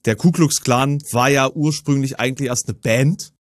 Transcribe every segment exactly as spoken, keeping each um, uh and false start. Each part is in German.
der Ku Klux Klan war ja ursprünglich eigentlich erst eine Band.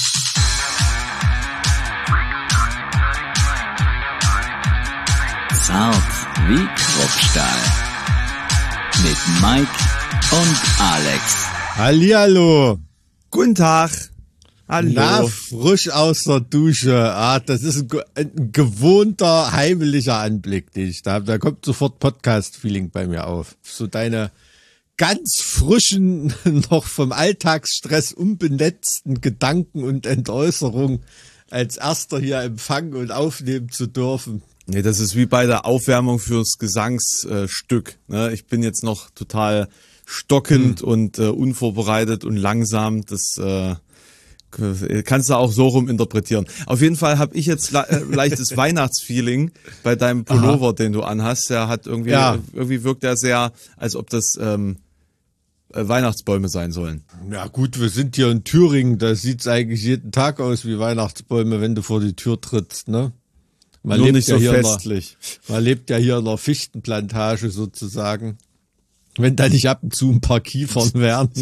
Zart wie Kruppstahl. Mit Mike und Alex. Hallihallo. Guten Tag. Hallo. Na, frisch aus der Dusche. Ah, das ist ein, ein gewohnter, heimlicher Anblick, den ich da habe. Da kommt sofort Podcast-Feeling bei mir auf. So deine ganz frischen, noch vom Alltagsstress unbenetzten Gedanken und Entäußerungen als erster hier empfangen und aufnehmen zu dürfen. Nee, das ist wie bei der Aufwärmung fürs Gesangsstück. Ne? Ich bin jetzt noch total stockend hm. und äh, unvorbereitet und langsam. Das äh, kannst du auch so rum interpretieren. Auf jeden Fall habe ich jetzt le- leichtes Weihnachtsfeeling bei deinem Pullover, Aha. den du anhast. Der hat irgendwie, ja. irgendwie wirkt der sehr, als ob das ähm, Weihnachtsbäume sein sollen. Ja gut, wir sind hier in Thüringen. Da sieht's eigentlich jeden Tag aus wie Weihnachtsbäume, wenn du vor die Tür trittst, ne? Man Nur lebt nicht ja so hier festlich. Der, man lebt ja hier in einer Fichtenplantage sozusagen. Wenn da nicht ab und zu ein paar Kiefern wären.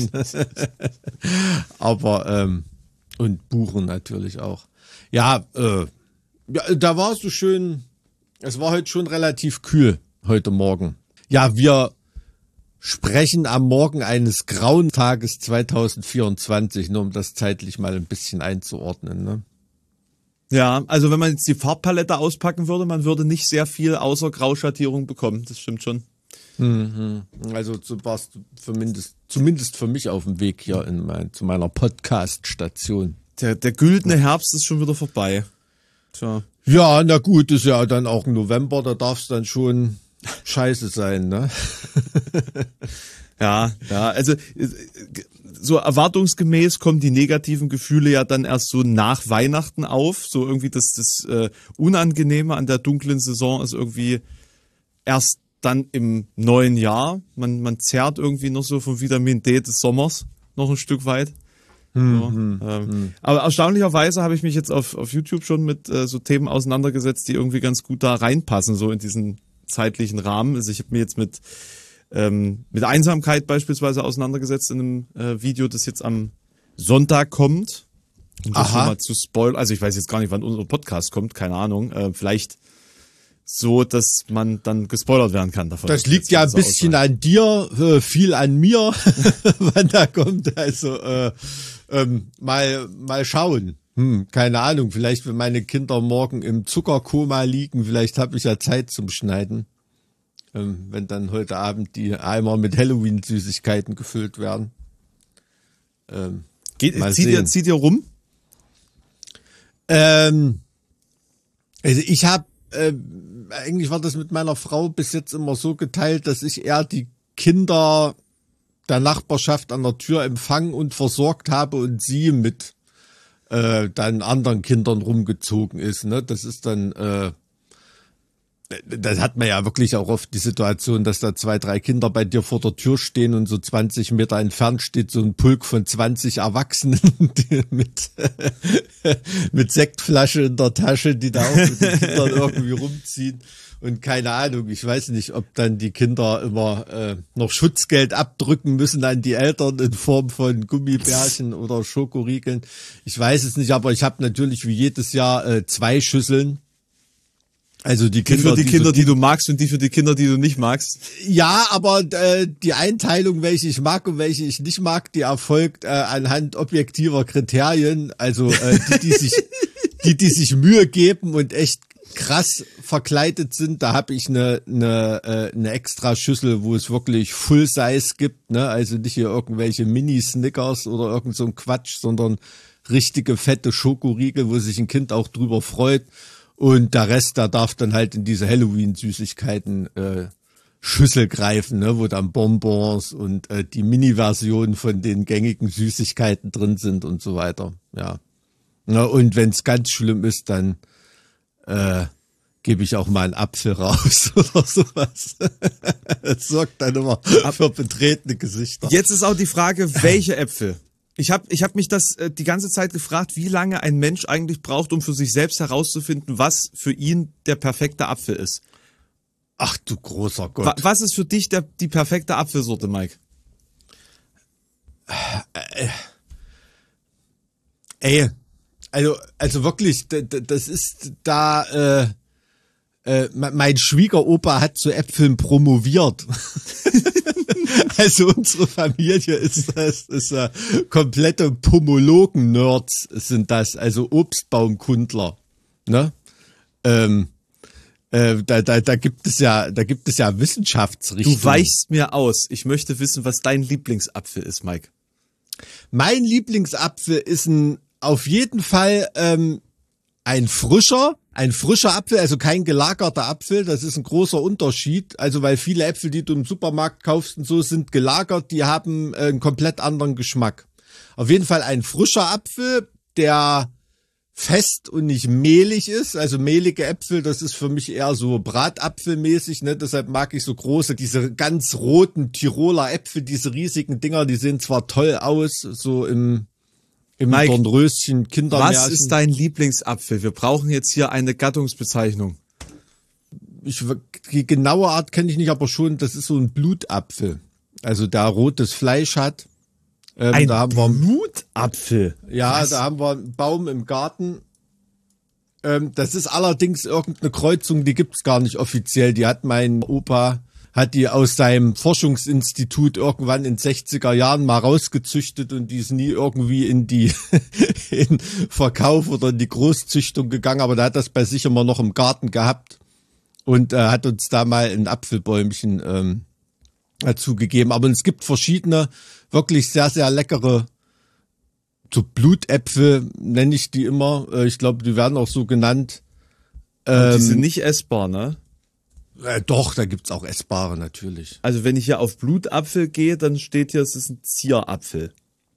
Aber, ähm, und Buchen natürlich auch. Ja, äh, ja, da war es so schön, es war heute schon relativ kühl, heute Morgen. Ja, wir sprechen am Morgen eines grauen Tages zwanzig vierundzwanzig, nur um das zeitlich mal ein bisschen einzuordnen, ne? Ja, also wenn man jetzt die Farbpalette auspacken würde, man würde nicht sehr viel außer Grauschattierung bekommen, das stimmt schon. Mhm. Also so warst du zumindest, zumindest für mich auf dem Weg hier in mein, zu meiner Podcast-Station. Der, der güldene Herbst ist schon wieder vorbei. Tja. Ja, na gut, ist ja dann auch November, da darf es dann schon scheiße sein, ne? Ja, ja, also so erwartungsgemäß kommen die negativen Gefühle ja dann erst so nach Weihnachten auf. So irgendwie das, das äh, Unangenehme an der dunklen Saison ist irgendwie erst dann im neuen Jahr. Man, man zerrt irgendwie noch so vom Vitamin D des Sommers noch ein Stück weit. Hm, So, hm, ähm, hm. Aber erstaunlicherweise habe ich mich jetzt auf, auf YouTube schon mit äh, so Themen auseinandergesetzt, die irgendwie ganz gut da reinpassen, so in diesen zeitlichen Rahmen. Also ich habe mir jetzt mit ähm, mit Einsamkeit beispielsweise auseinandergesetzt in einem äh, Video, das jetzt am Sonntag kommt. Um das Aha. mal zu spoilern. Also ich weiß jetzt gar nicht, wann unser Podcast kommt, keine Ahnung. Äh, vielleicht so, dass man dann gespoilert werden kann davon. Das liegt ja ein bisschen an dir, äh, viel an mir, wann da kommt. Also äh, ähm, mal mal schauen. Hm, keine Ahnung, vielleicht wenn meine Kinder morgen im Zuckerkoma liegen, vielleicht habe ich ja Zeit zum Schneiden. Ähm, wenn dann heute Abend die Eimer mit Halloween-Süßigkeiten gefüllt werden. Ähm, Geht, mal zieht, sehen. ihr, zieht ihr rum? Ähm, also ich habe, äh, eigentlich war das mit meiner Frau bis jetzt immer so geteilt, dass ich eher die Kinder der Nachbarschaft an der Tür empfangen und versorgt habe und sie mit äh, dann anderen Kindern rumgezogen ist. Ne? Das ist dann, äh, das hat man ja wirklich auch oft die Situation, dass da zwei, drei Kinder bei dir vor der Tür stehen und so zwanzig Meter entfernt steht so ein Pulk von zwanzig Erwachsenen die mit, mit Sektflasche in der Tasche, die da auch mit den Kindern irgendwie rumziehen. Und keine Ahnung, ich weiß nicht, ob dann die Kinder immer äh, noch Schutzgeld abdrücken müssen an die Eltern in Form von Gummibärchen oder Schokoriegeln. Ich weiß es nicht, aber ich habe natürlich wie jedes Jahr äh, zwei Schüsseln. Also die Kinder, die für die, die Kinder, so, die du magst und die für die Kinder, die du nicht magst. Ja, aber äh, die Einteilung, welche ich mag und welche ich nicht mag, die erfolgt äh, anhand objektiver Kriterien. Also äh, die, die sich, die, die sich Mühe geben und echt krass verkleidet sind. Da habe ich eine eine äh, eine extra Schüssel, wo es wirklich Full Size gibt, ne? Also nicht hier irgendwelche Mini Snickers oder irgend so ein Quatsch, sondern richtige fette Schokoriegel, wo sich ein Kind auch drüber freut. Und der Rest, der darf dann halt in diese Halloween-Süßigkeiten äh, Schüssel greifen, ne, wo dann Bonbons und äh, die Mini-Version von den gängigen Süßigkeiten drin sind und so weiter. Ja. Na, und wenn es ganz schlimm ist, dann äh, gebe ich auch mal einen Apfel raus oder sowas. Das sorgt dann immer für betretene Gesichter. Jetzt ist auch die Frage, welche Äpfel? Ich habe ich hab mich das äh, die ganze Zeit gefragt, wie lange ein Mensch eigentlich braucht, um für sich selbst herauszufinden, was für ihn der perfekte Apfel ist. Ach du großer Gott. Wa- Was ist für dich der, die perfekte Apfelsorte, Mike? ey, also, also wirklich, das ist da, äh, äh, mein Schwiegeropa hat zu Äpfeln promoviert. Also unsere Familie ist das, ist äh, komplette Pomologen-Nerds sind das, also Obstbaumkundler, ne? Ähm, äh, da, da, da gibt es ja, da gibt es ja Wissenschaftsrichtungen. Du weichst mir aus. Ich möchte wissen, was dein Lieblingsapfel ist, Mike. Mein Lieblingsapfel ist ein, auf jeden Fall ähm, ein frischer, ein frischer Apfel, also kein gelagerter Apfel. Das ist ein großer Unterschied. Also weil viele Äpfel, die du im Supermarkt kaufst und so, sind gelagert, die haben äh, einen komplett anderen Geschmack. Auf jeden Fall ein frischer Apfel, der fest und nicht mehlig ist. Also mehlige Äpfel, das ist für mich eher so Bratapfelmäßig, ne? Deshalb mag ich so große, diese ganz roten Tiroler Äpfel, diese riesigen Dinger, die sehen zwar toll aus, so im im Mike, Dornröschen Kindermärchen. Was ist dein Lieblingsapfel? Wir brauchen jetzt hier eine Gattungsbezeichnung. Ich, die genaue Art kenne ich nicht, aber schon, das ist so ein Blutapfel. Also der rotes Fleisch hat. Ähm, ein da haben wir, Blutapfel? Ja, Was? da haben wir einen Baum im Garten. Ähm, das ist allerdings irgendeine Kreuzung, die gibt's gar nicht offiziell. Die hat mein Opa, hat die aus seinem Forschungsinstitut irgendwann in sechziger Jahren mal rausgezüchtet und die ist nie irgendwie in die in Verkauf oder in die Großzüchtung gegangen, aber der hat das bei sich immer noch im Garten gehabt und äh, hat uns da mal ein Apfelbäumchen ähm, dazu gegeben. Aber es gibt verschiedene, wirklich sehr, sehr leckere so Blutäpfel, nenne ich die immer. Äh, ich glaube, die werden auch so genannt. Ähm, die sind Ähm, nicht essbar, ne? Äh, doch, da gibt's auch essbare natürlich. Also wenn ich hier auf Blutapfel gehe, dann steht hier, es ist ein Zierapfel.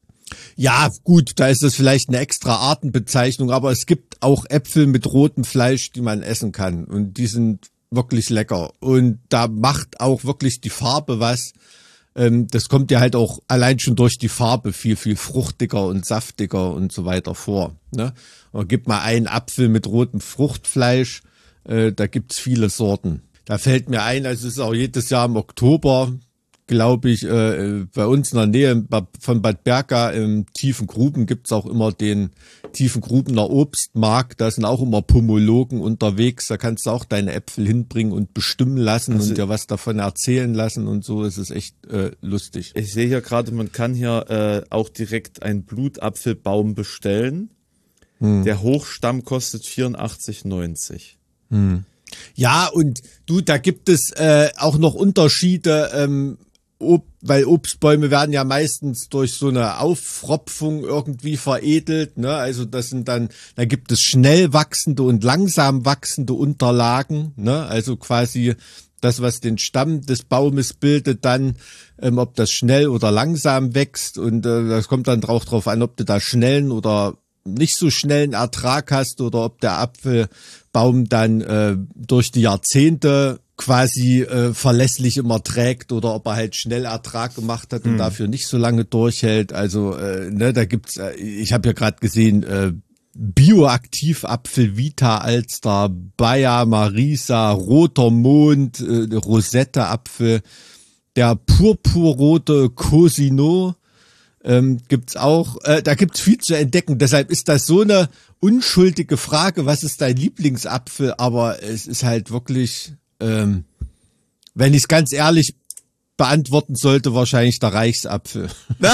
Ja, gut, da ist das vielleicht eine extra Artenbezeichnung, aber es gibt auch Äpfel mit rotem Fleisch, die man essen kann und die sind wirklich lecker und da macht auch wirklich die Farbe was. Ähm, das kommt ja halt auch allein schon durch die Farbe viel, viel fruchtiger und saftiger und so weiter vor. Ne? Und gib mal einen Apfel mit rotem Fruchtfleisch, äh, da gibt's viele Sorten. Da fällt mir ein, also es ist auch jedes Jahr im Oktober, glaube ich, äh, bei uns in der Nähe von Bad Berka im Tiefen Gruben gibt's auch immer den Tiefen Grubener Obstmarkt. Da sind auch immer Pomologen unterwegs. Da kannst du auch deine Äpfel hinbringen und bestimmen lassen also, und dir was davon erzählen lassen und so. Es ist echt äh, lustig. Ich sehe hier gerade, man kann hier äh, auch direkt einen Blutapfelbaum bestellen. Hm. Der Hochstamm kostet vierundachtzig neunzig. Hm. Ja, und du, da gibt es äh, auch noch Unterschiede, ähm, ob, weil Obstbäume werden ja meistens durch so eine Auffropfung irgendwie veredelt, ne? Also das sind dann, da gibt es schnell wachsende und langsam wachsende Unterlagen, ne? Also quasi das, was den Stamm des Baumes bildet, dann, ähm, ob das schnell oder langsam wächst und äh, das kommt dann auch drauf an, ob du da schnellen oder nicht so schnellen Ertrag hast oder ob der Apfelbaum dann äh, durch die Jahrzehnte quasi äh, verlässlich immer trägt oder ob er halt schnell Ertrag gemacht hat und hm. dafür nicht so lange durchhält. Also äh, ne, da gibt's, äh, ich habe ja gerade gesehen, äh, Bioaktivapfel, Vita Alster, Bayer, Marisa, Roter Mond, äh, Rosette-Apfel, der purpurrote Cosino, Ähm, gibt's auch, äh, da gibt's viel zu entdecken. Deshalb ist das so eine unschuldige Frage, was ist dein Lieblingsapfel? Aber es ist halt wirklich, ähm, wenn ich es ganz ehrlich beantworten sollte, wahrscheinlich der Reichsapfel.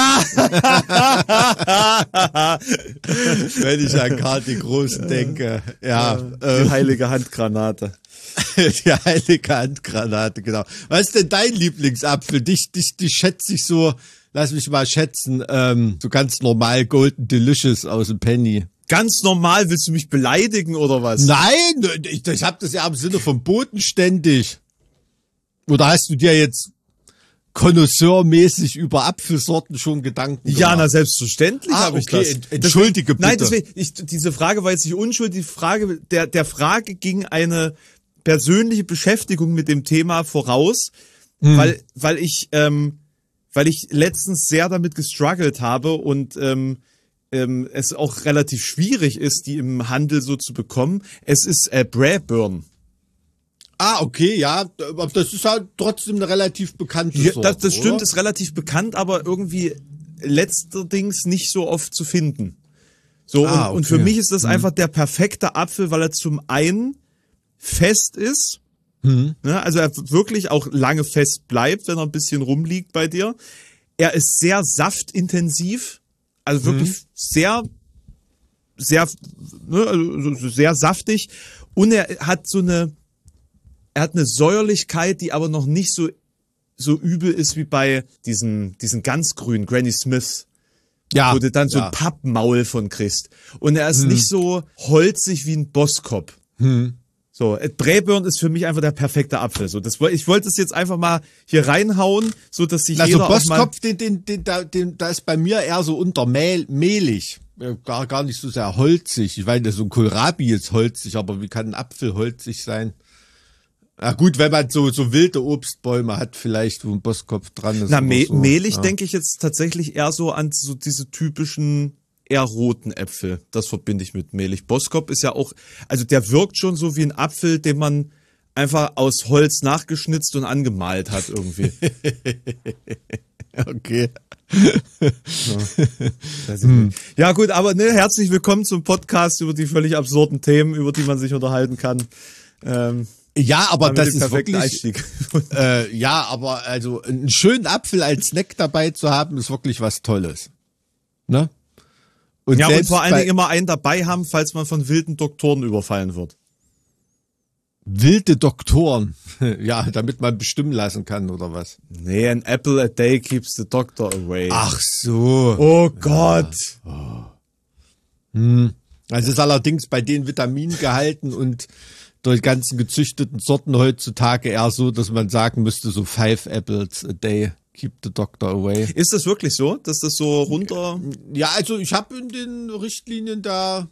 Wenn ich an Karl den Großen denke. Ja, die äh, heilige Handgranate. Die heilige Handgranate, genau. Was ist denn dein Lieblingsapfel? Dich, dich, dich schätze ich so, lass mich mal schätzen, ähm, so ganz normal Golden Delicious aus dem Penny. Ganz normal, willst du mich beleidigen oder was? Nein, ich, ich hab das ja im Sinne von bodenständig. Oder hast du dir jetzt konnoisseurmäßig über Apfelsorten schon Gedanken gemacht? Ja, na selbstverständlich ah, habe ich okay. das. Ent, entschuldige deswegen, bitte. Nein, deswegen, ich, diese Frage war jetzt nicht unschuldig. Die Frage, der, der Frage ging eine persönliche Beschäftigung mit dem Thema voraus, hm. weil, weil ich, ähm, weil ich letztens sehr damit gestruggelt habe und ähm, ähm, es auch relativ schwierig ist, die im Handel so zu bekommen. Es ist äh, Braeburn. Ah, okay, ja, aber das ist halt trotzdem eine relativ bekannte Ja, Sorte, das, das stimmt, oder? ist relativ bekannt, aber irgendwie letzterdings nicht so oft zu finden. So, Ah, und, okay. und für mich ist das einfach der perfekte Apfel, weil er zum einen fest ist, Mhm. ne, also er wirklich auch lange fest bleibt, wenn er ein bisschen rumliegt bei dir. Er ist sehr saftintensiv, also wirklich Mhm. sehr, sehr, ne, also so sehr saftig. Und er hat so eine, er hat eine Säuerlichkeit, die aber noch nicht so, so übel ist wie bei diesen, diesen ganz grünen Granny Smith, Ja. wo du dann so ja. ein Pappmaul von kriegst. Und er ist Hm. nicht so holzig wie ein Boskop. Hm. So, äh, Braeburn ist für mich einfach der perfekte Apfel. So, das, woll- ich wollte es jetzt einfach mal hier reinhauen, so dass sich Also jeder auch mal... Bosskopf, den, den, den, da, den, da ist bei mir eher so untermehlig. Gar, gar nicht so sehr holzig. Ich meine, so ein Kohlrabi ist holzig, aber wie kann ein Apfel holzig sein? Na gut, wenn man so, so wilde Obstbäume hat, vielleicht, wo ein Bosskopf dran ist. Na, oder me so. mehlig ja. denke ich jetzt tatsächlich eher so an so diese typischen eher roten Äpfel. Das verbinde ich mit mehlig. Boskop ist ja auch, also der wirkt schon so wie ein Apfel, den man einfach aus Holz nachgeschnitzt und angemalt hat irgendwie. Okay. Hm. Ja gut, aber ne, herzlich willkommen zum Podcast über die völlig absurden Themen, über die man sich unterhalten kann. Ähm, Ja, aber damit das den ist perfekten wirklich, Einstieg. äh, ja, aber also einen schönen Apfel als Snack dabei zu haben, ist wirklich was Tolles. Ne? Und Ja, und selbst vor allen bei Dingen immer einen dabei haben, falls man von wilden Doktoren überfallen wird. wilde Doktoren, ja, damit man bestimmen lassen kann oder was. Nee, an apple a day keeps the doctor away. Ach so. Oh Gott. Hm. Also ist allerdings bei den Vitamingehalten und durch ganzen gezüchteten Sorten heutzutage eher so, dass man sagen müsste, so five apples a day keep the doctor away. Ist das wirklich so, dass das so runter... Ja, also ich habe in den Richtlinien da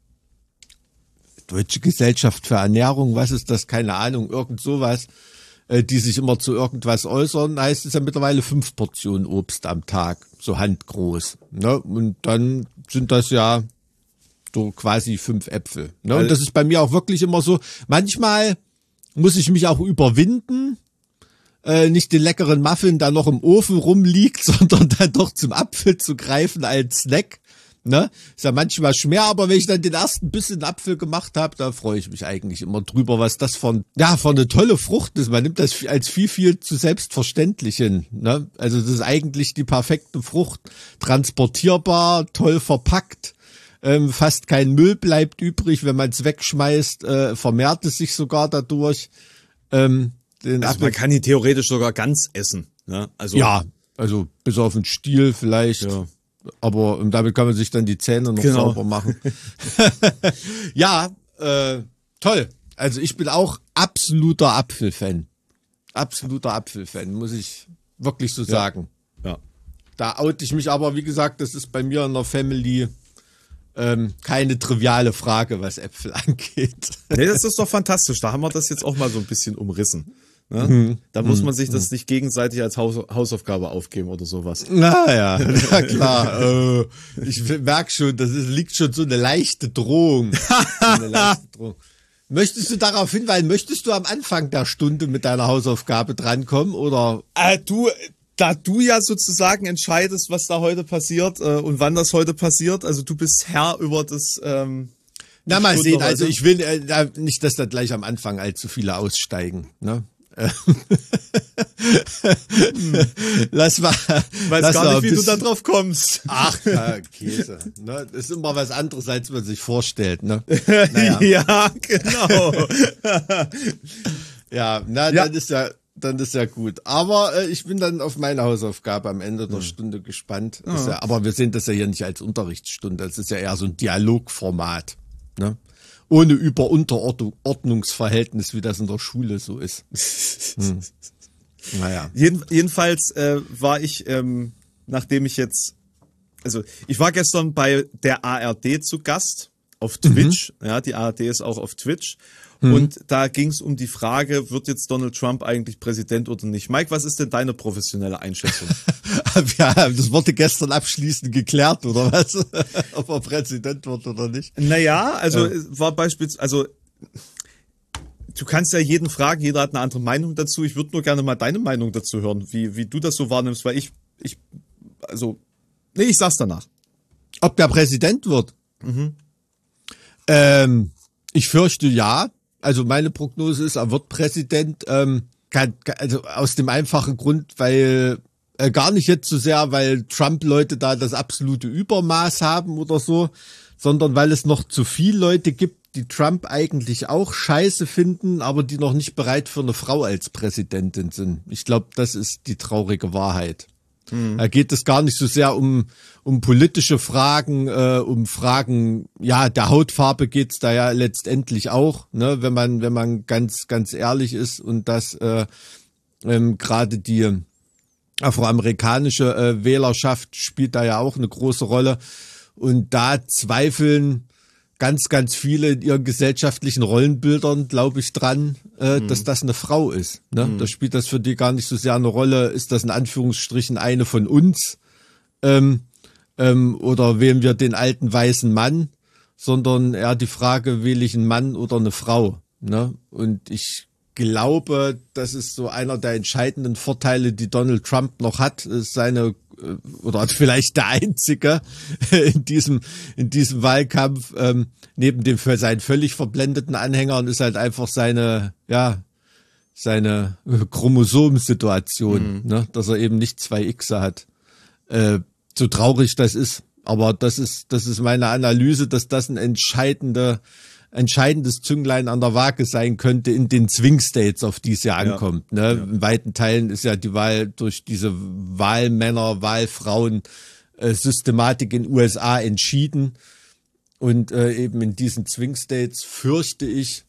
Deutsche Gesellschaft für Ernährung, was ist das? Keine Ahnung, irgend sowas, äh, die sich immer zu irgendwas äußern, heißt es ja mittlerweile fünf Portionen Obst am Tag, so handgroß. Ne? Und dann sind das ja so quasi fünf Äpfel. Ne? Und das ist bei mir auch wirklich immer so, manchmal muss ich mich auch überwinden, äh, nicht den leckeren Muffin, der noch im Ofen rumliegt, sondern dann doch zum Apfel zu greifen als Snack. Ne? Ist ja manchmal schwer, aber wenn ich dann den ersten Bissen Apfel gemacht habe, da freue ich mich eigentlich immer drüber, was das von, ja, von eine tolle Frucht ist. Man nimmt das als viel, viel zu selbstverständlich hin. Ne? Also das ist eigentlich die perfekte Frucht. Transportierbar, toll verpackt. Ähm, fast kein Müll bleibt übrig. Wenn man es wegschmeißt, äh, vermehrt es sich sogar dadurch. Ähm, den Also man kann die theoretisch sogar ganz essen. Ne? Also, ja, also bis auf den Stiel vielleicht. Ja. Aber und damit kann man sich dann die Zähne noch Genau. sauber machen. Ja, äh, toll. Also ich bin auch absoluter Apfelfan. Absoluter Apfelfan, muss ich wirklich so sagen. Ja. Da oute ich mich aber, wie gesagt, das ist bei mir in der Family ähm, keine triviale Frage, was Äpfel angeht. Nee, das ist doch fantastisch. Da haben wir das jetzt auch mal so ein bisschen umrissen. Ne? Da muss man sich das nicht gegenseitig als Haus Hausaufgabe aufgeben oder sowas. Naja, ja klar. äh, ich merke schon, das ist, liegt schon so eine leichte Drohung. So eine leichte Drohung. Möchtest du darauf hinweisen, möchtest du am Anfang der Stunde mit deiner Hausaufgabe drankommen oder? Äh, du, da du ja sozusagen entscheidest, was da heute passiert äh, und wann das heute passiert, also du bist Herr über das... Ähm, Na, die mal Stunde sehen, also heute. ich will äh, da nicht, dass da gleich am Anfang allzu viele aussteigen, ne? Lass mal. weiß lass gar mal nicht, wie ein du da bisschen- drauf kommst. Ach, ja, Käse. Ne? Das ist immer was anderes, als man sich vorstellt, ne? Naja. Ja, genau. Ja, na, Ja. dann ist ja, dann ist ja gut. Aber äh, ich bin dann auf meine Hausaufgabe am Ende der Stunde gespannt. Ist ja, aber wir sehen das ja hier nicht als Unterrichtsstunde. Das ist ja eher so ein Dialogformat, ne? Ohne Über-Unterordnungsverhältnis, wie das in der Schule so ist. Hm. Naja. Jeden, jedenfalls äh, war ich, ähm, nachdem ich jetzt, also ich war gestern bei der A R D zu Gast auf Twitch. Mhm. Ja, die A R D ist auch auf Twitch. Mhm. Und da ging es um die Frage, wird jetzt Donald Trump eigentlich Präsident oder nicht? Mike, was ist denn deine professionelle Einschätzung? Ja, das wurde gestern abschließend geklärt, oder was? Ob er Präsident wird oder nicht. Naja, also Ja. es war beispielsweise, also du kannst ja jeden fragen, jeder hat eine andere Meinung dazu. Ich würde nur gerne mal deine Meinung dazu hören, wie, wie du das so wahrnimmst, weil ich, ich, also Nee, ich sag's danach. Ob der Präsident wird? Mhm. Ähm, ich fürchte ja. Also meine Prognose ist, er wird Präsident. Ähm, kann, also aus dem einfachen Grund, weil äh, gar nicht jetzt so sehr, weil Trump-Leute da das absolute Übermaß haben oder so, sondern weil es noch zu viele Leute gibt, die Trump eigentlich auch scheiße finden, aber die noch nicht bereit für eine Frau als Präsidentin sind. Ich glaube, das ist die traurige Wahrheit. Mhm. Da geht es gar nicht so sehr um um politische Fragen, äh, um Fragen, ja, der Hautfarbe geht's da ja letztendlich auch, ne, wenn man wenn man ganz ganz ehrlich ist und das äh, ähm, gerade die afroamerikanische äh, Wählerschaft spielt da ja auch eine große Rolle und da zweifeln ganz, ganz viele in ihren gesellschaftlichen Rollenbildern, glaube ich, dran, äh, mhm. dass das eine Frau ist. Ne? Mhm. Da spielt das für die gar nicht so sehr eine Rolle. Ist das in Anführungsstrichen eine von uns? Ähm, ähm, oder wählen wir den alten weißen Mann? Sondern eher die Frage, wähle ich einen Mann oder eine Frau? Ne? Und ich glaube, das ist so einer der entscheidenden Vorteile, die Donald Trump noch hat, ist seine oder vielleicht der einzige in diesem in diesem Wahlkampf ähm, neben dem für seinen völlig verblendeten Anhängern ist halt einfach seine ja seine Chromosomensituation, mhm. ne, dass er eben nicht zwei Xe hat. Äh, so traurig das ist, aber das ist das ist meine Analyse, dass das ein entscheidender entscheidendes Zünglein an der Waage sein könnte in den Swing States, auf die es ja ankommt. Ja. Ne? Ja. In weiten Teilen ist ja die Wahl durch diese Wahlmänner, Wahlfrauen äh, Systematik in den U S A entschieden. Und äh, eben in diesen Swing States fürchte ich,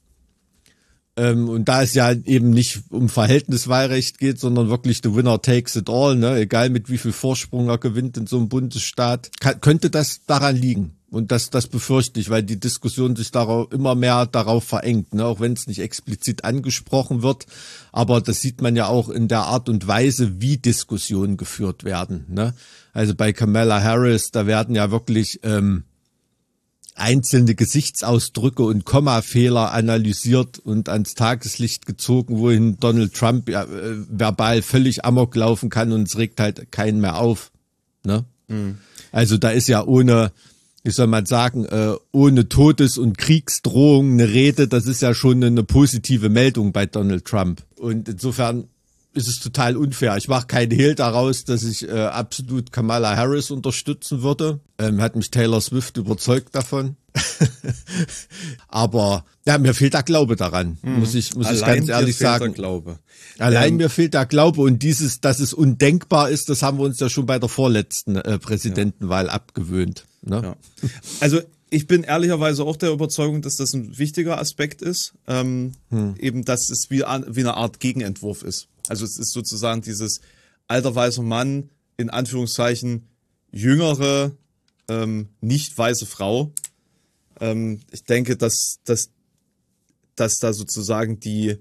ähm, und da es ja eben nicht um Verhältniswahlrecht geht, sondern wirklich the winner takes it all, ne? Egal mit wie viel Vorsprung er gewinnt in so einem Bundesstaat, kann, könnte das daran liegen. Und das, das befürchte ich, weil die Diskussion sich darauf, immer mehr darauf verengt, ne? Auch wenn es nicht explizit angesprochen wird. Aber das sieht man ja auch in der Art und Weise, wie Diskussionen geführt werden, ne? Also bei Kamala Harris, da werden ja wirklich ähm, einzelne Gesichtsausdrücke und Kommafehler analysiert und ans Tageslicht gezogen, wohin Donald Trump ja, äh, verbal völlig amok laufen kann und es regt halt keinen mehr auf, ne? Mhm. Also da ist ja ohne... wie soll man sagen, äh, ohne Todes- und Kriegsdrohung eine Rede, das ist ja schon eine positive Meldung bei Donald Trump. Und insofern ist es total unfair. Ich mache keinen Hehl daraus, dass ich äh, absolut Kamala Harris unterstützen würde. Ähm, hat mich Taylor Swift überzeugt davon. Aber ja, mir fehlt der Glaube daran, hm. muss ich, muss Allein ich ganz ehrlich fehlt sagen. Der Glaube. Allein ähm, mir fehlt der Glaube und dieses, dass es undenkbar ist, das haben wir uns ja schon bei der vorletzten äh, Präsidentenwahl ja. abgewöhnt. Ne? Ja. Also ich bin ehrlicherweise auch der Überzeugung, dass das ein wichtiger Aspekt ist, ähm, hm. eben, dass es wie, wie eine Art Gegenentwurf ist. Also es ist sozusagen dieses alter weißer Mann, in Anführungszeichen jüngere, ähm, nicht weiße Frau. Ähm, ich denke, dass, dass, dass da sozusagen die,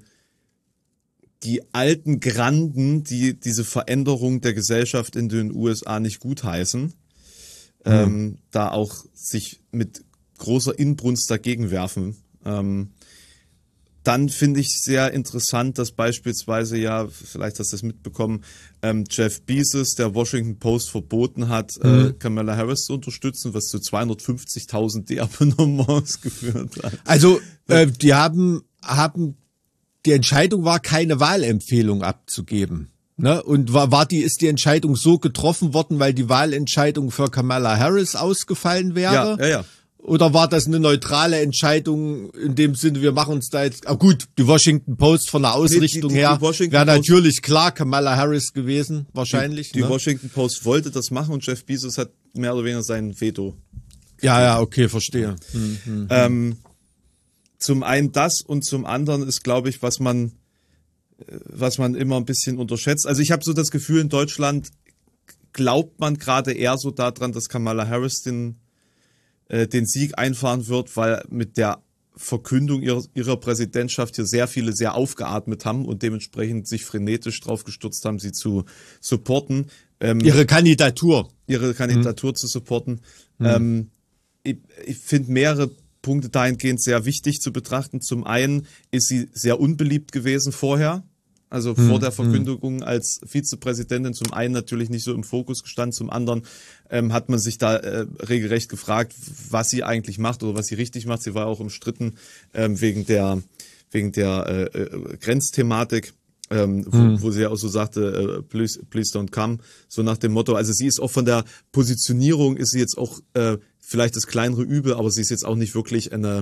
die alten Granden, die diese Veränderung der Gesellschaft in den U S A nicht gutheißen, Mhm. Ähm, da auch sich mit großer Inbrunst dagegen werfen. Ähm, dann finde ich sehr interessant, dass beispielsweise ja, vielleicht hast du das mitbekommen, ähm, Jeff Bezos der Washington Post verboten hat, mhm. äh, Kamala Harris zu unterstützen, was zu zweihundertfünfzigtausend Deabonnements geführt hat. Also äh, die haben, haben, die Entscheidung war, keine Wahlempfehlung abzugeben. Ne, und war, war die, ist die Entscheidung so getroffen worden, weil die Wahlentscheidung für Kamala Harris ausgefallen wäre? Ja, ja, ja. Oder war das eine neutrale Entscheidung in dem Sinne, wir machen uns da jetzt, ah gut, die Washington Post von der Ausrichtung nee, die, die, die her wäre natürlich klar Kamala Harris gewesen, wahrscheinlich. Die, die ne? Washington Post wollte das machen und Jeff Bezos hat mehr oder weniger sein Veto. Ja, ja, okay, verstehe. Hm, hm, ähm, zum einen das und zum anderen ist, glaube ich, was man was man immer ein bisschen unterschätzt. Also ich habe so das Gefühl, in Deutschland glaubt man gerade eher so daran, dass Kamala Harris den, äh, den Sieg einfahren wird, weil mit der Verkündung ihrer, ihrer Präsidentschaft hier sehr viele sehr aufgeatmet haben und dementsprechend sich frenetisch drauf gestürzt haben, sie zu supporten. Ähm, ihre Kandidatur. Ihre Kandidatur mhm. zu supporten. Mhm. Ähm, ich ich finde mehrere Punkte dahingehend sehr wichtig zu betrachten. Zum einen ist sie sehr unbeliebt gewesen vorher. Also hm, vor der Verkündigung hm. als Vizepräsidentin zum einen natürlich nicht so im Fokus gestanden, zum anderen ähm, hat man sich da äh, regelrecht gefragt, was sie eigentlich macht oder was sie richtig macht. Sie war auch umstritten ähm, wegen der wegen der äh, äh, Grenzthematik, ähm, wo, hm. wo sie ja auch so sagte, äh, please, please don't come, so nach dem Motto. Also sie ist auch von der Positionierung, ist sie jetzt auch äh, vielleicht das kleinere Übel, aber sie ist jetzt auch nicht wirklich eine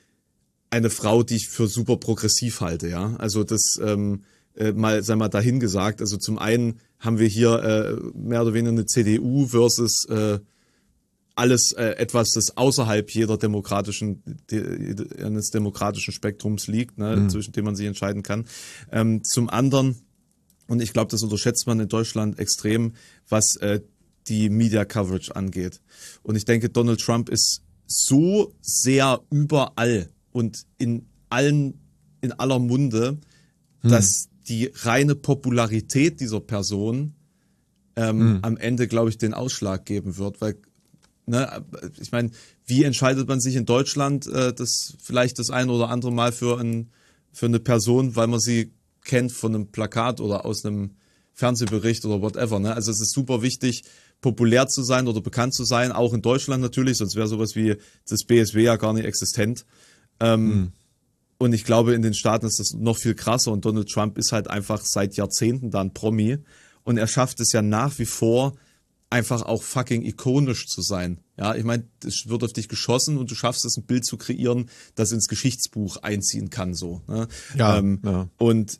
eine Frau, die ich für super progressiv halte, ja. Also das ähm, äh, mal, sei mal dahin gesagt. Also zum einen haben wir hier äh, mehr oder weniger eine C D U versus äh, alles äh, etwas, das außerhalb jeder demokratischen, de, eines demokratischen Spektrums liegt, ne, mhm. zwischen dem man sich entscheiden kann. Ähm, zum anderen, und ich glaube, das unterschätzt man in Deutschland extrem, was äh, die Media Coverage angeht. Und ich denke, Donald Trump ist so sehr überall und in allen, in aller Munde, mhm. dass die reine Popularität dieser Person ähm, mhm. am Ende, glaube ich, den Ausschlag geben wird, weil Ne, ich meine, wie entscheidet man sich in Deutschland, äh, das vielleicht das ein oder andere Mal für, ein, für eine Person, weil man sie kennt von einem Plakat oder aus einem Fernsehbericht oder whatever. Ne? Also es ist super wichtig, populär zu sein oder bekannt zu sein, auch in Deutschland natürlich, sonst wäre sowas wie das B S W ja gar nicht existent. Ähm, mhm. Und ich glaube, in den Staaten ist das noch viel krasser und Donald Trump ist halt einfach seit Jahrzehnten da ein Promi und er schafft es ja nach wie vor, einfach auch fucking ikonisch zu sein. Ja, ich meine, es wird auf dich geschossen und du schaffst es, ein Bild zu kreieren, das ins Geschichtsbuch einziehen kann, so. Ne? Ja, ähm, ja. Und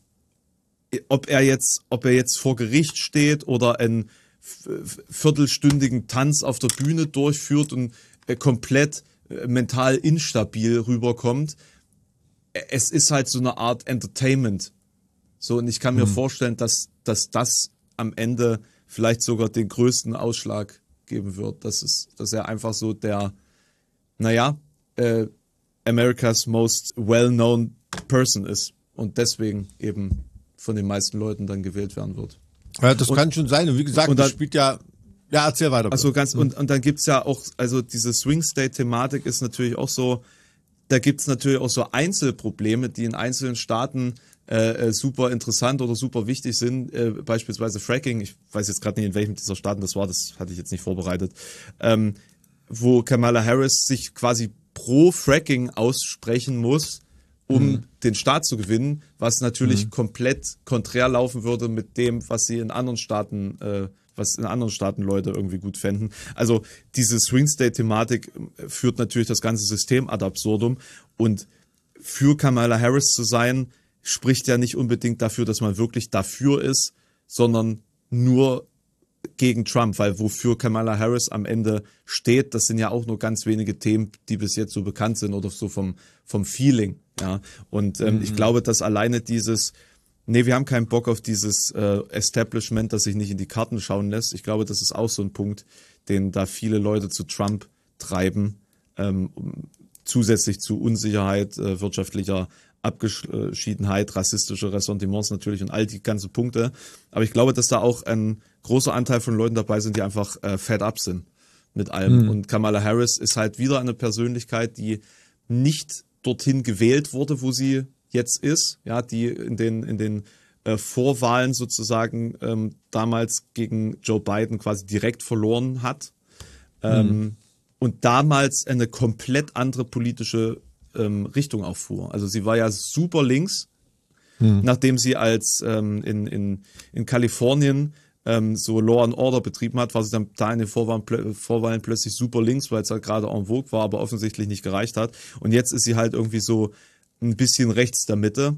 ob er jetzt, ob er jetzt vor Gericht steht oder einen viertelstündigen Tanz auf der Bühne durchführt und äh, komplett äh, mental instabil rüberkommt, es ist halt so eine Art Entertainment. So, und ich kann mir mhm. vorstellen, dass, dass das am Ende vielleicht sogar den größten Ausschlag geben wird. Das ist, dass er einfach so der, naja, äh, America's most well-known person ist und deswegen eben von den meisten Leuten dann gewählt werden wird. Ja, das und, kann schon sein. Und wie gesagt, und dann, das spielt ja, ja, erzähl weiter. Also ganz, und, und dann gibt's ja auch, also diese Swing-State-Thematik ist natürlich auch so, da gibt's natürlich auch so Einzelprobleme, die in einzelnen Staaten Äh, super interessant oder super wichtig sind, äh, beispielsweise Fracking, ich weiß jetzt gerade nicht, in welchem dieser Staaten das war, das hatte ich jetzt nicht vorbereitet, ähm, wo Kamala Harris sich quasi pro Fracking aussprechen muss, um mhm. den Staat zu gewinnen, was natürlich mhm. komplett konträr laufen würde mit dem, was sie in anderen Staaten, äh, was in anderen Staaten Leute irgendwie gut fänden. Also diese Swing-State-Thematik führt natürlich das ganze System ad absurdum und für Kamala Harris zu sein, spricht ja nicht unbedingt dafür, dass man wirklich dafür ist, sondern nur gegen Trump, weil wofür Kamala Harris am Ende steht, das sind ja auch nur ganz wenige Themen, die bis jetzt so bekannt sind oder so vom, vom Feeling, ja. Und ähm, mhm. ich glaube, dass alleine dieses, nee, wir haben keinen Bock auf dieses äh, Establishment, das sich nicht in die Karten schauen lässt. Ich glaube, das ist auch so ein Punkt, den da viele Leute zu Trump treiben, ähm, zusätzlich zu Unsicherheit, äh, wirtschaftlicher Abgeschiedenheit, rassistische Ressentiments natürlich und all die ganzen Punkte. Aber ich glaube, dass da auch ein großer Anteil von Leuten dabei sind, die einfach äh, fed up sind mit allem. Mhm. Und Kamala Harris ist halt wieder eine Persönlichkeit, die nicht dorthin gewählt wurde, wo sie jetzt ist, ja, die in den in den äh, Vorwahlen sozusagen ähm, damals gegen Joe Biden quasi direkt verloren hat. Ähm, mhm. Und damals eine komplett andere politische Ähm, Richtung auch fuhr. Also sie war ja super links, hm. nachdem sie als ähm, in, in, in Kalifornien ähm, so Law and Order betrieben hat, war sie dann da in den Vorwahlen, plö- Vorwahlen plötzlich super links, weil es halt gerade en vogue war, aber offensichtlich nicht gereicht hat. Und jetzt ist sie halt irgendwie so ein bisschen rechts der Mitte.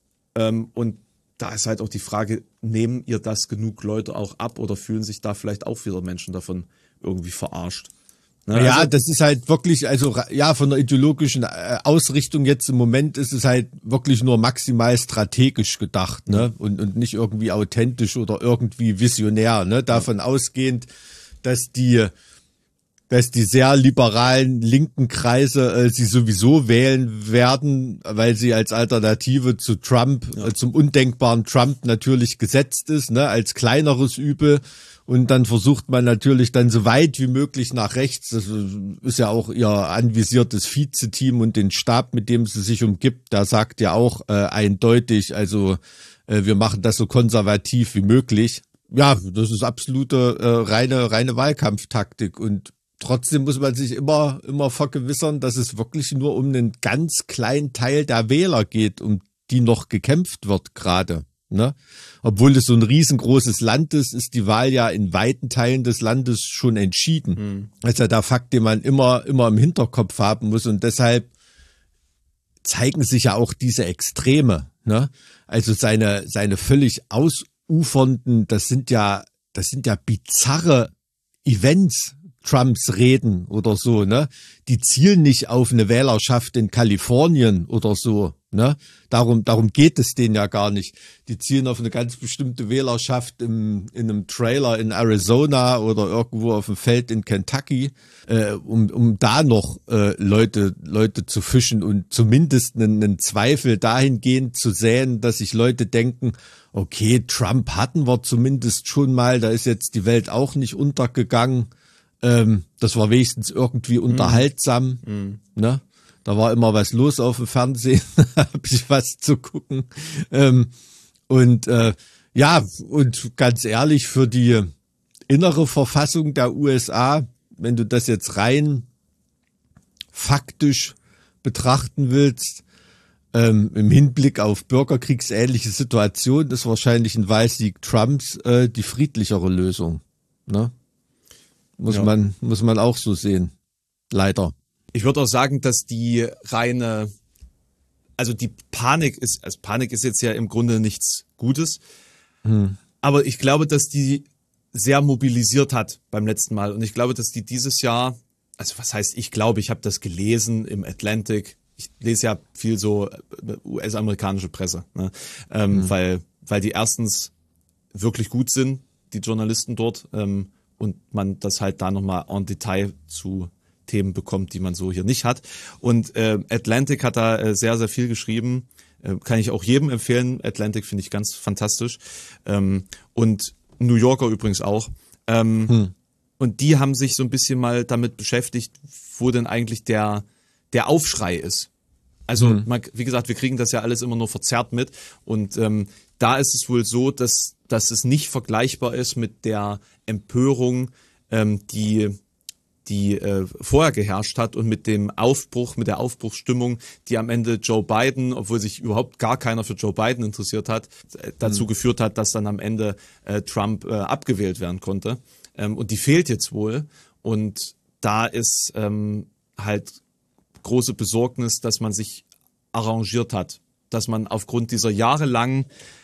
Ähm, und da ist halt auch die Frage, nehmen ihr das genug Leute auch ab oder fühlen sich da vielleicht auch wieder Menschen davon irgendwie verarscht? Ne? Ja, also, das ist halt wirklich, also ja, von der ideologischen Ausrichtung jetzt im Moment ist es halt wirklich nur maximal strategisch gedacht, ne? Und, und nicht irgendwie authentisch oder irgendwie visionär, ne? Davon ja. ausgehend, dass die dass die sehr liberalen linken Kreise äh, sie sowieso wählen werden, weil sie als Alternative zu Trump, ja. äh, zum undenkbaren Trump natürlich gesetzt ist, ne, als kleineres Übel. Und dann versucht man natürlich dann so weit wie möglich nach rechts, das ist ja auch ihr anvisiertes Vizeteam und den Stab, mit dem sie sich umgibt, da sagt ja auch äh, eindeutig, also äh, wir machen das so konservativ wie möglich. Ja, das ist absolute äh, reine reine Wahlkampftaktik und trotzdem muss man sich immer immer vergewissern, dass es wirklich nur um einen ganz kleinen Teil der Wähler geht, um die noch gekämpft wird gerade. Ne? Obwohl es so ein riesengroßes Land ist, ist die Wahl ja in weiten Teilen des Landes schon entschieden. Mhm. Das ist ja der Fakt, den man immer, immer im Hinterkopf haben muss. Und deshalb zeigen sich ja auch diese Extreme. Ne? Also seine, seine völlig ausufernden, das sind ja, das sind ja bizarre Events, Trumps Reden oder so, ne? Die zielen nicht auf eine Wählerschaft in Kalifornien oder so, ne? Darum, darum geht es denen ja gar nicht. Die zielen auf eine ganz bestimmte Wählerschaft im, in einem Trailer in Arizona oder irgendwo auf dem Feld in Kentucky, äh, um, um da noch äh, Leute, Leute zu fischen und zumindest einen, einen Zweifel dahingehend zu säen, dass sich Leute denken, okay, Trump hatten wir zumindest schon mal, da ist jetzt die Welt auch nicht untergegangen. Ähm, das war wenigstens irgendwie unterhaltsam, mm. ne? Da war immer was los auf dem Fernsehen, hab ich was zu gucken. Ähm, und äh, ja, und ganz ehrlich, für die innere Verfassung der U S A, wenn du das jetzt rein faktisch betrachten willst, ähm, im Hinblick auf bürgerkriegsähnliche Situation, ist wahrscheinlich ein Wahlsieg Trumps äh, die friedlichere Lösung, ne? Muss ja. man, muss man auch so sehen. Leider. Ich würde auch sagen, dass die reine, also die Panik ist, also Panik ist jetzt ja im Grunde nichts Gutes. Hm. Aber ich glaube, dass die sehr mobilisiert hat beim letzten Mal. Und ich glaube, dass die dieses Jahr, also was heißt, ich glaube, ich habe das gelesen im Atlantic. Ich lese ja viel so U S-amerikanische Presse, ne? ähm, hm. weil, weil die erstens wirklich gut sind, die Journalisten dort, ähm, und man das halt da nochmal en Detail zu Themen bekommt, die man so hier nicht hat. Und äh, Atlantic hat da äh, sehr, sehr viel geschrieben. Äh, kann ich auch jedem empfehlen. Atlantic finde ich ganz fantastisch. Ähm, und New Yorker übrigens auch. Ähm, hm. Und die haben sich so ein bisschen mal damit beschäftigt, wo denn eigentlich der, der Aufschrei ist. Also, hm. man, wie gesagt, wir kriegen das ja alles immer nur verzerrt mit. Und ähm, da ist es wohl so, dass, dass es nicht vergleichbar ist mit der Empörung, ähm, die, die äh, vorher geherrscht hat und mit dem Aufbruch, mit der Aufbruchsstimmung, die am Ende Joe Biden, obwohl sich überhaupt gar keiner für Joe Biden interessiert hat, äh, dazu mhm. geführt hat, dass dann am Ende äh, Trump äh, abgewählt werden konnte. Ähm, und die fehlt jetzt wohl. Und da ist ähm, halt große Besorgnis, dass man sich arrangiert hat, dass man aufgrund dieser jahrelangen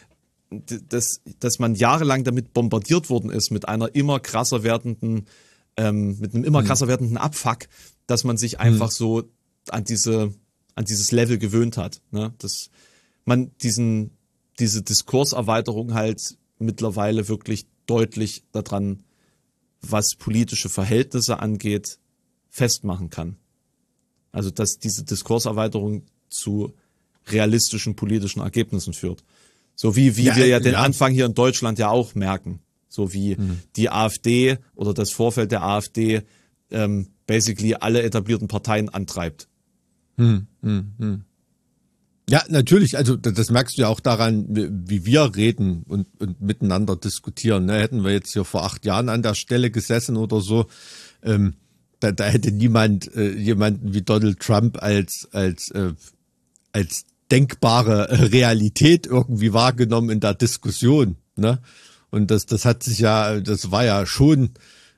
Dass, dass man jahrelang damit bombardiert worden ist, mit einer immer krasser werdenden, ähm, mit einem immer krasser werdenden Abfuck, dass man sich einfach so an diese, an dieses Level gewöhnt hat, ne? Dass man diesen, diese Diskurserweiterung halt mittlerweile wirklich deutlich daran, was politische Verhältnisse angeht, festmachen kann. Also, dass diese Diskurserweiterung zu realistischen politischen Ergebnissen führt. So wie, wie ja, wir ja den ja. Anfang hier in Deutschland ja auch merken. So wie mhm. die AfD oder das Vorfeld der AfD ähm, basically alle etablierten Parteien antreibt. Hm, hm, hm. Ja, natürlich. Also das merkst du ja auch daran, wie wir reden und, und miteinander diskutieren. Ne? Hätten wir jetzt hier vor acht Jahren an der Stelle gesessen oder so, ähm, da, da hätte niemand äh, jemanden wie Donald Trump als als äh, als denkbare Realität irgendwie wahrgenommen in der Diskussion, ne? Und das, das hat sich ja, das war ja schon,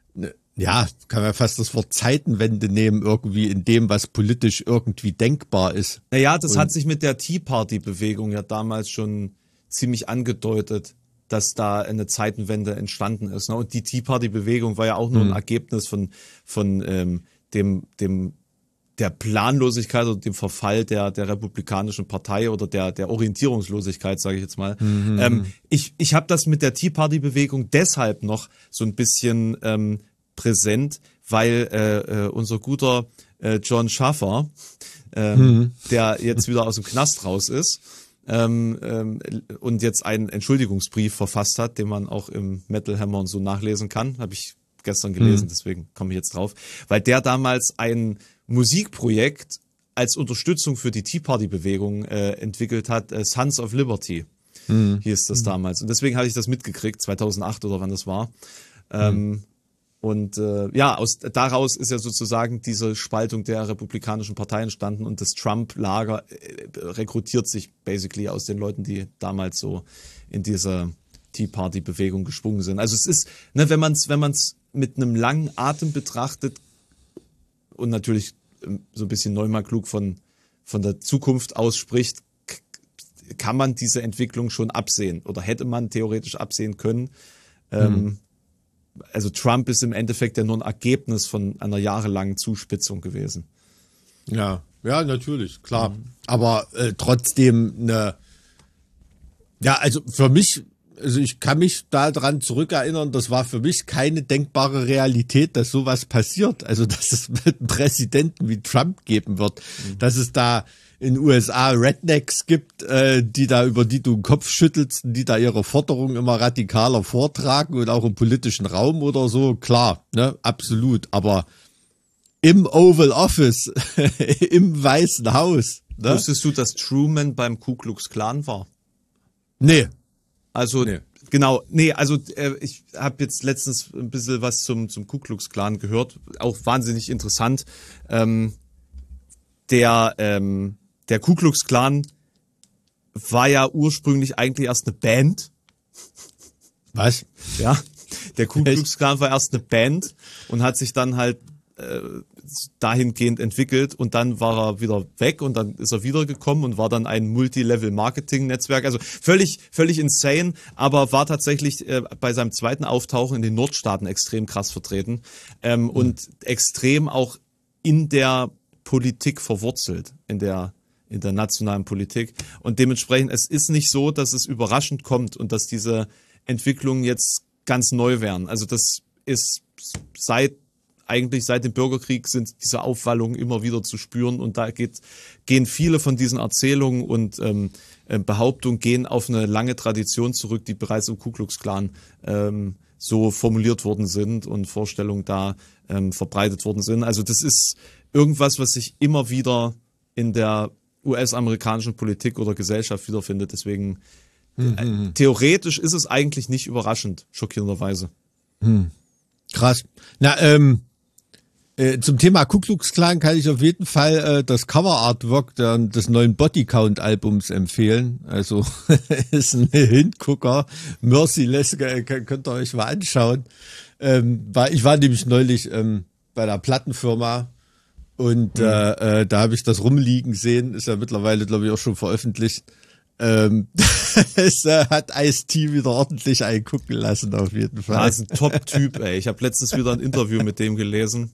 ja, kann man fast das Wort Zeitenwende nehmen, irgendwie in dem, was politisch irgendwie denkbar ist. Naja, das Und hat sich mit der Tea Party Bewegung ja damals schon ziemlich angedeutet, dass da eine Zeitenwende entstanden ist, ne? Und die Tea Party Bewegung war ja auch nur ein Ergebnis von, von ähm, dem, dem der Planlosigkeit oder dem Verfall der der republikanischen Partei oder der der Orientierungslosigkeit, sage ich jetzt mal. Mhm. Ähm, ich ich habe das mit der Tea Party Bewegung deshalb noch so ein bisschen ähm, präsent, weil äh, äh, unser guter äh, John Schaffer, ähm, mhm. der jetzt wieder aus dem Knast raus ist, ähm, ähm, und jetzt einen Entschuldigungsbrief verfasst hat, den man auch im Metal Hammer und so nachlesen kann, habe ich gestern gelesen, mhm. deswegen komme ich jetzt drauf, weil der damals ein Musikprojekt als Unterstützung für die Tea Party Bewegung äh, entwickelt hat, äh, Sons of Liberty mhm. hieß das mhm. damals, und deswegen habe ich das mitgekriegt, zweitausendacht oder wann das war. Ähm, mhm. Und äh, ja, aus daraus ist ja sozusagen diese Spaltung der republikanischen Partei entstanden, und das Trump-Lager äh, rekrutiert sich basically aus den Leuten, die damals so in diese Tea Party-Bewegung gesprungen sind. Also es ist, ne, wenn man es wenn man's mit einem langen Atem betrachtet und natürlich ähm, so ein bisschen neunmal klug von von der Zukunft ausspricht, k- kann man diese Entwicklung schon absehen oder hätte man theoretisch absehen können. Ähm, mhm. Also Trump ist im Endeffekt ja nur ein Ergebnis von einer jahrelangen Zuspitzung gewesen. Ja, ja, natürlich, klar. Mhm. Aber äh, trotzdem eine, ja, also für mich, also ich kann mich da dran zurückerinnern, das war für mich keine denkbare Realität, dass sowas passiert. Also dass es mit einem Präsidenten wie Trump geben wird, mhm. dass es da in den U S A Rednecks gibt, äh, die da, über die du den Kopf schüttelst, die da ihre Forderungen immer radikaler vortragen und auch im politischen Raum oder so, klar, ne, absolut. Aber im Oval Office, im Weißen Haus. Ne? Wusstest du, dass Truman beim Ku Klux Klan war? Nee. Also, nee. genau, nee, also äh, ich habe jetzt letztens ein bisschen was zum, zum Ku Klux Klan gehört, auch wahnsinnig interessant. Ähm, der, ähm, Der Ku Klux Klan war ja ursprünglich eigentlich erst eine Band. Was? Ja, der Ku Klux Klan war erst eine Band und hat sich dann halt äh, dahingehend entwickelt, und dann war er wieder weg und dann ist er wiedergekommen und war dann ein Multilevel-Marketing-Netzwerk. Also völlig, völlig insane, aber war tatsächlich äh, bei seinem zweiten Auftauchen in den Nordstaaten extrem krass vertreten ähm, mhm. und extrem auch in der Politik verwurzelt, in der in der nationalen Politik. Und dementsprechend, es ist nicht so, dass es überraschend kommt und dass diese Entwicklungen jetzt ganz neu wären. Also das ist seit, eigentlich seit dem Bürgerkrieg sind diese Aufwallungen immer wieder zu spüren, und da geht, gehen viele von diesen Erzählungen und ähm, Behauptungen gehen auf eine lange Tradition zurück, die bereits im Ku Klux Klan ähm, so formuliert worden sind und Vorstellungen da ähm, verbreitet worden sind. Also das ist irgendwas, was sich immer wieder in der U S-amerikanischen Politik oder Gesellschaft wiederfindet. Deswegen mhm. äh, theoretisch ist es eigentlich nicht überraschend, schockierenderweise. Mhm. Krass. Na, ähm, äh, zum Thema Ku Klux Klan kann ich auf jeden Fall äh, das Cover-Artwork der, des neuen Bodycount-Albums empfehlen. Also ist ein Hingucker. Merciless, äh, könnt ihr euch mal anschauen. Ähm, war, ich war nämlich neulich ähm, bei der Plattenfirma, und mhm. äh, äh, da habe ich das rumliegen sehen, ist ja mittlerweile, glaube ich, auch schon veröffentlicht. Ähm, es äh, hat Ice-T wieder ordentlich eingucken lassen, auf jeden Fall. Ja, ist ein Top-Typ, ey. Ich habe letztens wieder ein Interview mit dem gelesen.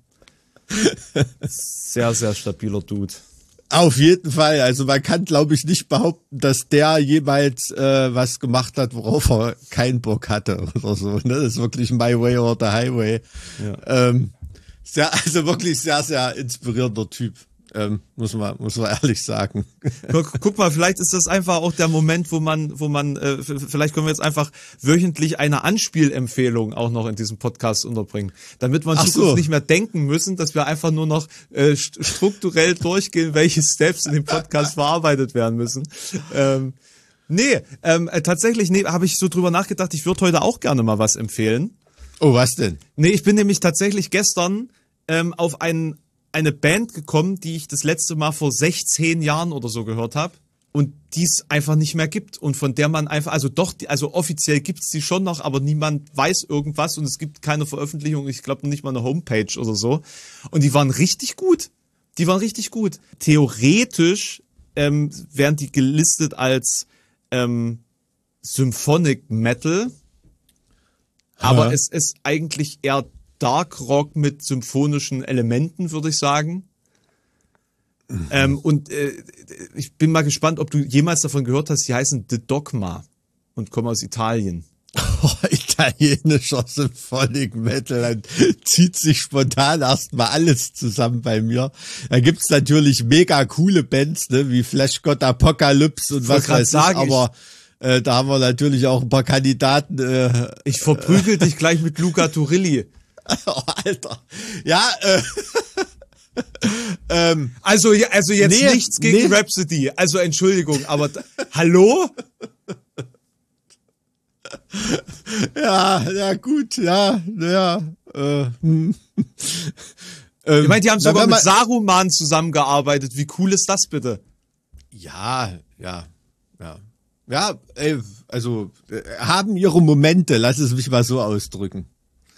Sehr, sehr stabiler Dude. Auf jeden Fall. Also man kann, glaube ich, nicht behaupten, dass der jemals äh, was gemacht hat, worauf er keinen Bock hatte oder so. Ne? Das ist wirklich my way or the highway. Ja. Ähm, Sehr, also wirklich sehr, sehr inspirierender Typ, ähm, muss man, muss man ehrlich sagen. Guck, guck mal, vielleicht ist das einfach auch der Moment, wo man, wo man, äh, vielleicht können wir jetzt einfach wöchentlich eine Anspielempfehlung auch noch in diesem Podcast unterbringen, damit wir in Zukunft so. nicht mehr denken müssen, dass wir einfach nur noch äh, strukturell durchgehen, welche Steps in dem Podcast verarbeitet werden müssen. Ähm, nee, ähm, tatsächlich, nee, habe ich so drüber nachgedacht, ich würde heute auch gerne mal was empfehlen. Oh, was denn? Nee, ich bin nämlich tatsächlich gestern ähm, auf ein, eine Band gekommen, die ich das letzte Mal vor sechzehn Jahren oder so gehört habe und die es einfach nicht mehr gibt und von der man einfach, also doch, also offiziell gibt's die schon noch, aber niemand weiß irgendwas und es gibt keine Veröffentlichung, ich glaube nicht mal eine Homepage oder so, und die waren richtig gut. Die waren richtig gut. Theoretisch ähm, wären die gelistet als ähm, Symphonic Metal, aber ja. Es ist eigentlich eher Dark Rock mit symphonischen Elementen, würde ich sagen. Mhm. Ähm, und äh, ich bin mal gespannt, ob du jemals davon gehört hast, die heißen The Dogma und kommen aus Italien. Oh, italienischer Symphonic Metal, dann zieht sich spontan erstmal alles zusammen bei mir. Da gibt's natürlich mega coole Bands, ne, wie Flash God Apocalypse und was weiß ich, aber äh, da haben wir natürlich auch ein paar Kandidaten. Äh, ich verprügel dich gleich mit Luca Turilli. Oh, Alter. Ja, äh, ähm, also, also jetzt nee, nichts gegen nee. Rhapsody. Also Entschuldigung, aber hallo? Ja, ja, gut, ja, ja. Äh, hm. ähm, ich meine, die haben sogar na, mit Saruman zusammengearbeitet. Wie cool ist das bitte? Ja, ja, ja. Ja, ey, also äh, haben ihre Momente, lass es mich mal so ausdrücken.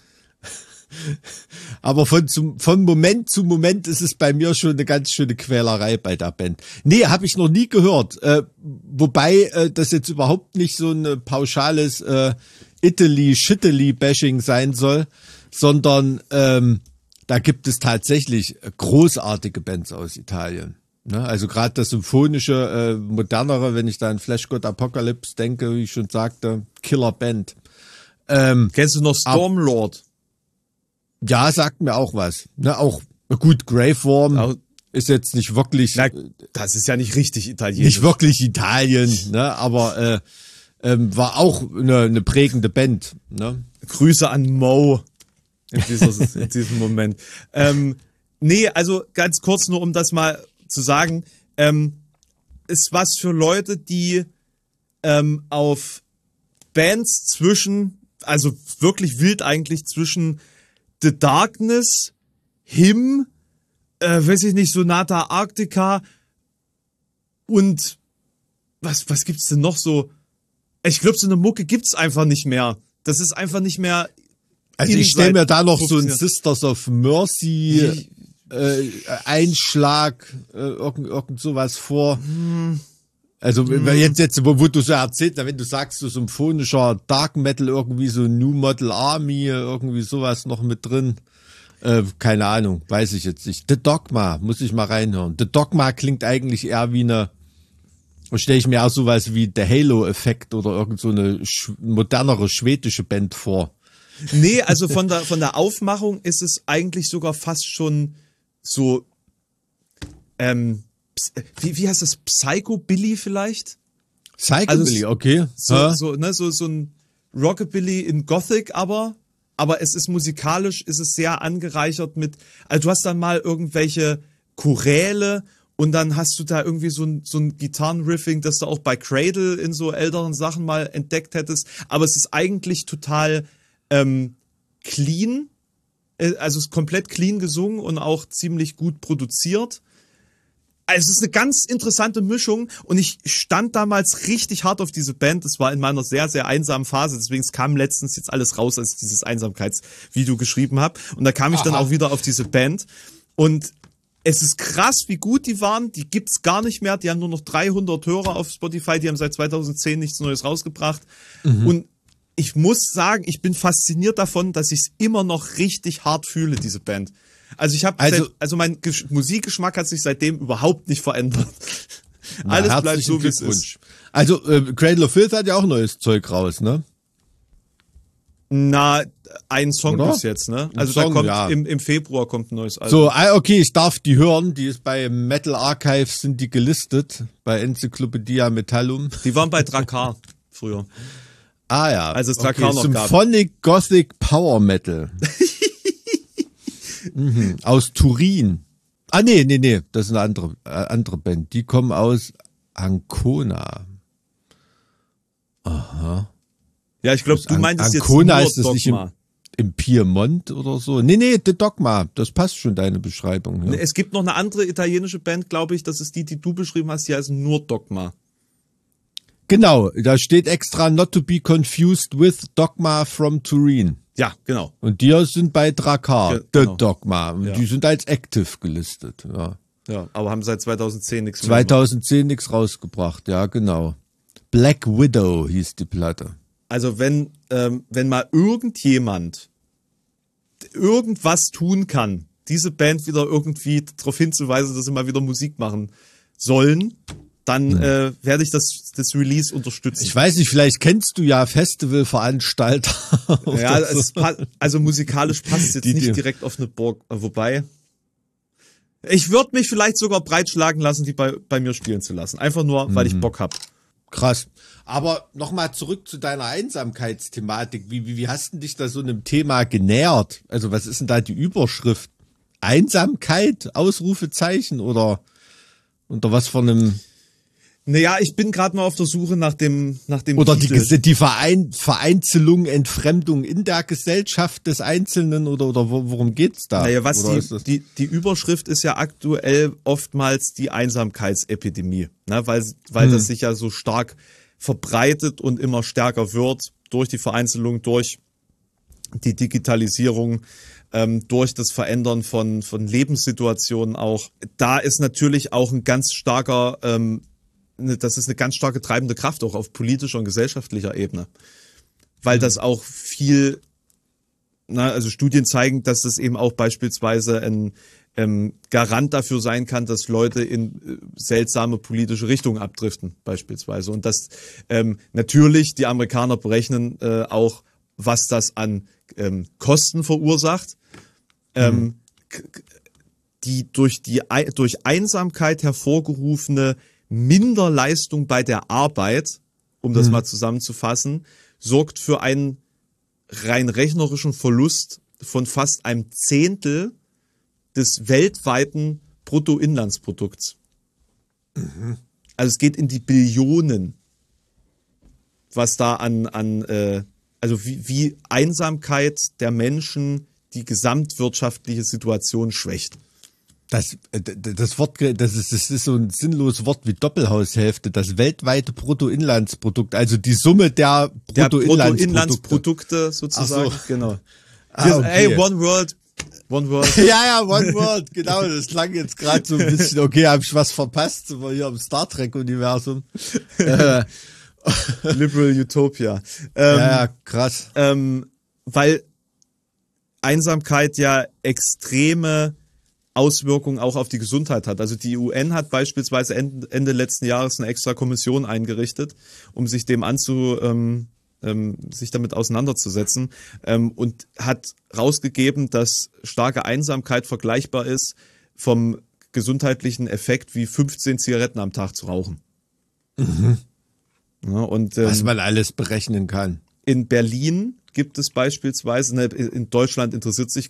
Aber von, zum, von Moment zu Moment ist es bei mir schon eine ganz schöne Quälerei bei der Band. Nee, habe ich noch nie gehört. Äh, wobei äh, das jetzt überhaupt nicht so ein pauschales äh, Italy-Shittily-Bashing sein soll, sondern ähm, da gibt es tatsächlich großartige Bands aus Italien. Ne? Also gerade das symphonische, äh, modernere, wenn ich da an Flash God Apocalypse denke, wie ich schon sagte, Killer Band. Ähm, Kennst du noch Stormlord? Ja, sagt mir auch was. Ne, auch gut, Graveworm auch, ist jetzt nicht wirklich, na, das ist ja nicht richtig italienisch. Nicht wirklich Italien, ne, aber äh, ähm, war auch eine, eine prägende Band. Ne? Grüße an Mo in, dieser, in diesem Moment. Ähm, nee, also ganz kurz nur, um das mal zu sagen, ähm, ist was für Leute, die ähm, auf Bands zwischen, also wirklich wild eigentlich zwischen The Darkness, Him, äh, weiß ich nicht, Sonata Arctica und was, was gibt's denn noch so? Ich glaube, so eine Mucke gibt's einfach nicht mehr. Das ist einfach nicht mehr. Also ich stelle mir da noch so ein Sisters of Mercy äh, Einschlag, äh, irgend, irgend sowas vor. Hm. Also hm. jetzt, jetzt wo, wo du so erzählst, wenn du sagst, so symphonischer Dark Metal, irgendwie so New Model Army, irgendwie sowas noch mit drin. Äh, keine Ahnung, weiß ich jetzt nicht. The Dogma, muss ich mal reinhören. The Dogma klingt eigentlich eher wie eine, stelle ich mir auch sowas wie The Halo-Effekt oder irgend so eine sch- modernere schwedische Band vor. Nee, also von der, von der Aufmachung ist es eigentlich sogar fast schon so, ähm, Wie, wie heißt das? Psychobilly vielleicht? Psychobilly, also, okay. So, so, ne, so, so ein Rockabilly in Gothic, aber, aber es ist musikalisch, ist es sehr angereichert mit, also du hast dann mal irgendwelche Choräle und dann hast du da irgendwie so ein, so ein Gitarrenriffing, das du auch bei Cradle in so älteren Sachen mal entdeckt hättest, aber es ist eigentlich total ähm, clean, also es ist komplett clean gesungen und auch ziemlich gut produziert. Also es ist eine ganz interessante Mischung und ich stand damals richtig hart auf diese Band. Das war in meiner sehr, sehr einsamen Phase. Deswegen kam letztens jetzt alles raus, als ich dieses Einsamkeitsvideo geschrieben habe. Und da kam ich Aha. dann auch wieder auf diese Band. Und es ist krass, wie gut die waren. Die gibt's gar nicht mehr. Die haben nur noch dreihundert Hörer auf Spotify. Die haben seit zweitausendzehn nichts Neues rausgebracht. Mhm. Und ich muss sagen, ich bin fasziniert davon, dass ich es immer noch richtig hart fühle, diese Band. Also ich habe also, also mein Gesch- Musikgeschmack hat sich seitdem überhaupt nicht verändert. Na, alles bleibt so wie es ist. Also äh, Cradle of Filth hat ja auch neues Zeug raus, ne? Na, ein Song Oder? bis jetzt, ne? Also Song, da kommt ja. im, im Februar kommt ein neues Album. So, okay, ich darf die hören. Die ist bei Metal Archives, sind die gelistet bei Enzyklopädia Metallum. Die waren bei Drakkar früher. Ah ja. Also es Drakkar okay, noch Symphonic gab. Gothic Power Metal. Mhm, aus Turin. Ah, nee, nee, nee, das ist eine andere, äh, andere Band. Die kommen aus Ancona. Aha. Ja, ich glaube, du An- meintest Ancona jetzt ist nur das nicht im, Dogma. im Piemont oder so? Nee, nee, The Dogma. Das passt schon, deine Beschreibung. Ja. Es gibt noch eine andere italienische Band, glaube ich, das ist die, die du beschrieben hast, die heißt nur Dogma. Genau, da steht extra not to be confused with Dogma from Turin. Ja, genau. Und die sind bei Drakkar, Ja, The genau. Dogma. Und Ja. die sind als active gelistet. Ja. Ja, aber haben seit zweitausendzehn nichts mehr zweitausendzehn nichts rausgebracht, ja, genau. Black Widow hieß die Platte. Also wenn, ähm, wenn mal irgendjemand irgendwas tun kann, diese Band wieder irgendwie darauf hinzuweisen, dass sie mal wieder Musik machen sollen, dann hm. äh, werde ich das, das Release unterstützen. Ich weiß nicht, vielleicht kennst du ja Festivalveranstalter. Ja, es pa- also musikalisch passt es jetzt Die, nicht die. direkt auf eine Burg, wobei ich würde mich vielleicht sogar breitschlagen lassen, die bei, bei mir spielen zu lassen. Einfach nur, weil ich Bock hab. Krass. Aber nochmal zurück zu deiner Einsamkeitsthematik. Wie, wie, wie hast du dich da so einem Thema genähert? Also was ist denn da die Überschrift? Einsamkeit? Ausrufezeichen? Oder unter was von einem... Naja, ich bin gerade mal auf der Suche nach dem, nach dem Oder die, Titel. die Verein, Vereinzelung, Entfremdung in der Gesellschaft des Einzelnen oder, oder worum geht's da? Naja, was oder die, die, die Überschrift ist ja aktuell oftmals die Einsamkeitsepidemie, ne? weil, weil hm. das sich ja so stark verbreitet und immer stärker wird durch die Vereinzelung, durch die Digitalisierung, ähm, durch das Verändern von, von Lebenssituationen auch. Da ist natürlich auch ein ganz starker, ähm, das ist eine ganz starke treibende Kraft auch auf politischer und gesellschaftlicher Ebene, weil das auch viel, na, also Studien zeigen, dass das eben auch beispielsweise ein ähm, Garant dafür sein kann, dass Leute in äh, seltsame politische Richtungen abdriften beispielsweise und dass ähm, natürlich die Amerikaner berechnen äh, auch, was das an ähm, Kosten verursacht, ähm, mhm. k- die durch die durch Einsamkeit hervorgerufene Minderleistung bei der Arbeit, um das mhm. mal zusammenzufassen, sorgt für einen rein rechnerischen Verlust von fast einem Zehntel des weltweiten Bruttoinlandsprodukts. Mhm. Also es geht in die Billionen, was da an, an äh, also wie, wie Einsamkeit der Menschen die gesamtwirtschaftliche Situation schwächt. Das, das Wort, das ist, das ist so ein sinnloses Wort wie Doppelhaushälfte. Das weltweite Bruttoinlandsprodukt, also die Summe der Bruttoinlandsprodukte. Bruttoinlandsprodukte sozusagen, so. genau. Ah, okay. Ey, One World, One World. ja, ja, One World, genau. Das klang jetzt gerade so ein bisschen, okay, habe ich was verpasst, sind wir hier im Star Trek-Universum. äh, Liberal Utopia. Ähm, ja, ja, krass. Ähm, weil Einsamkeit ja extreme Auswirkungen auch auf die Gesundheit hat. Also die U N hat beispielsweise Ende, Ende letzten Jahres eine extra Kommission eingerichtet, um sich dem anzu, ähm, ähm, sich damit auseinanderzusetzen, ähm, und hat rausgegeben, dass starke Einsamkeit vergleichbar ist vom gesundheitlichen Effekt wie fünfzehn Zigaretten am Tag zu rauchen. Mhm. Ja, und, ähm, was man alles berechnen kann. In Berlin gibt es beispielsweise, ne, in Deutschland interessiert sich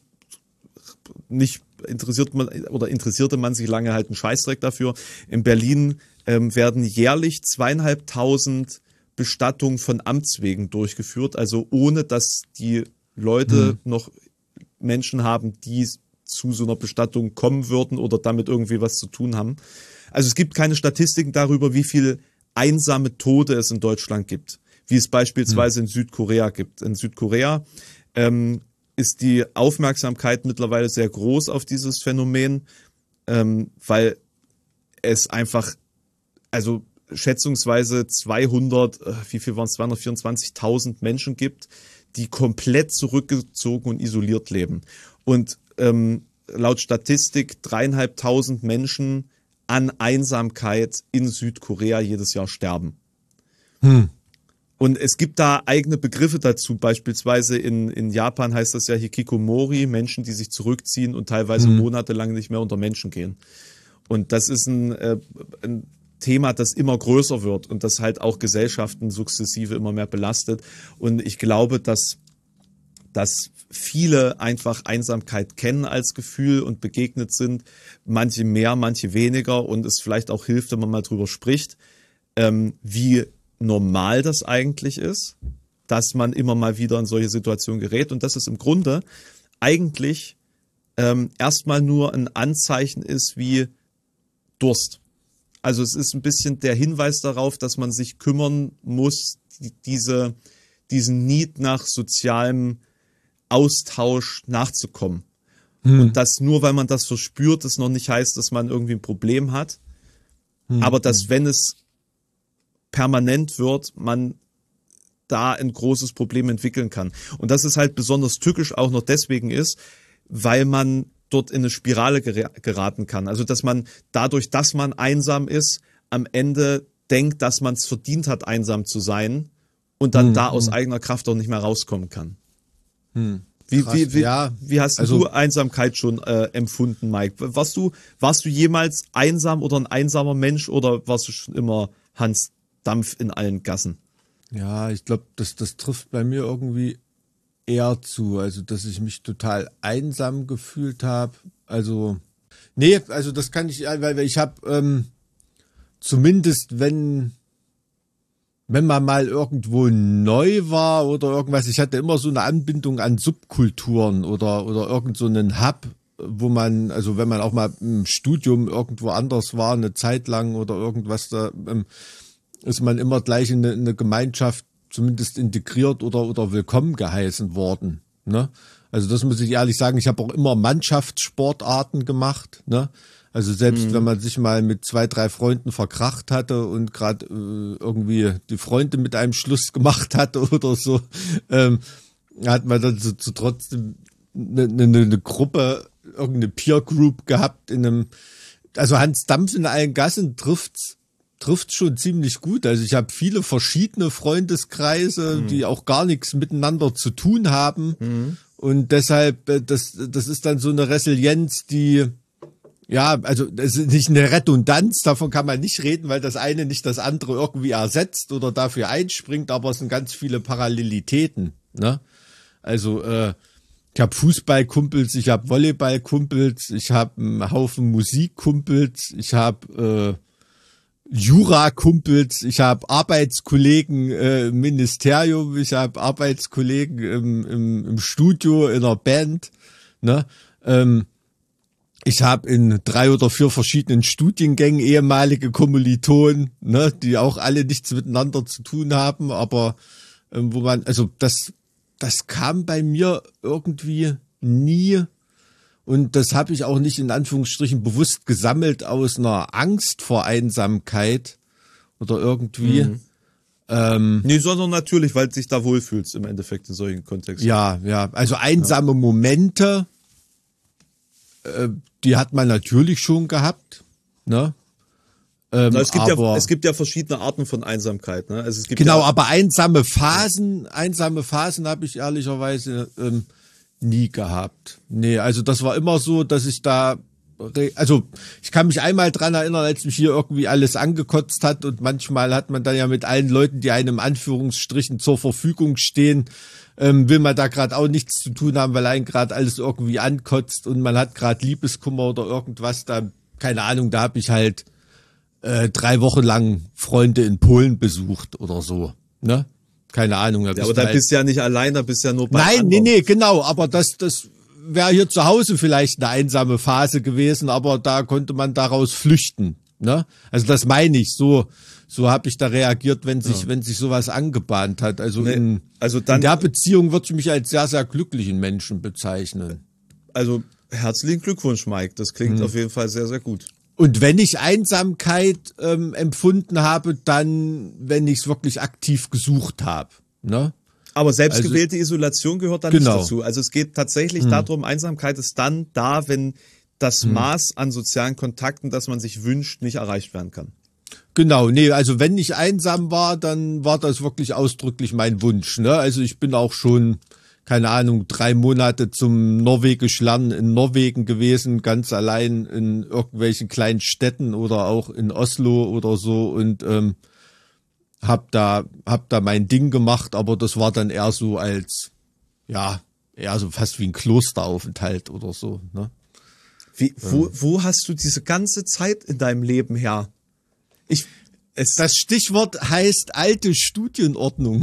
nicht interessiert man oder interessierte man sich lange halt einen Scheißdreck dafür. In Berlin ähm, werden jährlich zweieinhalbtausend Bestattungen von Amts wegen durchgeführt, also ohne dass die Leute hm. noch Menschen haben, die zu so einer Bestattung kommen würden oder damit irgendwie was zu tun haben. Also es gibt keine Statistiken darüber, wie viel einsame Tode es in Deutschland gibt, wie es beispielsweise hm. in Südkorea gibt. In Südkorea ähm, ist die Aufmerksamkeit mittlerweile sehr groß auf dieses Phänomen, ähm, weil es einfach, also schätzungsweise zweihundert, äh, wie viel waren es, zweihundertvierundzwanzigtausend Menschen gibt, die komplett zurückgezogen und isoliert leben. Und ähm, laut Statistik dreieinhalbtausend Menschen an Einsamkeit in Südkorea jedes Jahr sterben. Hm. Und es gibt da eigene Begriffe dazu, beispielsweise in, in Japan heißt das ja Hikikomori, Menschen, die sich zurückziehen und teilweise mhm. monatelang nicht mehr unter Menschen gehen. Und das ist ein, äh, ein Thema, das immer größer wird und das halt auch Gesellschaften sukzessive immer mehr belastet. Und ich glaube, dass, dass viele einfach Einsamkeit kennen als Gefühl und begegnet sind, manche mehr, manche weniger, und es vielleicht auch hilft, wenn man mal drüber spricht, ähm, wie normal das eigentlich ist, dass man immer mal wieder in solche Situationen gerät und dass es im Grunde eigentlich ähm, erstmal nur ein Anzeichen ist wie Durst. Also es ist ein bisschen der Hinweis darauf, dass man sich kümmern muss, die, diese, diesen Need nach sozialem Austausch nachzukommen. Hm. Und dass nur weil man das verspürt, das noch nicht heißt, dass man irgendwie ein Problem hat, hm. aber dass, wenn es permanent wird, man da ein großes Problem entwickeln kann. Und dass es halt besonders tückisch auch noch deswegen ist, weil man dort in eine Spirale geraten kann. Also dass man dadurch, dass man einsam ist, am Ende denkt, dass man es verdient hat, einsam zu sein und dann hm, da aus hm. eigener Kraft auch nicht mehr rauskommen kann. Hm. Wie, Krass, wie, wie, ja. wie hast also, du Einsamkeit schon äh, empfunden, Mike? Warst du, warst du jemals einsam oder ein einsamer Mensch oder warst du schon immer Hans Dampf in allen Gassen? Ja, ich glaube, das, das trifft bei mir irgendwie eher zu. Also, dass ich mich total einsam gefühlt habe. Also, nee, also das kann ich, weil ich habe ähm, zumindest, wenn wenn man mal irgendwo neu war oder irgendwas, ich hatte immer so eine Anbindung an Subkulturen oder oder irgend so einen Hub, wo man, also wenn man auch mal im Studium irgendwo anders war, eine Zeit lang oder irgendwas, da ähm, ist man immer gleich in eine, in eine Gemeinschaft zumindest integriert oder oder willkommen geheißen worden, ne? Also das muss ich ehrlich sagen, ich habe auch immer Mannschaftssportarten gemacht, ne? Also selbst mhm. wenn man sich mal mit zwei, drei Freunden verkracht hatte und gerade äh, irgendwie die Freunde mit einem Schluss gemacht hatte oder so, ähm, hat man dann so, so trotzdem eine, eine, eine Gruppe, irgendeine Peer Group gehabt in einem, also Hans Dampf in allen Gassen trifft's, trifft's schon ziemlich gut. Also ich habe viele verschiedene Freundeskreise, mhm. die auch gar nichts miteinander zu tun haben mhm. und deshalb, das, das ist dann so eine Resilienz, die ja, also das ist nicht eine Redundanz, davon kann man nicht reden, weil das eine nicht das andere irgendwie ersetzt oder dafür einspringt, aber es sind ganz viele Parallelitäten, ne? Also äh, ich habe Fußballkumpels, ich habe Volleyballkumpels, ich habe einen Haufen Musikkumpels, ich habe äh, Jura-Kumpels, ich habe Arbeitskollegen äh, im Ministerium, ich habe Arbeitskollegen im, im, im Studio, in einer Band, ne? Ähm, Ich habe in drei oder vier verschiedenen Studiengängen ehemalige Kommilitonen, ne, die auch alle nichts miteinander zu tun haben, aber ähm, wo man, also das, das kam bei mir irgendwie nie und das habe ich auch nicht in Anführungsstrichen bewusst gesammelt aus einer Angst vor Einsamkeit oder irgendwie. Mhm. Ähm, nee, sondern natürlich, weil du dich da wohlfühlst im Endeffekt in solchen Kontexten. Ja, ja, also einsame ja. Momente, die hat man natürlich schon gehabt, ne? Ähm, Na, es gibt aber, ja es gibt ja verschiedene Arten von Einsamkeit, ne? Also es gibt genau, ja, aber einsame Phasen, einsame Phasen habe ich ehrlicherweise ähm, nie gehabt. Nee, also das war immer so, dass ich da, also ich kann mich einmal dran erinnern, als mich hier irgendwie alles angekotzt hat und manchmal hat man dann ja mit allen Leuten, die einem in Anführungsstrichen zur Verfügung stehen, ähm, will man da gerade auch nichts zu tun haben, weil einen gerade alles irgendwie ankotzt und man hat gerade Liebeskummer oder irgendwas, da, keine Ahnung, da habe ich halt äh, drei Wochen lang Freunde in Polen besucht oder so, ne? Keine Ahnung. Ja, aber da halt, bist du ja nicht allein, da bist du ja nur bei Nein, anderen. nee, nee, genau, aber das, das wäre hier zu Hause vielleicht eine einsame Phase gewesen, aber da konnte man daraus flüchten, ne? Also das meine ich, so so habe ich da reagiert, wenn sich ja. wenn sich sowas angebahnt hat. Also, nee, in, also dann, in der Beziehung würde ich mich als sehr, sehr glücklichen Menschen bezeichnen. Also herzlichen Glückwunsch, Mike. Das klingt hm. auf jeden Fall sehr, sehr gut. Und wenn ich Einsamkeit ähm, empfunden habe, dann, wenn ich es wirklich aktiv gesucht habe, ne? Aber selbstgewählte also, Isolation gehört da genau. nicht dazu. Also es geht tatsächlich hm. darum, Einsamkeit ist dann da, wenn das hm. Maß an sozialen Kontakten, das man sich wünscht, nicht erreicht werden kann. Genau, nee, also wenn ich einsam war, dann war das wirklich ausdrücklich mein Wunsch, ne? Also ich bin auch schon, keine Ahnung, drei Monate zum Norwegisch lernen in Norwegen gewesen, ganz allein in irgendwelchen kleinen Städten oder auch in Oslo oder so und ähm, hab da hab da mein Ding gemacht, aber das war dann eher so als, ja, eher so fast wie ein Klosteraufenthalt oder so, ne? Wie, wo, wo hast du diese ganze Zeit in deinem Leben her? Ich, es das Stichwort heißt alte Studienordnung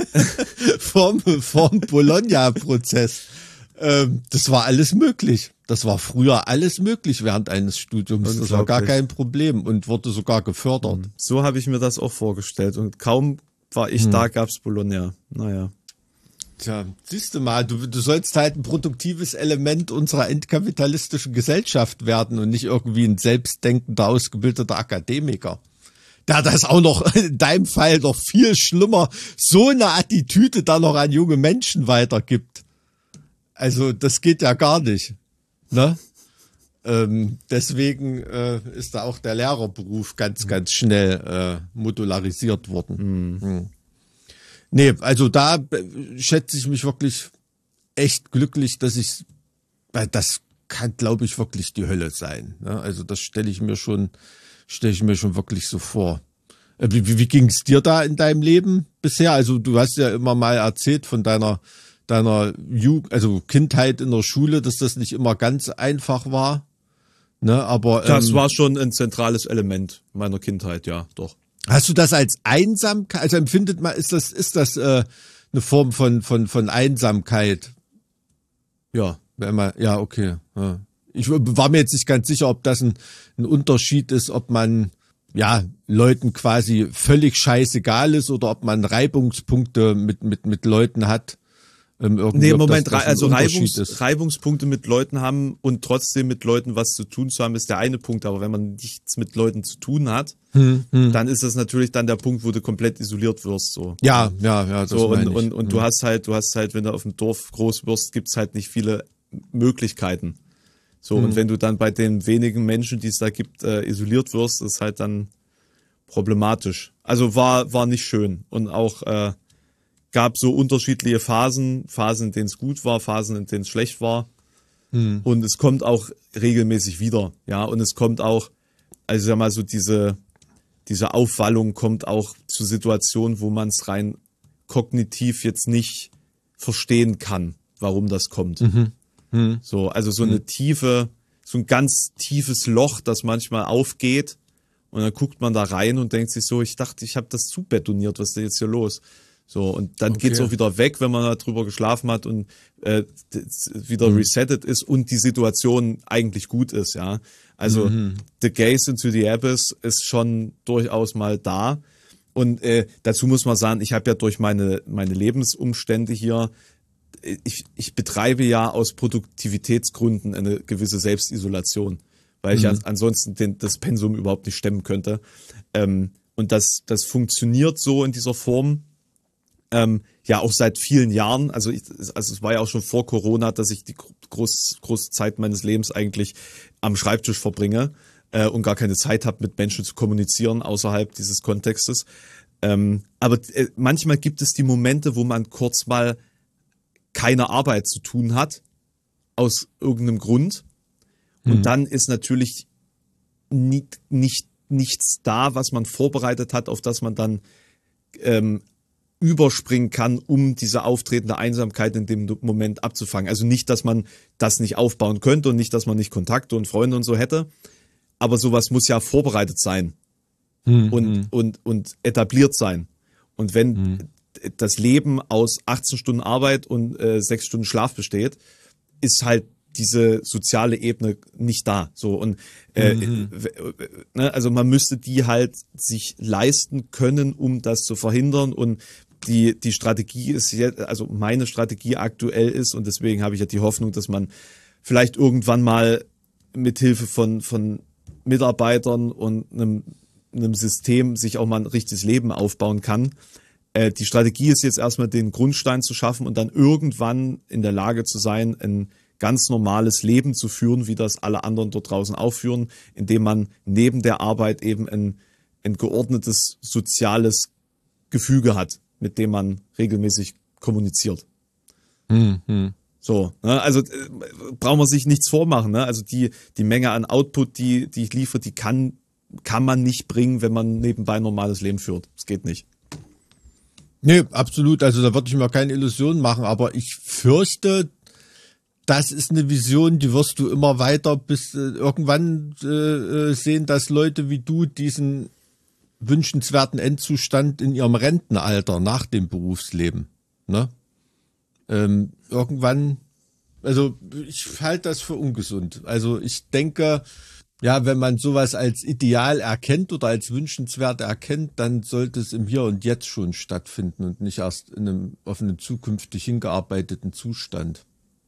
vom, vom Bologna-Prozess. Ähm, das war alles möglich. Das war früher alles möglich während eines Studiums. Das war gar kein Problem und wurde sogar gefördert. So habe ich mir das auch vorgestellt und kaum war ich hm. da, gab's Bologna. Naja. Tja, siehst du mal, du, du sollst halt ein produktives Element unserer entkapitalistischen Gesellschaft werden und nicht irgendwie ein selbstdenkender, ausgebildeter Akademiker. Der das auch noch, in deinem Fall noch viel schlimmer, so eine Attitüde da noch an junge Menschen weitergibt. Also, das geht ja gar nicht, ne? Ähm, deswegen äh, ist da auch der Lehrerberuf ganz, mhm. ganz schnell äh, modularisiert worden. Mhm. Mhm. Nee, also da schätze ich mich wirklich echt glücklich, dass ich, weil das kann, glaube ich, wirklich die Hölle sein. Ne? Also das stelle ich mir schon, stelle ich mir schon wirklich so vor. Wie, wie, wie ging es dir da in deinem Leben bisher? Also du hast ja immer mal erzählt von deiner, deiner Jugend, also Kindheit in der Schule, dass das nicht immer ganz einfach war. Ne, aber ähm, das war schon ein zentrales Element meiner Kindheit, ja, doch. Hast du das als Einsamkeit, also empfindet man, ist das, ist das äh, eine Form von, von, von Einsamkeit? Ja. Wenn man, ja, okay. Ja. Ich war mir jetzt nicht ganz sicher, ob das ein, ein Unterschied ist, ob man ja Leuten quasi völlig scheißegal ist oder ob man Reibungspunkte mit, mit, mit Leuten hat. Ähm, nee, Moment, das, das also Reibungs, Reibungspunkte mit Leuten haben und trotzdem mit Leuten was zu tun zu haben, ist der eine Punkt. Aber wenn man nichts mit Leuten zu tun hat, hm, hm. dann ist das natürlich dann der Punkt, wo du komplett isoliert wirst. So. Ja, ja, ja. Das so, und meine ich. und, und hm. du hast halt, du hast halt, wenn du auf dem Dorf groß wirst, gibt's halt nicht viele Möglichkeiten. So, hm. und wenn du dann bei den wenigen Menschen, die es da gibt, äh, isoliert wirst, ist halt dann problematisch. Also war, war nicht schön. Und auch, äh, gab so unterschiedliche Phasen, Phasen, in denen es gut war, Phasen, in denen es schlecht war. Hm. Und es kommt auch regelmäßig wieder, ja. Und es kommt auch, also sag mal so diese, diese Aufwallung kommt auch zu Situationen, wo man es rein kognitiv jetzt nicht verstehen kann, warum das kommt. Mhm. Hm. So, also so mhm. eine tiefe, so ein ganz tiefes Loch, das manchmal aufgeht. Und dann guckt man da rein und denkt sich so, ich dachte, ich habe das zubetoniert, was ist denn jetzt hier los? So, und dann okay. geht's auch wieder weg, wenn man da drüber geschlafen hat und äh, wieder mhm. resettet ist und die Situation eigentlich gut ist, ja. Also mhm. The Gaze into the Abyss ist schon durchaus mal da. Und äh, dazu muss man sagen, ich habe ja durch meine meine Lebensumstände hier, ich, ich betreibe ja aus Produktivitätsgründen eine gewisse Selbstisolation, weil mhm. ich ansonsten den, das Pensum überhaupt nicht stemmen könnte. Ähm, und das, das funktioniert so in dieser Form. Ähm, ja, auch seit vielen Jahren, also, ich, also es war ja auch schon vor Corona, dass ich die groß, große Zeit meines Lebens eigentlich am Schreibtisch verbringe äh, und gar keine Zeit habe, mit Menschen zu kommunizieren außerhalb dieses Kontextes. Ähm, aber äh, manchmal gibt es die Momente, wo man kurz mal keine Arbeit zu tun hat, aus irgendeinem Grund. Und mhm. dann ist natürlich nicht, nicht, nichts da, was man vorbereitet hat, auf das man dann ähm, überspringen kann, um diese auftretende Einsamkeit in dem Moment abzufangen. Also nicht, dass man das nicht aufbauen könnte und nicht, dass man nicht Kontakte und Freunde und so hätte, aber sowas muss ja vorbereitet sein mhm. und, und, und etabliert sein. Und wenn mhm. das Leben aus achtzehn Stunden Arbeit und äh, sechs Stunden Schlaf besteht, ist halt diese soziale Ebene nicht da. So und äh, mhm. ne, also man müsste die halt sich leisten können, um das zu verhindern. Und die die Strategie ist jetzt, also meine Strategie aktuell ist, und deswegen habe ich ja die Hoffnung, dass man vielleicht irgendwann mal mit Hilfe von von Mitarbeitern und einem einem System sich auch mal ein richtiges Leben aufbauen kann. Äh, die Strategie ist jetzt erstmal den Grundstein zu schaffen und dann irgendwann in der Lage zu sein, ein ganz normales Leben zu führen, wie das alle anderen dort draußen auch führen, indem man neben der Arbeit eben ein, ein geordnetes soziales Gefüge hat, mit dem man regelmäßig kommuniziert. Mhm. So, ne? Also äh, braucht man sich nichts vormachen. Ne? Also die die Menge an Output, die die ich liefere, die kann kann man nicht bringen, wenn man nebenbei ein normales Leben führt. Das geht nicht. Nee, absolut. Also da würde ich mir keine Illusionen machen, aber ich fürchte, das ist eine Vision, die wirst du immer weiter bis äh, irgendwann äh, sehen, dass Leute wie du diesen wünschenswerten Endzustand in ihrem Rentenalter nach dem Berufsleben, ne? Ähm, irgendwann, also ich halte das für ungesund. Also ich denke, ja, wenn man sowas als Ideal erkennt oder als wünschenswert erkennt, dann sollte es im Hier und Jetzt schon stattfinden und nicht erst in einem auf einen zukünftig hingearbeiteten Zustand.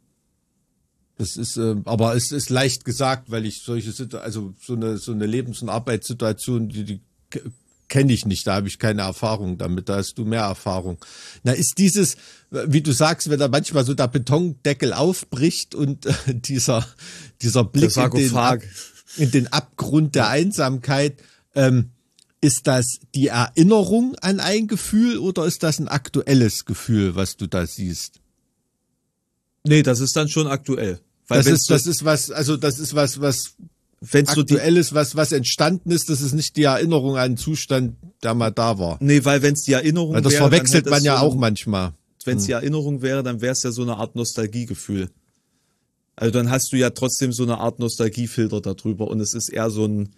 Das ist, äh, aber es ist leicht gesagt, weil ich solche Situ- also so eine so eine Lebens- und Arbeitssituation, die, die kenne ich nicht, da habe ich keine Erfahrung damit, da hast du mehr Erfahrung. Na, ist dieses, wie du sagst, wenn da manchmal so der Betondeckel aufbricht und äh, dieser, dieser Blick in den, Ab, in den Abgrund der Einsamkeit, ähm, ist das die Erinnerung an ein Gefühl oder ist das ein aktuelles Gefühl, was du da siehst? Nee, das ist dann schon aktuell. Weil das ist, so, das ist was, also das ist was, was wenn's aktuell so ist, was, was entstanden ist, das ist nicht die Erinnerung an einen Zustand, der mal da war. Nee, weil wenn es die Erinnerung wäre. Das wäre, verwechselt man ja so, auch manchmal. Wenn es hm. die Erinnerung wäre, dann wäre es ja so eine Art Nostalgiegefühl. Also dann hast du ja trotzdem so eine Art Nostalgiefilter darüber und es ist eher so ein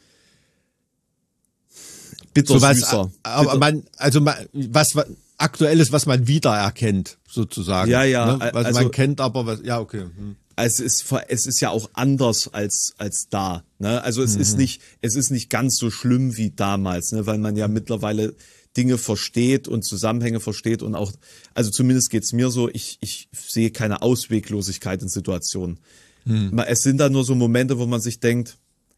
bittersüßer. So aber Bitter. man, also man, was, was Aktuelles, was man wiedererkennt, sozusagen. Ja, ja. Ne? Was also, man kennt, aber was, ja, okay. Hm. Es ist, es ist ja auch anders als, als da, ne? Also es mhm. ist nicht, es ist nicht ganz so schlimm wie damals, ne? Weil man ja mittlerweile Dinge versteht und Zusammenhänge versteht und auch, also zumindest geht's mir so, ich, ich sehe keine Ausweglosigkeit in Situationen. Mhm. Es sind da nur so Momente, wo man sich denkt,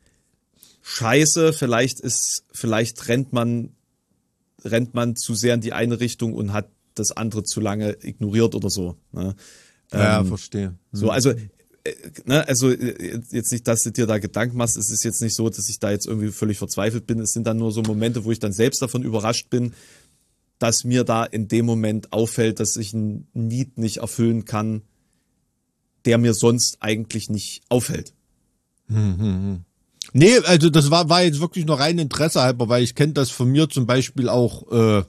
Scheiße, vielleicht ist, vielleicht rennt man, rennt man zu sehr in die eine Richtung und hat das andere zu lange ignoriert oder so. Ne? Ja, ähm, verstehe. Hm. So, also, äh, ne, also jetzt nicht, dass du dir da Gedanken machst. Es ist jetzt nicht so, dass ich da jetzt irgendwie völlig verzweifelt bin. Es sind dann nur so Momente, wo ich dann selbst davon überrascht bin, dass mir da in dem Moment auffällt, dass ich einen Need nicht erfüllen kann, der mir sonst eigentlich nicht auffällt. Hm, hm, hm. Nee, also das war, war jetzt wirklich nur rein Interesse halber, weil ich kenne das von mir zum Beispiel auch, äh,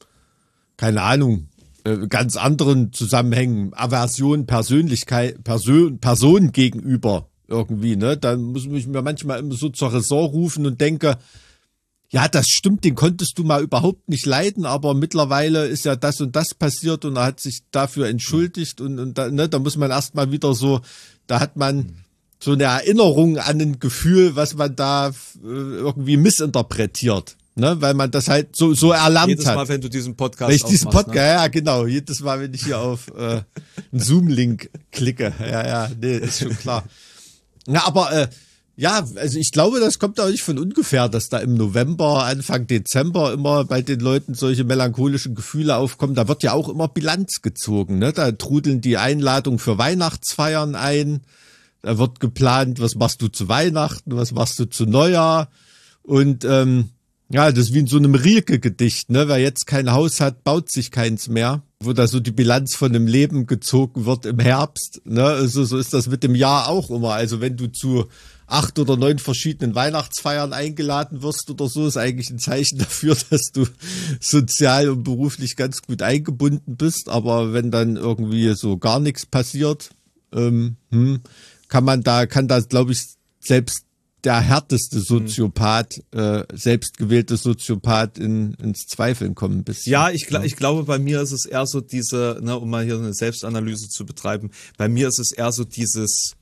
keine Ahnung, äh, ganz anderen Zusammenhängen, Aversion, Persönlichkeit, Person, Person gegenüber irgendwie, ne? Dann muss ich mir manchmal immer so zur Raison rufen und denke, ja, das stimmt, den konntest du mal überhaupt nicht leiden, aber mittlerweile ist ja das und das passiert und er hat sich dafür entschuldigt und, und da, ne, da muss man erstmal wieder so, da hat man so eine Erinnerung an ein Gefühl, was man da äh, irgendwie missinterpretiert, ne, weil man das halt so so erlernt jedes hat. Jedes Mal, wenn du diesen Podcast wenn ich diesen Podcast, ne? ja genau, jedes Mal, wenn ich hier auf äh, einen Zoom-Link klicke, ja, ja, nee, ist schon klar. Ja, aber äh, ja, also ich glaube, das kommt auch nicht von ungefähr, dass da im November, Anfang Dezember immer bei den Leuten solche melancholischen Gefühle aufkommen. Da wird ja auch immer Bilanz gezogen, ne? Da trudeln die Einladungen für Weihnachtsfeiern ein. Da wird geplant, was machst du zu Weihnachten, was machst du zu Neujahr. Und ähm, ja, das ist wie in so einem Rilke-Gedicht, ne? Wer jetzt kein Haus hat, baut sich keins mehr. Wo da so die Bilanz von dem Leben gezogen wird im Herbst, ne? Also, so ist das mit dem Jahr auch immer. Also wenn du zu acht oder neun verschiedenen Weihnachtsfeiern eingeladen wirst oder so, ist eigentlich ein Zeichen dafür, dass du sozial und beruflich ganz gut eingebunden bist. Aber wenn dann irgendwie so gar nichts passiert, ähm, hm, kann man da, kann da, glaube ich, selbst der härteste Soziopath, mhm. äh, selbstgewählte Soziopath in, ins Zweifeln kommen ein bisschen. Ja, ich, ich glaube, bei mir ist es eher so diese, ne, um mal hier eine Selbstanalyse zu betreiben, bei mir ist es eher so dieses,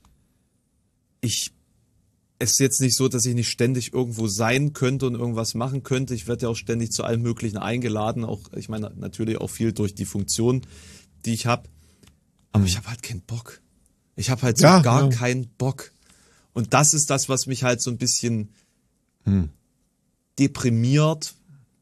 ich, es ist jetzt nicht so, dass ich nicht ständig irgendwo sein könnte und irgendwas machen könnte. Ich werde ja auch ständig zu allem Möglichen eingeladen, auch, ich meine, natürlich auch viel durch die Funktion, die ich habe. Aber mhm. ich habe halt keinen Bock. Ich habe halt so ja, gar ja. keinen Bock. Und das ist das, was mich halt so ein bisschen hm. deprimiert,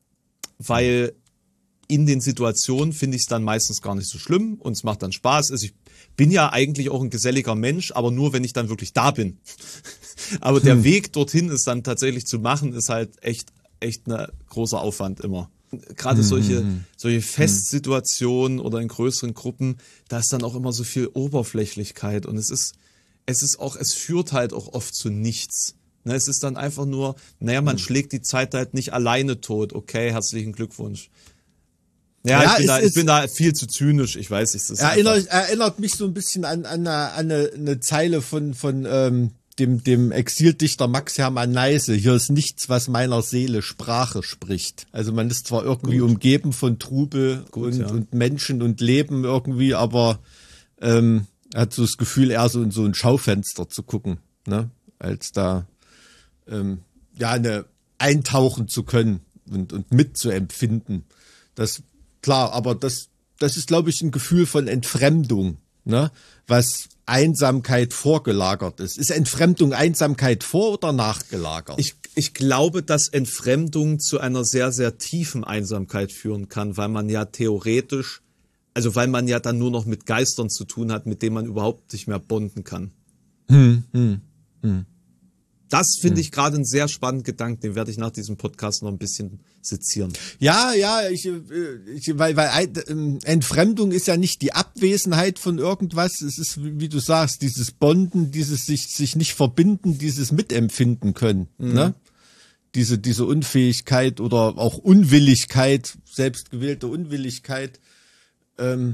weil in den Situationen finde ich es dann meistens gar nicht so schlimm und es macht dann Spaß. Also ich bin ja eigentlich auch ein geselliger Mensch, aber nur, wenn ich dann wirklich da bin. Aber der hm. Weg dorthin ist dann tatsächlich zu machen, ist halt echt, echt ein großer Aufwand immer. Gerade solche, solche Festsituationen oder in größeren Gruppen, da ist dann auch immer so viel Oberflächlichkeit und es ist, es ist auch, es führt halt auch oft zu nichts. Ne, es ist dann einfach nur, naja, man mhm. schlägt die Zeit halt nicht alleine tot. Okay, herzlichen Glückwunsch. Ja, ja ich, bin da, ich bin da viel zu zynisch, ich weiß nicht. Das erinnert, erinnert mich so ein bisschen an, an, eine, an eine, eine Zeile von, von ähm, dem, dem Exildichter Max Hermann Neise. Hier ist nichts, was meiner Seele Sprache spricht. Also man ist zwar irgendwie Gut. umgeben von Trubel Gut, und, ja. und Menschen und Leben irgendwie, aber ähm, hat so das Gefühl, eher so in so ein Schaufenster zu gucken, ne, als da ähm, ja eine eintauchen zu können und, und mitzuempfinden. Das klar, aber das das ist, glaube ich, ein Gefühl von Entfremdung, ne, was Einsamkeit vorgelagert ist. Ist Entfremdung Einsamkeit vor- oder nachgelagert? Ich, ich glaube, dass Entfremdung zu einer sehr, sehr tiefen Einsamkeit führen kann, weil man ja theoretisch, also weil man ja dann nur noch mit Geistern zu tun hat, mit denen man überhaupt nicht mehr bonden kann. Hm, hm, hm. Das finde ich gerade einen sehr spannenden Gedanken, den werde ich nach diesem Podcast noch ein bisschen sezieren. Ja, ja, ich, ich, weil, weil Entfremdung ist ja nicht die Abwesenheit von irgendwas. Es ist, wie du sagst, dieses Bonden, dieses sich, sich nicht verbinden, dieses Mitempfinden können, mhm. ne? Diese, diese Unfähigkeit oder auch Unwilligkeit, selbstgewählte Unwilligkeit, ähm,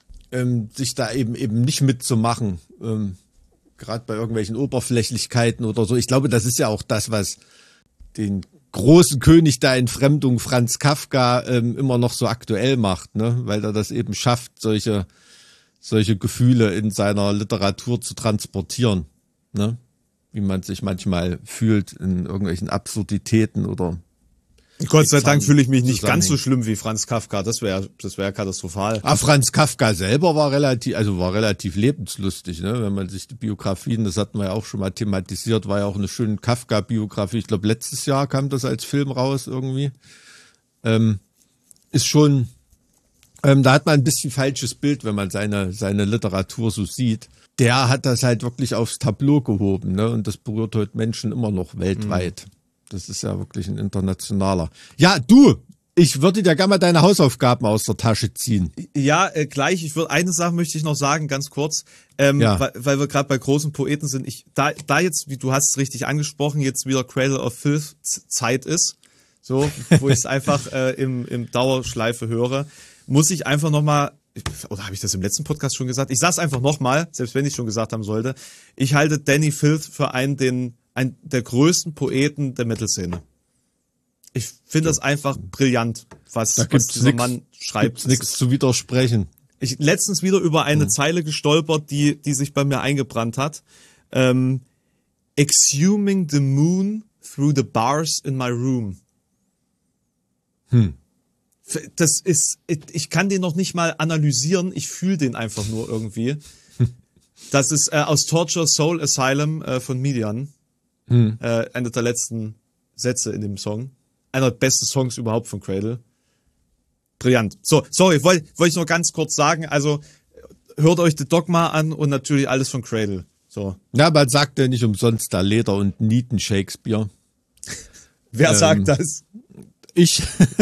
ähm, sich da eben, eben nicht mitzumachen, ähm, gerade bei irgendwelchen Oberflächlichkeiten oder so. Ich glaube, das ist ja auch das, was den großen König der Entfremdung, Franz Kafka, ähm, immer noch so aktuell macht, ne? Weil er das eben schafft, solche, solche Gefühle in seiner Literatur zu transportieren, ne? Wie man sich manchmal fühlt in irgendwelchen Absurditäten oder Gott sei Dank fühle ich mich nicht ganz so schlimm wie Franz Kafka. Das wäre, das wäre katastrophal. Ah, Franz Kafka selber war relativ, also war relativ lebenslustig, ne? Wenn man sich die Biografien, das hatten wir ja auch schon mal thematisiert, war ja auch eine schöne Kafka-Biografie. Ich glaube, letztes Jahr kam das als Film raus irgendwie. Ähm, ist schon, ähm, da hat man ein bisschen falsches Bild, wenn man seine, seine Literatur so sieht. Der hat das halt wirklich aufs Tableau gehoben, ne? Und das berührt heute Menschen immer noch weltweit. Mhm. Das ist ja wirklich ein internationaler. Ja, du, ich würde dir gerne mal deine Hausaufgaben aus der Tasche ziehen. Ja, äh, gleich. Ich würde eine Sache möchte ich noch sagen, ganz kurz, ähm, ja. weil, weil wir gerade bei großen Poeten sind. Ich da da jetzt, wie du hast es richtig angesprochen, jetzt wieder Cradle of Filth Zeit ist, so, wo ich es einfach äh, im im Dauerschleife höre, muss ich einfach noch mal, oder habe ich das im letzten Podcast schon gesagt? Ich sag's einfach noch mal, selbst wenn ich schon gesagt haben sollte. Ich halte Danny Filth für einen den ein der größten Poeten der Metal-Szene. Ich finde das einfach brillant, was, da was dieser nix, Mann schreibt. Gibt's nichts zu widersprechen. Ich letztens wieder über eine hm. Zeile gestolpert, die die sich bei mir eingebrannt hat. Ähm, Exhuming the moon through the bars in my room. Hm. Das ist, ich kann den noch nicht mal analysieren, ich fühle den einfach nur irgendwie. Das ist äh, aus Torture Soul Asylum äh, von Median. Hm. Äh, einer der letzten Sätze in dem Song. Einer der besten Songs überhaupt von Cradle. Brillant. So, sorry, wollte wollt ich nur ganz kurz sagen, also hört euch The Dogma an und natürlich alles von Cradle. So. Ja, man sagt ja nicht umsonst da Leder und Nieten Shakespeare. Wer ähm, sagt das? Ich.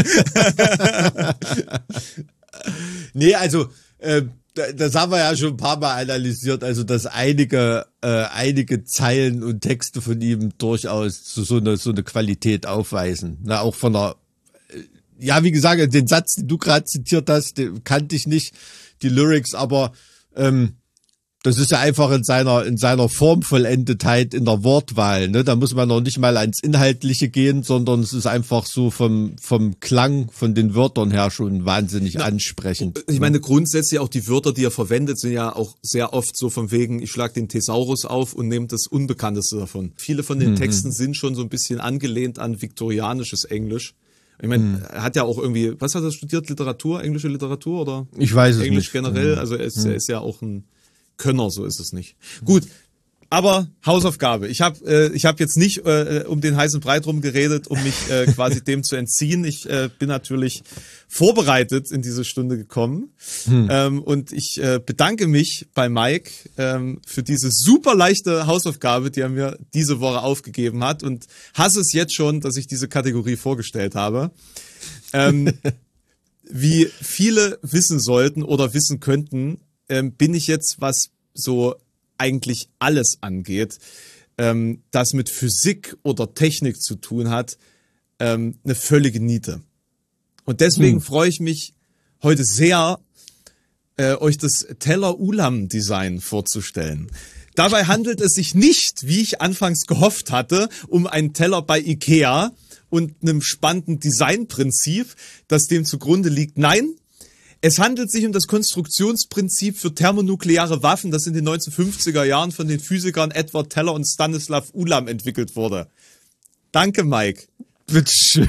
Nee, also äh, das haben wir ja schon ein paar Mal analysiert, also dass einige äh, einige Zeilen und Texte von ihm durchaus so, so eine so eine Qualität aufweisen. Na, auch von der, ja, wie gesagt, den Satz, den du gerade zitiert hast, den kannte ich nicht, die Lyrics, aber ähm, das ist ja einfach in seiner in seiner Formvollendetheit in der Wortwahl, ne? Da muss man noch nicht mal ans Inhaltliche gehen, sondern es ist einfach so vom vom Klang von den Wörtern her schon wahnsinnig Na, ansprechend. Ich meine, grundsätzlich auch die Wörter, die er verwendet, sind ja auch sehr oft so von wegen, ich schlag den Thesaurus auf und nehme das Unbekannteste davon. Viele von den mhm. Texten sind schon so ein bisschen angelehnt an viktorianisches Englisch. Ich meine, hm. er hat ja auch irgendwie, was hat er studiert? Literatur, englische Literatur oder? Ich weiß es Englisch nicht. generell, also er ist, hm. er ist ja auch ein Könner, so ist es nicht. Gut, aber Hausaufgabe. Ich habe äh, ich hab jetzt nicht äh, um den heißen Brei drum geredet, um mich äh, quasi dem zu entziehen. Ich äh, bin natürlich vorbereitet in diese Stunde gekommen. Hm. Ähm, und ich äh, bedanke mich bei Mike ähm, für diese super leichte Hausaufgabe, die er mir diese Woche aufgegeben hat. Und hasse es jetzt schon, dass ich diese Kategorie vorgestellt habe. Ähm, wie viele wissen sollten oder wissen könnten, ähm, bin ich jetzt, was so eigentlich alles angeht, ähm, das mit Physik oder Technik zu tun hat, ähm, eine völlige Niete. Und deswegen hm. freue ich mich heute sehr, äh, euch das Teller-Ulam-Design vorzustellen. Dabei handelt es sich nicht, wie ich anfangs gehofft hatte, um einen Teller bei Ikea und einem spannenden Designprinzip, das dem zugrunde liegt. Nein, es handelt sich um das Konstruktionsprinzip für thermonukleare Waffen, das in den neunzehnhundertfünfziger Jahren von den Physikern Edward Teller und Stanislav Ulam entwickelt wurde. Danke, Mike. Bitteschön.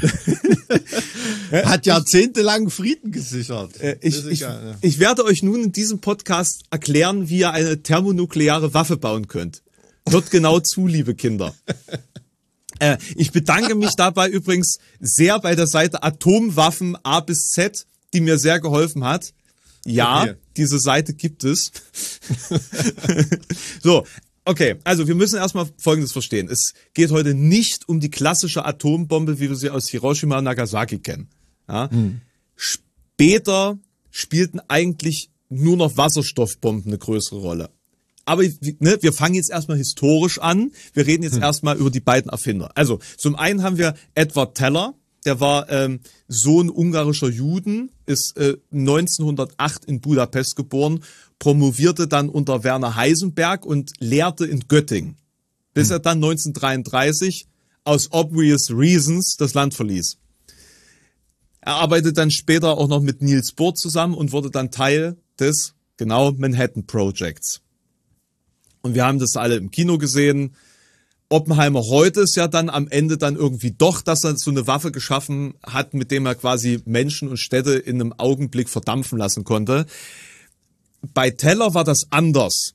Hat jahrzehntelang Frieden gesichert. Äh, ich, ich, ich werde euch nun in diesem Podcast erklären, wie ihr eine thermonukleare Waffe bauen könnt. Hört genau zu, liebe Kinder. Äh, ich bedanke mich dabei übrigens sehr bei der Seite Atomwaffen A bis Z, die mir sehr geholfen hat. Ja, okay. Diese Seite gibt es. So, okay, also wir müssen erstmal Folgendes verstehen. Es geht heute nicht um die klassische Atombombe, wie wir sie aus Hiroshima und Nagasaki kennen. Ja? Hm. Später spielten eigentlich nur noch Wasserstoffbomben eine größere Rolle. Aber ne, wir fangen jetzt erstmal historisch an. Wir reden jetzt hm. erstmal über die beiden Erfinder. Also zum einen haben wir Edward Teller. Der war ähm, Sohn ungarischer Juden, ist äh, neunzehnhundertacht in Budapest geboren, promovierte dann unter Werner Heisenberg und lehrte in Göttingen, bis hm. er dann neunzehnhundertdreiunddreißig aus obvious reasons das Land verließ. Er arbeitete dann später auch noch mit Niels Bohr zusammen und wurde dann Teil des, genau, Manhattan Projects. Und wir haben das alle im Kino gesehen. Oppenheimer heute ist ja dann am Ende dann irgendwie doch, dass er so eine Waffe geschaffen hat, mit dem er quasi Menschen und Städte in einem Augenblick verdampfen lassen konnte. Bei Teller war das anders.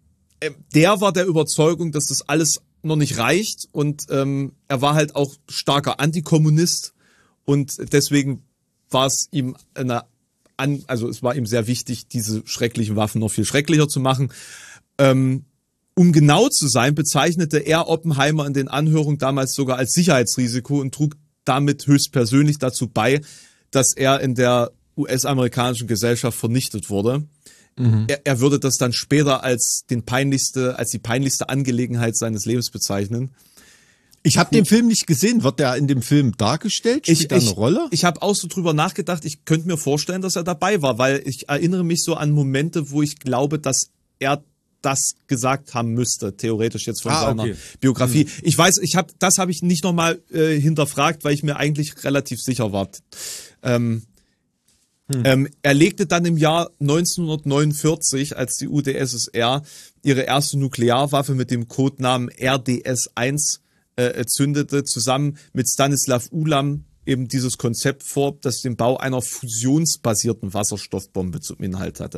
Der war der Überzeugung, dass das alles noch nicht reicht und ähm, er war halt auch starker Antikommunist und deswegen war es ihm eine, also es war ihm sehr wichtig, diese schrecklichen Waffen noch viel schrecklicher zu machen. Ähm, Um genau zu sein, bezeichnete er Oppenheimer in den Anhörungen damals sogar als Sicherheitsrisiko und trug damit höchstpersönlich dazu bei, dass er in der U S-amerikanischen Gesellschaft vernichtet wurde. Mhm. Er, er würde das dann später als den peinlichste, als die peinlichste Angelegenheit seines Lebens bezeichnen. Ich habe den Film nicht gesehen. Wird der in dem Film dargestellt? Spielt ich, da eine ich, Rolle? Ich habe auch so drüber nachgedacht. Ich könnte mir vorstellen, dass er dabei war, weil ich erinnere mich so an Momente, wo ich glaube, dass er das gesagt haben müsste, theoretisch jetzt von ah, seiner okay. Biografie. Hm. Ich weiß, ich habe, das habe ich nicht nochmal äh, hinterfragt, weil ich mir eigentlich relativ sicher war. Ähm, hm. ähm, er legte dann im Jahr neunzehnhundertneunundvierzig, als die U d S S R ihre erste Nuklearwaffe mit dem Codenamen R D S eins äh, zündete, zusammen mit Stanislav Ulam eben dieses Konzept vor, das den Bau einer fusionsbasierten Wasserstoffbombe zum Inhalt hatte.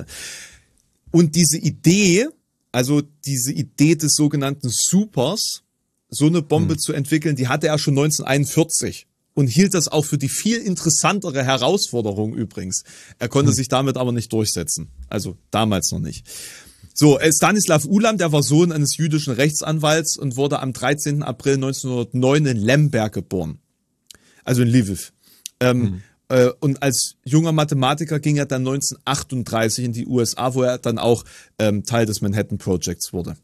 Und diese Idee, also diese Idee des sogenannten Supers, so eine Bombe hm. zu entwickeln, die hatte er schon neunzehnhunderteinundvierzig und hielt das auch für die viel interessantere Herausforderung übrigens. Er konnte hm. sich damit aber nicht durchsetzen. Also damals noch nicht. So, Stanislav Ulam, der war Sohn eines jüdischen Rechtsanwalts und wurde am dreizehnten April neunzehnhundertneun in Lemberg geboren. Also in Lviv. Ähm, hm. Und als junger Mathematiker ging er dann neunzehnhundertachtunddreißig in die U S A, wo er dann auch ähm, Teil des Manhattan Projects wurde.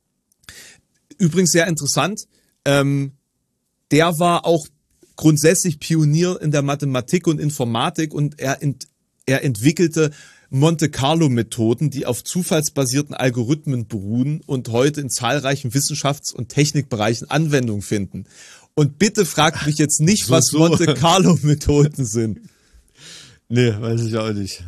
Übrigens sehr interessant, ähm, der war auch grundsätzlich Pionier in der Mathematik und Informatik und er, ent, er entwickelte Monte-Carlo-Methoden, die auf zufallsbasierten Algorithmen beruhen und heute in zahlreichen Wissenschafts- und Technikbereichen Anwendung finden. Und bitte fragt mich jetzt nicht, so, was so. Monte-Carlo-Methoden sind. Nee, weiß ich auch nicht.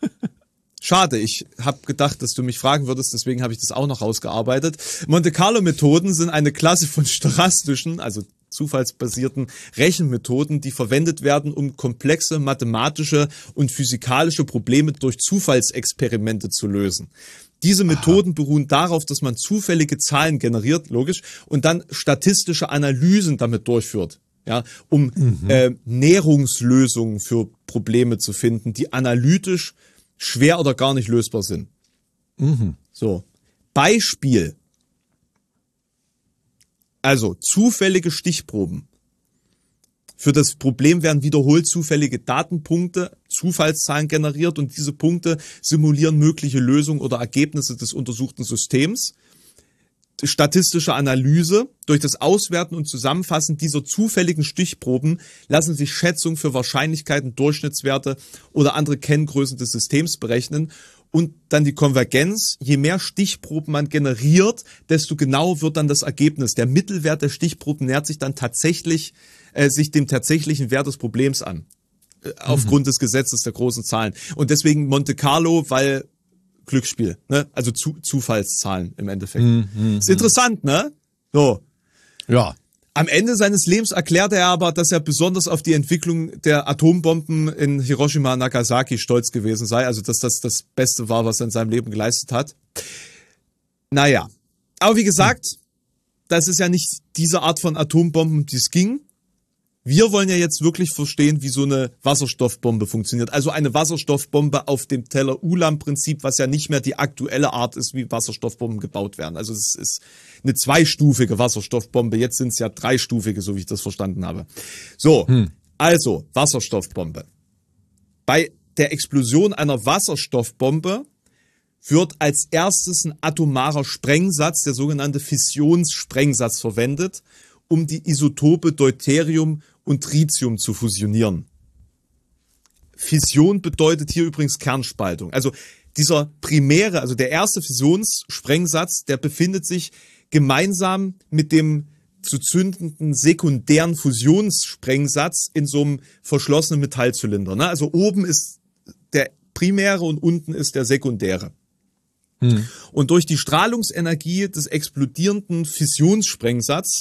Schade, ich habe gedacht, dass du mich fragen würdest, deswegen habe ich das auch noch rausgearbeitet. Monte-Carlo-Methoden sind eine Klasse von stochastischen, also zufallsbasierten Rechenmethoden, die verwendet werden, um komplexe mathematische und physikalische Probleme durch Zufallsexperimente zu lösen. Diese Methoden Aha. beruhen darauf, dass man zufällige Zahlen generiert, logisch, und dann statistische Analysen damit durchführt, ja, um mhm. äh, Näherungslösungen für Probleme zu finden, die analytisch schwer oder gar nicht lösbar sind. Mhm. So, Beispiel. Also zufällige Stichproben. Für das Problem werden wiederholt zufällige Datenpunkte, Zufallszahlen generiert und diese Punkte simulieren mögliche Lösungen oder Ergebnisse des untersuchten Systems. Statistische Analyse. Durch das Auswerten und Zusammenfassen dieser zufälligen Stichproben lassen sich Schätzungen für Wahrscheinlichkeiten, Durchschnittswerte oder andere Kenngrößen des Systems berechnen. Und dann die Konvergenz. Je mehr Stichproben man generiert, desto genauer wird dann das Ergebnis. Der Mittelwert der Stichproben nähert sich dann tatsächlich äh, sich dem tatsächlichen Wert des Problems an. Äh, aufgrund mhm. des Gesetzes der großen Zahlen. Und deswegen Monte Carlo, weil Glücksspiel, ne? Also zu, Zufallszahlen im Endeffekt. Mhm. Ist interessant, ne? So. Ja. Am Ende seines Lebens erklärte er aber, dass er besonders auf die Entwicklung der Atombomben in Hiroshima und Nagasaki stolz gewesen sei. Also, dass das das Beste war, was er in seinem Leben geleistet hat. Naja. Aber wie gesagt, das ist ja nicht diese Art von Atombomben, die es ging. Wir wollen ja jetzt wirklich verstehen, wie so eine Wasserstoffbombe funktioniert. Also eine Wasserstoffbombe auf dem Teller-Ulam-Prinzip, was ja nicht mehr die aktuelle Art ist, wie Wasserstoffbomben gebaut werden. Also es ist eine zweistufige Wasserstoffbombe. Jetzt sind es ja dreistufige, so wie ich das verstanden habe. So, hm. also Wasserstoffbombe. Bei der Explosion einer Wasserstoffbombe wird als erstes ein atomarer Sprengsatz, der sogenannte Fissionssprengsatz, verwendet, um die Isotope Deuterium und Tritium zu fusionieren. Fission bedeutet hier übrigens Kernspaltung. Also dieser primäre, also der erste Fissionssprengsatz, der befindet sich gemeinsam mit dem zu zündenden sekundären Fusionssprengsatz in so einem verschlossenen Metallzylinder. Ne? Also oben ist der primäre und unten ist der sekundäre. Hm. Und durch die Strahlungsenergie des explodierenden Fissionssprengsatzes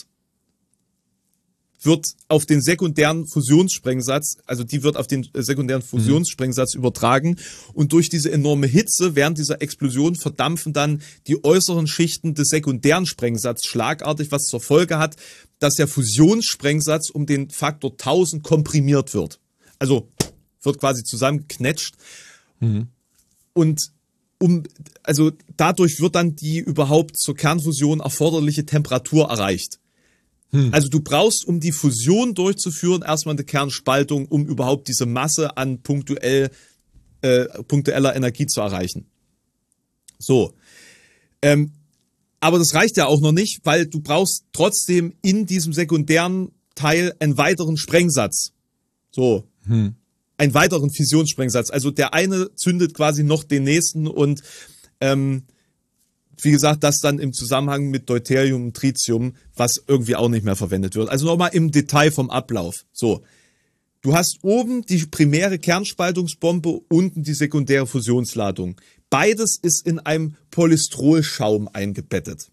wird auf den sekundären Fusionssprengsatz, also die wird auf den sekundären Fusionssprengsatz mhm. übertragen und durch diese enorme Hitze während dieser Explosion verdampfen dann die äußeren Schichten des sekundären Sprengsatzes schlagartig, was zur Folge hat, dass der Fusionssprengsatz um den Faktor tausend komprimiert wird. Also wird quasi zusammengeknetscht mhm. und um, also dadurch wird dann die überhaupt zur Kernfusion erforderliche Temperatur erreicht. Hm. Also du brauchst, um die Fusion durchzuführen, erstmal eine Kernspaltung, um überhaupt diese Masse an punktuell, äh, punktueller Energie zu erreichen. So. Ähm, aber das reicht ja auch noch nicht, weil du brauchst trotzdem in diesem sekundären Teil einen weiteren Sprengsatz. So. Hm. Einen weiteren Fissionssprengsatz. Also der eine zündet quasi noch den nächsten und ähm, wie gesagt, das dann im Zusammenhang mit Deuterium und Tritium, was irgendwie auch nicht mehr verwendet wird. Also nochmal im Detail vom Ablauf. So, du hast oben die primäre Kernspaltungsbombe, unten die sekundäre Fusionsladung. Beides ist in einem Polystrolschaum eingebettet.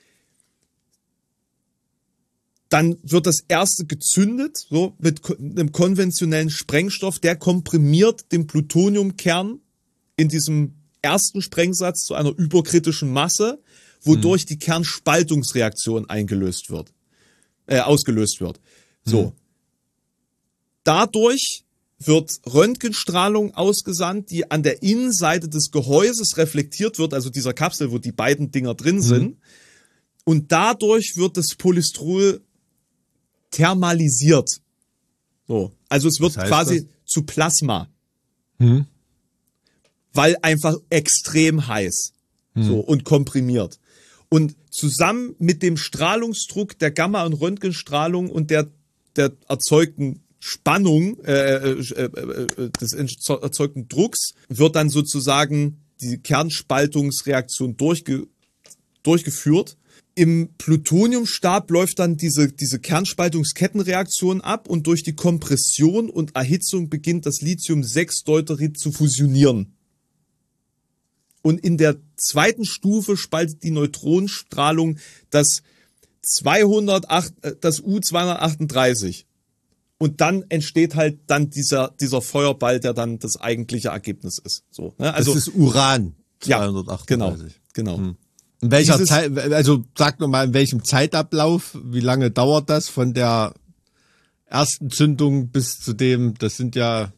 Dann wird das erste gezündet, so mit einem konventionellen Sprengstoff, der komprimiert den Plutoniumkern in diesem ersten Sprengsatz zu einer überkritischen Masse, wodurch hm. die Kernspaltungsreaktion eingelöst wird, äh, ausgelöst wird. So. Hm. Dadurch wird Röntgenstrahlung ausgesandt, die an der Innenseite des Gehäuses reflektiert wird, also dieser Kapsel, wo die beiden Dinger drin hm. sind. Und dadurch wird das Polystrol thermalisiert. So. Also es wird das heißt quasi das? zu Plasma. Hm. Weil einfach extrem heiß hm. so und komprimiert. Und zusammen mit dem Strahlungsdruck der Gamma- und Röntgenstrahlung und der, der erzeugten Spannung, äh, äh, äh, des erzeugten Drucks, wird dann sozusagen die Kernspaltungsreaktion durchge, durchgeführt. Im Plutoniumstab läuft dann diese, diese Kernspaltungskettenreaktion ab und durch die Kompression und Erhitzung beginnt das Lithium sechs Deuterid zu fusionieren. Und in der zweiten Stufe spaltet die Neutronenstrahlung das zweihundertacht, das U zweihundertachtunddreißig. Und dann entsteht halt dann dieser, dieser Feuerball, der dann das eigentliche Ergebnis ist. So, ne? Also, das ist Uran zweihundertachtunddreißig. Ja, genau, genau. Hm. In welcher Dieses, Zeit, also sag nur mal, in welchem Zeitablauf, wie lange dauert das von der ersten Zündung bis zu dem, das sind ja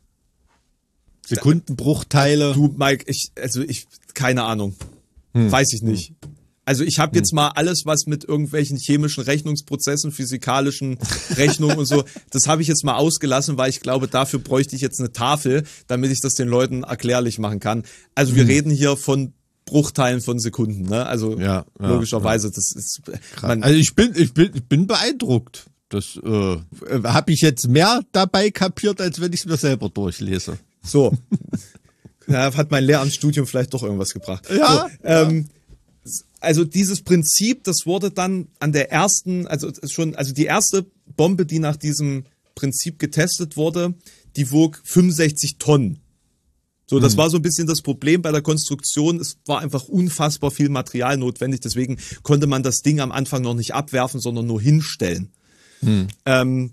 Sekundenbruchteile. Du, Mike, ich, also ich, keine Ahnung. Hm. Weiß ich nicht. Also ich habe jetzt hm. mal alles, was mit irgendwelchen chemischen Rechnungsprozessen, physikalischen Rechnungen und so, das habe ich jetzt mal ausgelassen, weil ich glaube, dafür bräuchte ich jetzt eine Tafel, damit ich das den Leuten erklärlich machen kann. Also wir hm. reden hier von Bruchteilen von Sekunden, ne? Also ja, ja, logischerweise, ja. das ist. Man, also ich bin, ich bin, ich bin beeindruckt. Das äh, habe ich jetzt mehr dabei kapiert, als wenn ich es mir selber durchlese. So. Ja, hat mein Lehramtsstudium vielleicht doch irgendwas gebracht. Ja. So, ähm, also dieses Prinzip, das wurde dann an der ersten, also schon, also die erste Bombe, die nach diesem Prinzip getestet wurde, die wog fünfundsechzig Tonnen. So, das hm. war so ein bisschen das Problem bei der Konstruktion. Es war einfach unfassbar viel Material notwendig. Deswegen konnte man das Ding am Anfang noch nicht abwerfen, sondern nur hinstellen. Hm. Ähm,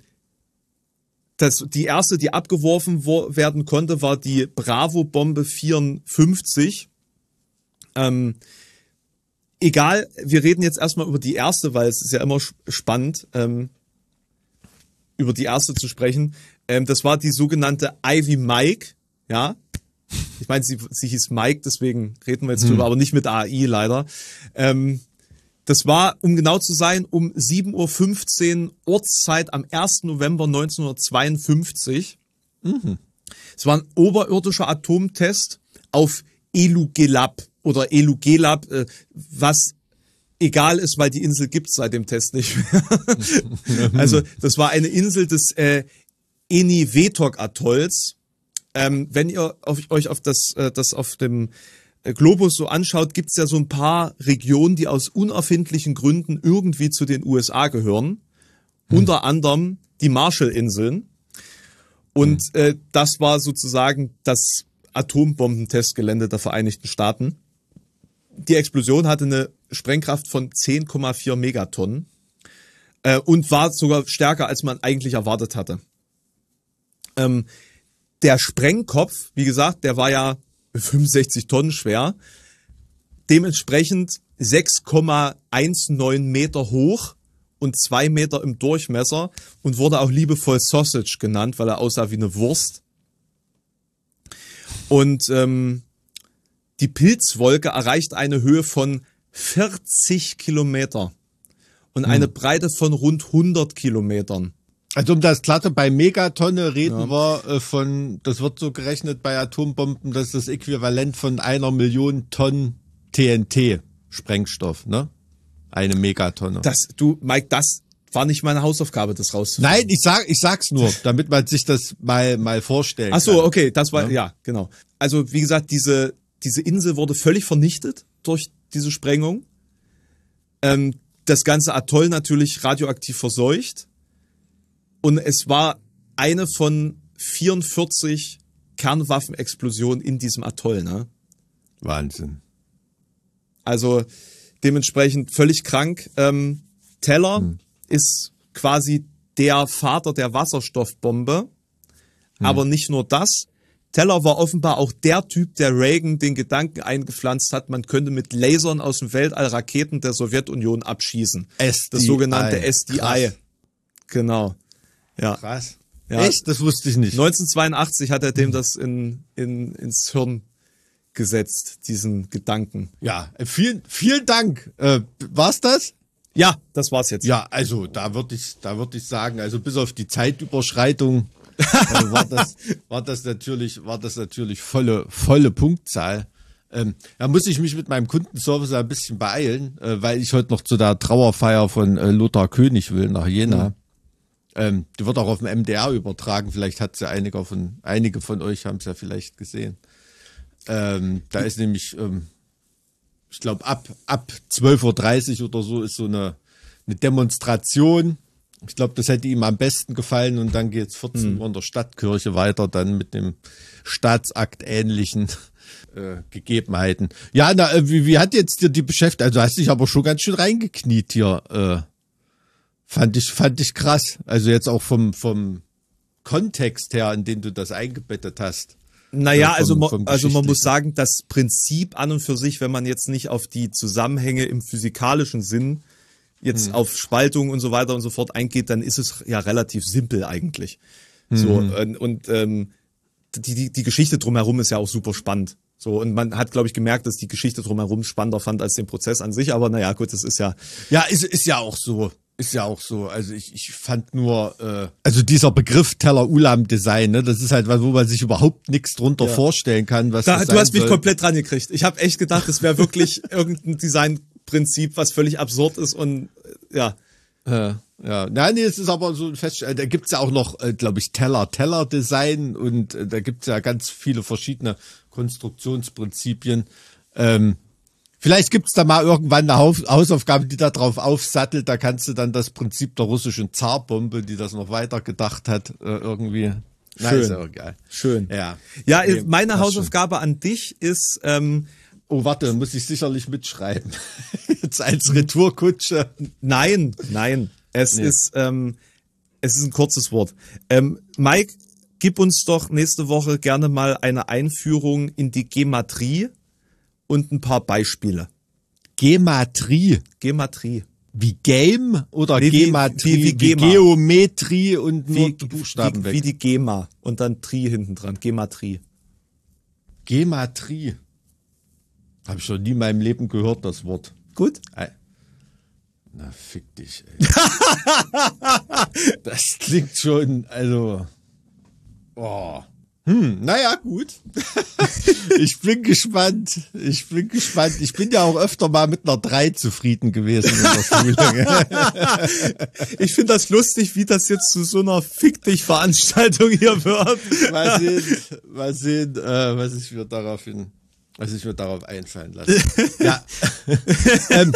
das, die erste, die abgeworfen wo, werden konnte, war die Bravo-Bombe vierundfünfzig. Ähm, egal, wir reden jetzt erstmal über die erste, weil es ist ja immer spannend, ähm, über die erste zu sprechen. Ähm, das war die sogenannte Ivy Mike, ja. Ich meine, sie, sie hieß Mike, deswegen reden wir jetzt hm. drüber, aber nicht mit A I leider. Ähm, das war, um genau zu sein, um sieben Uhr fünfzehn Ortszeit am ersten November neunzehnhundertzweiundfünfzig. Mhm. Es war ein oberirdischer Atomtest auf Elugelab oder Elugelab, äh, was egal ist, weil die Insel gibt's seit dem Test nicht mehr. Also das war eine Insel des äh, Eniwetok-Atolls. Ähm, wenn ihr auf, euch auf das, äh, das auf dem Globus so anschaut, gibt's ja so ein paar Regionen, die aus unerfindlichen Gründen irgendwie zu den U S A gehören. Hm. Unter anderem die Marshallinseln. Und hm. äh, das war sozusagen das Atombombentestgelände der Vereinigten Staaten. Die Explosion hatte eine Sprengkraft von zehn Komma vier Megatonnen äh, und war sogar stärker, als man eigentlich erwartet hatte. Ähm, der Sprengkopf, wie gesagt, der war ja fünfundsechzig Tonnen schwer, dementsprechend sechs Komma neunzehn Meter hoch und zwei Meter im Durchmesser und wurde auch liebevoll Sausage genannt, weil er aussah wie eine Wurst. Und ähm, die Pilzwolke erreicht eine Höhe von vierzig Kilometer und hm. eine Breite von rund hundert Kilometern. Also um das Glatte, bei Megatonne reden ja. wir äh, von, das wird so gerechnet bei Atombomben, das ist das Äquivalent von einer Million Tonnen T N T-Sprengstoff, ne? Eine Megatonne. Das, du, Mike, das war nicht meine Hausaufgabe, das rauszufinden. Nein, ich sag, ich sag's nur, damit man sich das mal, mal vorstellen Ach so, kann. okay, das war, ja. ja, genau. Also, wie gesagt, diese, diese Insel wurde völlig vernichtet durch diese Sprengung. Ähm, das ganze Atoll natürlich radioaktiv verseucht. Und es war eine von vierundvierzig Kernwaffenexplosionen in diesem Atoll, ne? Wahnsinn. Also dementsprechend völlig krank. Ähm, Teller hm. ist quasi der Vater der Wasserstoffbombe. Hm. Aber nicht nur das. Teller war offenbar auch der Typ, der Reagan den Gedanken eingepflanzt hat, man könnte mit Lasern aus dem Weltall Raketen der Sowjetunion abschießen. S D I. Das sogenannte S D I. Krass. Genau. Ja. Krass. Ja. Echt? Das wusste ich nicht. neunzehnhundertzweiundachtzig hat er dem das in, in, ins Hirn gesetzt, diesen Gedanken. Ja, vielen, vielen Dank. Äh, war's das? Ja, das war's jetzt. Ja, also da würde ich, da würde ich sagen, also bis auf die Zeitüberschreitung äh, war das, war das natürlich, war das natürlich volle, volle Punktzahl. Ähm, da muss ich mich mit meinem Kundenservice ein bisschen beeilen, äh, weil ich heute noch zu der Trauerfeier von äh, Lothar König will nach Jena. Mhm. Ähm, die wird auch auf dem M D R übertragen. Vielleicht hat sie ja einige von, einige von euch haben es ja vielleicht gesehen. Ähm, da ist nämlich, ähm, ich glaube, ab, ab zwölf Uhr dreißig oder so ist so eine, eine Demonstration. Ich glaube, das hätte ihm am besten gefallen und dann geht's vierzehn Uhr in der Stadtkirche weiter, dann mit dem Staatsakt ähnlichen äh, Gegebenheiten. Ja, na, wie, wie hat jetzt dir die beschäftigt? Also hast dich aber schon ganz schön reingekniet hier, äh, Fand ich, fand ich krass. Also jetzt auch vom, vom Kontext her, in den du das eingebettet hast. Naja, also, man, also man muss sagen, das Prinzip an und für sich, wenn man jetzt nicht auf die Zusammenhänge im physikalischen Sinn jetzt hm. auf Spaltung und so weiter und so fort eingeht, dann ist es ja relativ simpel eigentlich. Hm. So, und, und ähm, die, die, die Geschichte drumherum ist ja auch super spannend. So, und man hat, glaube ich, gemerkt, dass die Geschichte drumherum spannender fand als den Prozess an sich, aber naja, gut, das ist ja. Ja, ist, ist ja auch so. Ist ja auch so. Also ich, ich fand nur, äh, also dieser Begriff Teller-Ulam-Design, ne, das ist halt was, wo man sich überhaupt nichts drunter ja. vorstellen kann. Was da, das du hast mich soll. komplett dran gekriegt. Ich habe echt gedacht, es wäre wirklich irgendein Designprinzip, was völlig absurd ist und äh, ja. Äh, ja, nein, nee, es ist aber so ein Fest. Da gibt's ja auch noch, äh, glaube ich, Teller-Teller-Design und äh, da gibt's ja ganz viele verschiedene Konstruktionsprinzipien. Ähm, Vielleicht gibt's da mal irgendwann eine Hausaufgabe, die da drauf aufsattelt. Da kannst du dann das Prinzip der russischen Zarbombe, die das noch weiter gedacht hat, irgendwie. Schön. Ist ja geil. Schön. Ja. Ja, nee, meine Hausaufgabe schön. an dich ist. Ähm, oh, warte, muss ich sicherlich mitschreiben. Jetzt als Retourkutsche. Nein, nein. Es nee. ist, ähm, es ist ein kurzes Wort. Ähm, Mike, gib uns doch nächste Woche gerne mal eine Einführung in die Gematrie und ein paar Beispiele. Gematrie. Gematrie. Wie Game oder Nee, wie- Gematrie? wie- wie Gema. Geometrie und nur Wie, die Buchstaben wie, weg. wie die Gema und dann Tri hinten dran. Gematrie. Gematrie. Habe ich schon nie in meinem Leben gehört, das Wort. Gut? Ei. Na, fick dich, ey. Das klingt schon, also. Oh. Hm, naja, gut. Ich bin gespannt. Ich bin gespannt. Ich bin ja auch öfter mal mit einer drei zufrieden gewesen in der Schule. Ich finde das lustig, wie das jetzt zu so einer Fick dich Veranstaltung hier wird. Mal sehen, mal sehen, äh, was ich mir darauf hin, was ich mir darauf einfallen lasse. Ja. ähm,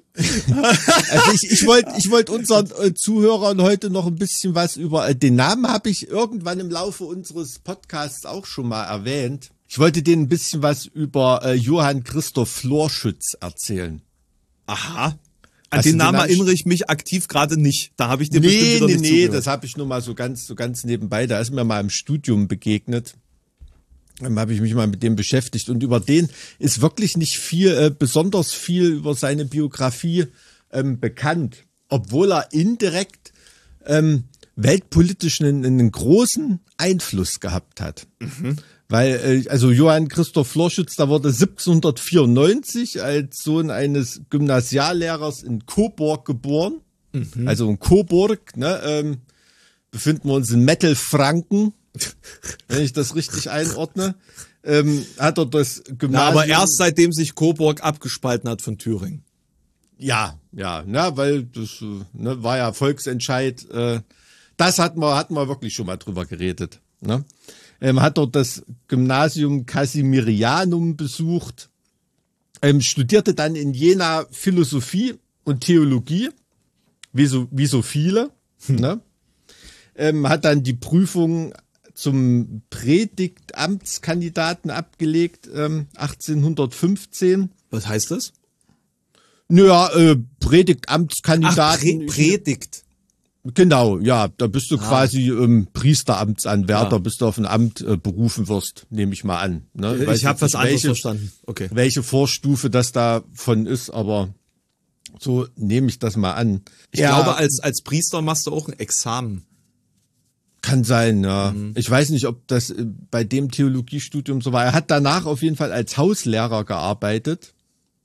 also ich, ich wollte ich wollte unseren äh, Zuhörern heute noch ein bisschen was über äh, den Namen habe ich irgendwann im Laufe unseres Podcasts auch schon mal erwähnt. Ich wollte denen ein bisschen was über äh, Johann Christoph Florschütz erzählen. Aha. An Hast den du Namen den Namen- erinnere ich mich aktiv gerade nicht. Da habe ich dir bestimmt Nee, wieder nee, nicht nee, zugehört. das habe ich nur mal so ganz so ganz nebenbei, da ist mir mal im Studium begegnet. Dann habe ich mich mal mit dem beschäftigt und über den ist wirklich nicht viel, äh, besonders viel über seine Biografie ähm, bekannt, obwohl er indirekt ähm, weltpolitisch einen, einen großen Einfluss gehabt hat. Mhm. Weil, äh, also Johann Christoph Florschütz, da wurde siebzehnhundertvierundneunzig als Sohn eines Gymnasiallehrers in Coburg geboren. Mhm. Also in Coburg, ne, ähm, befinden wir uns in Mittelfranken. Wenn ich das richtig einordne, ähm, hat er das Gymnasium. Na, aber erst seitdem sich Coburg abgespalten hat von Thüringen. Ja, ja, na, weil das äh, ne, war ja Volksentscheid. Äh, das hatten wir, hatten wir wirklich schon mal drüber geredet. Ne? Ähm, hat dort das Gymnasium Casimirianum besucht, ähm, studierte dann in Jena Philosophie und Theologie, wie so, wie so viele. Hm. Ne? Ähm, hat dann die Prüfung zum Predigtamtskandidaten abgelegt, ähm, achtzehnhundertfünfzehn. Was heißt das? Naja, äh, Predigtamtskandidaten. Ach, Pre Predigt. Genau, ja, da bist du Ah. quasi ähm, Priesteramtsanwärter, Ja. bis du auf ein Amt äh, berufen wirst, nehme ich mal an. Ne? Ich Weiß habe jetzt was nicht, anderes welche, verstanden. Okay. welche Vorstufe das davon ist, aber so nehme ich das mal an. Ich Ja, glaube, als, als Priester machst du auch ein Examen. kann sein, ja. Mhm. Ich weiß nicht, ob das äh, bei dem Theologiestudium so war. Er hat danach auf jeden Fall als Hauslehrer gearbeitet.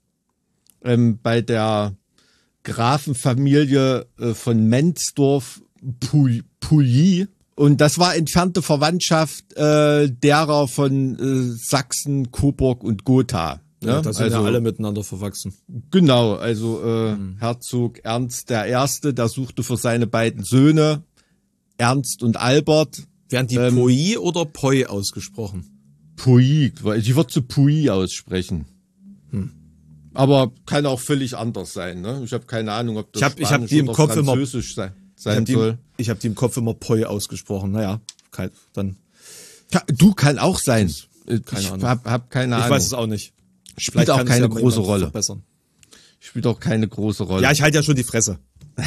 Ähm, bei der Grafenfamilie äh, von Menzdorf-Pouilly. Und das war entfernte Verwandtschaft äh, derer von äh, Sachsen, Coburg und Gotha. Ne? Ja, da sind also, ja alle miteinander verwachsen. Genau, also äh, Mhm. Herzog Ernst der Erste, der suchte für seine beiden Söhne, Ernst und Albert, Werden die Ähm, Poi oder Poi ausgesprochen? Pouilly, weil ich würde zu Pouilly aussprechen. Hm. Aber kann auch völlig anders sein. Ne? Ich habe keine Ahnung, ob das Ich hab- ich hab Spanisch die im oder Kopf immer- Französisch sein, Ich sein habe die, soll. ich hab die im Kopf immer Poi ausgesprochen. Naja, kein, dann. Ja, du, kann auch sein. Äh, keine ich Ahnung. hab, hab keine Ich Ahnung. weiß es auch nicht. Spielt auch kann es keine ja mal große jemand Rolle. verbessern. Spielt auch keine große Rolle. Ja, ich halte ja schon die Fresse.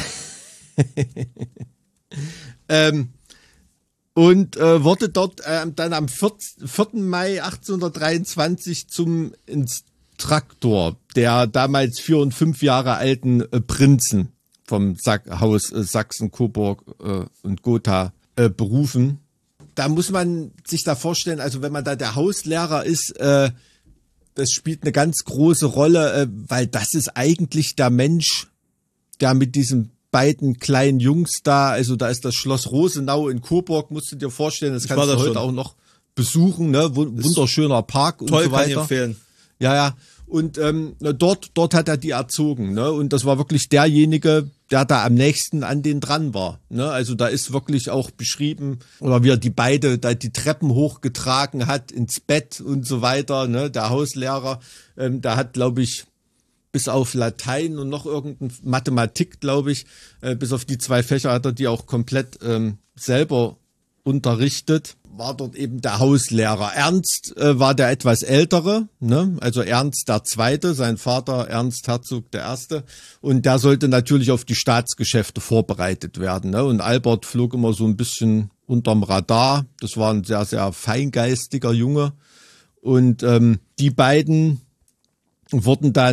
Ähm, und äh, wurde dort äh, dann am vierten Mai achtzehnhundertdreiundzwanzig zum Instruktor der damals vier und fünf Jahre alten äh, Prinzen vom Sa Haus äh, Sachsen, Coburg äh, und Gotha äh, berufen. Da muss man sich da vorstellen, also wenn man da der Hauslehrer ist, äh, das spielt eine ganz große Rolle, äh, weil das ist eigentlich der Mensch, der mit diesem beiden kleinen Jungs da, also da ist das Schloss Rosenau in Coburg, musst du dir vorstellen, das Ich kannst war du da heute schon. auch noch besuchen, ne? Wunderschöner Park und Toll, so kann ich weiter. empfehlen. Ja, ja. Und ähm, na, dort, dort hat er die erzogen, ne? Und das war wirklich derjenige, der da am nächsten an den dran war. Ne? Also da ist wirklich auch beschrieben, oder wie er die beide da die Treppen hochgetragen hat ins Bett und so weiter. Ne? Der Hauslehrer, ähm, der hat, glaube ich, bis auf Latein und noch irgendein Mathematik, glaube ich, äh, bis auf die zwei Fächer hat er die auch komplett ähm, selber unterrichtet. War dort eben der Hauslehrer. Ernst äh, war der etwas ältere, ne? Also Ernst der Zweite, sein Vater Ernst Herzog der Erste. Und der sollte natürlich auf die Staatsgeschäfte vorbereitet werden. Ne? Und Albert flog immer so ein bisschen unterm Radar. Das war ein sehr, sehr feingeistiger Junge. Und ähm, die beiden wurden dann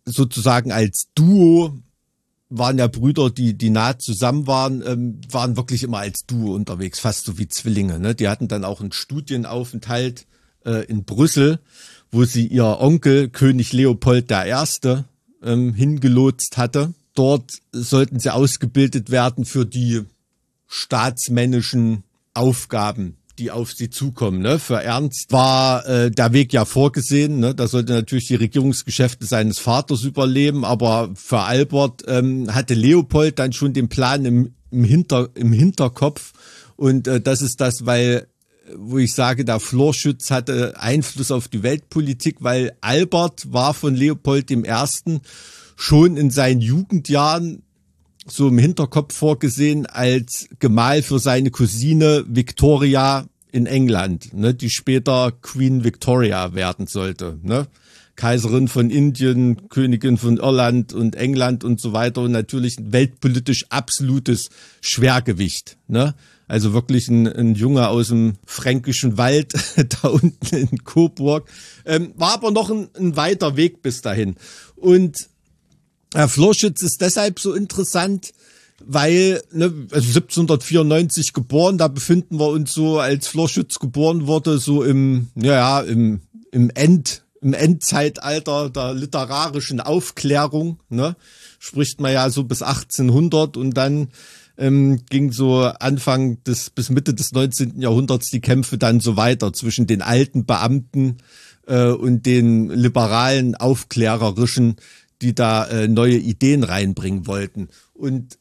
sozusagen als Duo waren ja Brüder, die die nah zusammen waren, ähm, waren wirklich immer als Duo unterwegs, fast so wie Zwillinge. Ne? Die hatten dann auch einen Studienaufenthalt äh, in Brüssel, wo sie ihr Onkel König Leopold der Erste ähm, hingelotst hatte. Dort sollten sie ausgebildet werden für die staatsmännischen Aufgaben, die auf sie zukommen. Ne? Für Ernst war äh, der Weg ja vorgesehen. Ne? Da sollte natürlich die Regierungsgeschäfte seines Vaters überleben, aber für Albert ähm, hatte Leopold dann schon den Plan im, im, Hinter, im Hinterkopf. Und äh, das ist das, weil, wo ich sage, der Florschütz hatte Einfluss auf die Weltpolitik, weil Albert war von Leopold dem Ersten schon in seinen Jugendjahren so im Hinterkopf vorgesehen als Gemahl für seine Cousine Victoria in England, ne, die später Queen Victoria werden sollte, ne? Kaiserin von Indien, Königin von Irland und England und so weiter und natürlich ein weltpolitisch absolutes Schwergewicht, ne? Also wirklich ein, ein Junge aus dem fränkischen Wald da unten in Coburg. Ähm, war aber noch ein, ein weiter Weg bis dahin. Und Herr Florschütz ist deshalb so interessant, weil, ne, also siebzehnhundertvierundneunzig geboren, da befinden wir uns so, als Florschütz geboren wurde, so im, ja, im, im End, im Endzeitalter der literarischen Aufklärung, ne, spricht man ja so bis achtzehnhundert und dann ähm, ging so Anfang des, bis Mitte des neunzehnten Jahrhunderts die Kämpfe dann so weiter zwischen den alten Beamten äh, und den liberalen, aufklärerischen, die da äh, neue Ideen reinbringen wollten. Und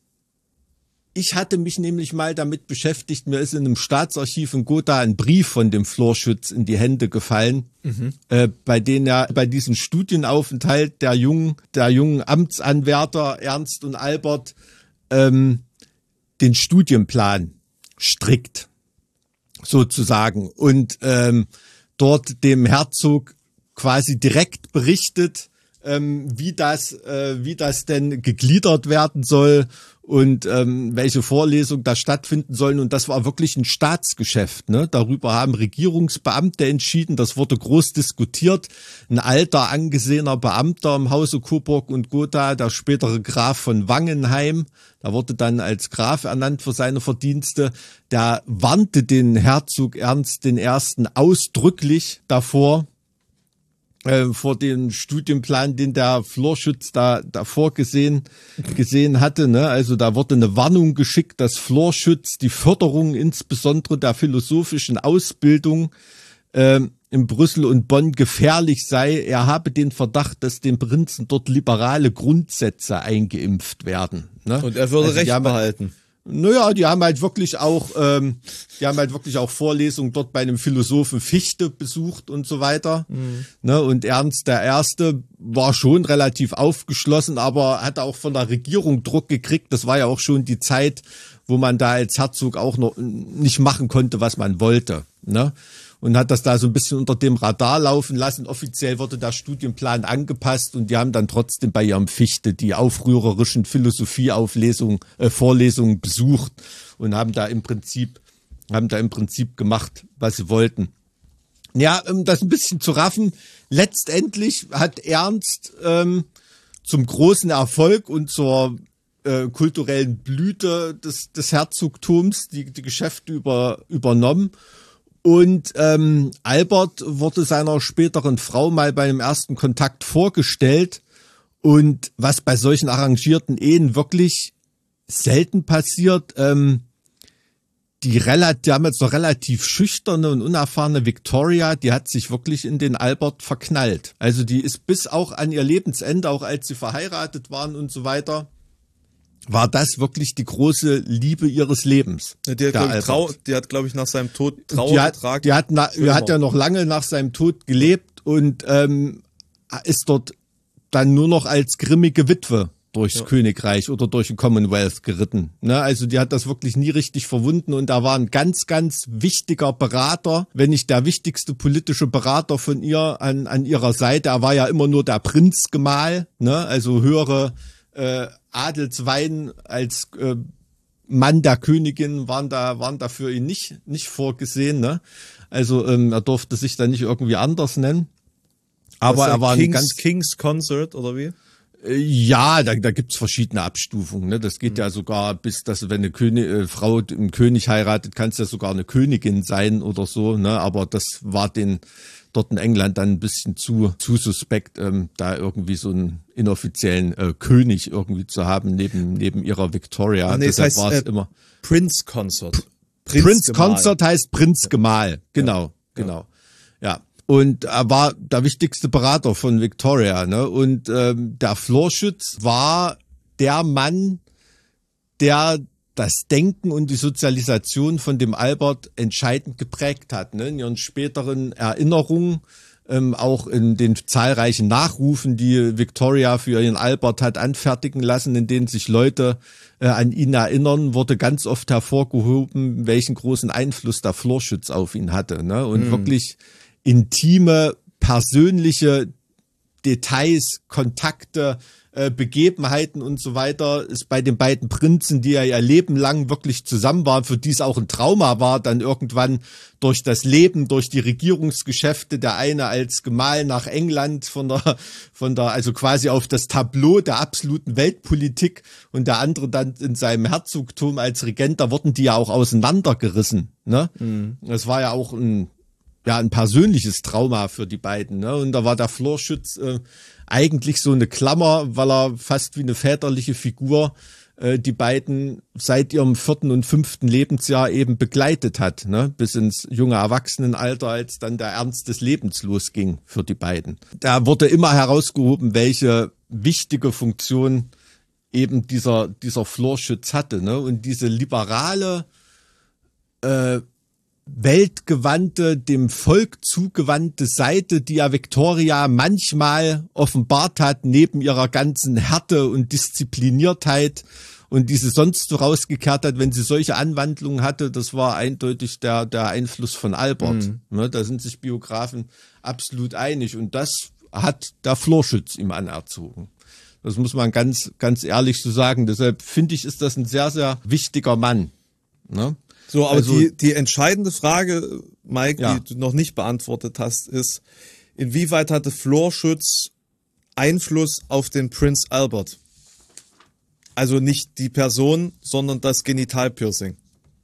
ich hatte mich nämlich mal damit beschäftigt, mir ist in einem Staatsarchiv in Gotha ein Brief von dem Florschütz in die Hände gefallen, mhm. äh, bei denen er bei diesem Studienaufenthalt der jungen, der jungen Amtsanwärter Ernst und Albert ähm, den Studienplan strickt, sozusagen. Und ähm, dort dem Herzog quasi direkt berichtet, ähm, wie das, äh, wie das denn gegliedert werden soll und ähm, welche Vorlesungen da stattfinden sollen. Und das war wirklich ein Staatsgeschäft. Ne? Darüber haben Regierungsbeamte entschieden. Das wurde groß diskutiert. Ein alter, angesehener Beamter im Hause Coburg und Gotha, der spätere Graf von Wangenheim, da wurde dann als Graf ernannt für seine Verdienste, der warnte den Herzog Ernst den Ersten ausdrücklich davor, Äh, vor dem Studienplan, den der Florschütz da davor gesehen gesehen hatte, ne? Also da wurde eine Warnung geschickt, dass Florschütz die Förderung insbesondere der philosophischen Ausbildung äh, in Brüssel und Bonn gefährlich sei. Er habe den Verdacht, dass den Prinzen dort liberale Grundsätze eingeimpft werden. Ne? Und er würde also Recht haben, behalten. Naja, die haben halt wirklich auch, ähm, die haben halt wirklich auch Vorlesungen dort bei einem Philosophen Fichte besucht und so weiter. Mhm. Ne, und Ernst der Erste war schon relativ aufgeschlossen, aber hatte auch von der Regierung Druck gekriegt. Das war ja auch schon die Zeit, wo man da als Herzog auch noch nicht machen konnte, was man wollte. Ne? Und hat das da so ein bisschen unter dem Radar laufen lassen. Offiziell wurde der Studienplan angepasst und die haben dann trotzdem bei ihrem Fichte die aufrührerischen Philosophieauflesungen, äh, Vorlesungen besucht und haben da im Prinzip, haben da im Prinzip gemacht, was sie wollten. Ja, um das ein bisschen zu raffen, letztendlich hat Ernst ähm, zum großen Erfolg und zur äh, kulturellen Blüte des, des Herzogtums die, die Geschäfte über, übernommen. Und ähm, Albert wurde seiner späteren Frau mal bei einem ersten Kontakt vorgestellt. Und was bei solchen arrangierten Ehen wirklich selten passiert, ähm, die, relativ, die damals noch relativ schüchterne und unerfahrene Victoria, die hat sich wirklich in den Albert verknallt. Also die ist bis auch an ihr Lebensende, auch als sie verheiratet waren und so weiter, war das wirklich die große Liebe ihres Lebens. Ja, die hat, glaube ich, Trau- die hat, glaube ich, nach seinem Tod Trauer die hat, getragen. Die hat, na, die hat ja noch lange nach seinem Tod gelebt und ähm, ist dort dann nur noch als grimmige Witwe durchs ja. Königreich oder durch den Commonwealth geritten. Ne? Also die hat das wirklich nie richtig verwunden und da war ein ganz, ganz wichtiger Berater, wenn nicht der wichtigste politische Berater von ihr an, an ihrer Seite. Er war ja immer nur der Prinzgemahl, ne? Also höhere äh, Adelswein als äh, Mann der Königin waren da waren da für ihn nicht nicht vorgesehen, ne? Also ähm, er durfte sich da nicht irgendwie anders nennen. Aber er war Kings, ein ganz Kings Consort oder wie? Ja, da, da gibt's verschiedene Abstufungen. Ne? Das geht mhm. ja sogar bis, dass wenn eine König, äh, Frau einen König heiratet, kann es ja sogar eine Königin sein oder so. Ne? Aber das war den dort in England dann ein bisschen zu zu suspekt, ähm, da irgendwie so einen inoffiziellen äh, König irgendwie zu haben neben neben ihrer Victoria. Ah, nee, Deshalb das heißt, war es äh, immer Prince Consort. Prince, Prince Consort heißt Prinzgemahl. Genau, ja. genau. Ja. Und er war der wichtigste Berater von Victoria, ne? Und ähm, der Florschütz war der Mann, der das Denken und die Sozialisation von dem Albert entscheidend geprägt hat, ne? In ihren späteren Erinnerungen, ähm, auch in den zahlreichen Nachrufen, die Victoria für ihren Albert hat anfertigen lassen, in denen sich Leute äh, an ihn erinnern, wurde ganz oft hervorgehoben, welchen großen Einfluss der Florschütz auf ihn hatte, ne? Und mhm. wirklich intime, persönliche Details, Kontakte, äh, Begebenheiten und so weiter ist bei den beiden Prinzen, die ja ihr Leben lang wirklich zusammen waren, für die es auch ein Trauma war, dann irgendwann durch das Leben, durch die Regierungsgeschäfte, der eine als Gemahl nach England von der, von der, also quasi auf das Tableau der absoluten Weltpolitik und der andere dann in seinem Herzogtum als Regent, da wurden die ja auch auseinandergerissen, ne? Mhm. Das war ja auch ein ja, ein persönliches Trauma für die beiden, ne? Und da war der Florschütz äh, eigentlich so eine Klammer, weil er fast wie eine väterliche Figur äh, die beiden seit ihrem vierten und fünften Lebensjahr eben begleitet hat, ne? Bis ins junge Erwachsenenalter, als dann der Ernst des Lebens losging für die beiden. Da wurde immer herausgehoben, welche wichtige Funktion eben dieser dieser Florschütz hatte, ne? Und diese liberale äh, weltgewandte, dem Volk zugewandte Seite, die ja Victoria manchmal offenbart hat, neben ihrer ganzen Härte und Diszipliniertheit und die sie sonst so rausgekehrt hat, wenn sie solche Anwandlungen hatte, das war eindeutig der, der Einfluss von Albert. Mhm. Ne, da sind sich Biografen absolut einig und das hat der Florschütz ihm anerzogen. Das muss man ganz, ganz ehrlich so sagen. Deshalb finde ich, ist das ein sehr, sehr wichtiger Mann. Ne? So, aber also, die, die entscheidende Frage, Mike, ja. die du noch nicht beantwortet hast, ist, inwieweit hatte Florschütz Einfluss auf den Prince Albert? Also nicht die Person, sondern das Genitalpiercing.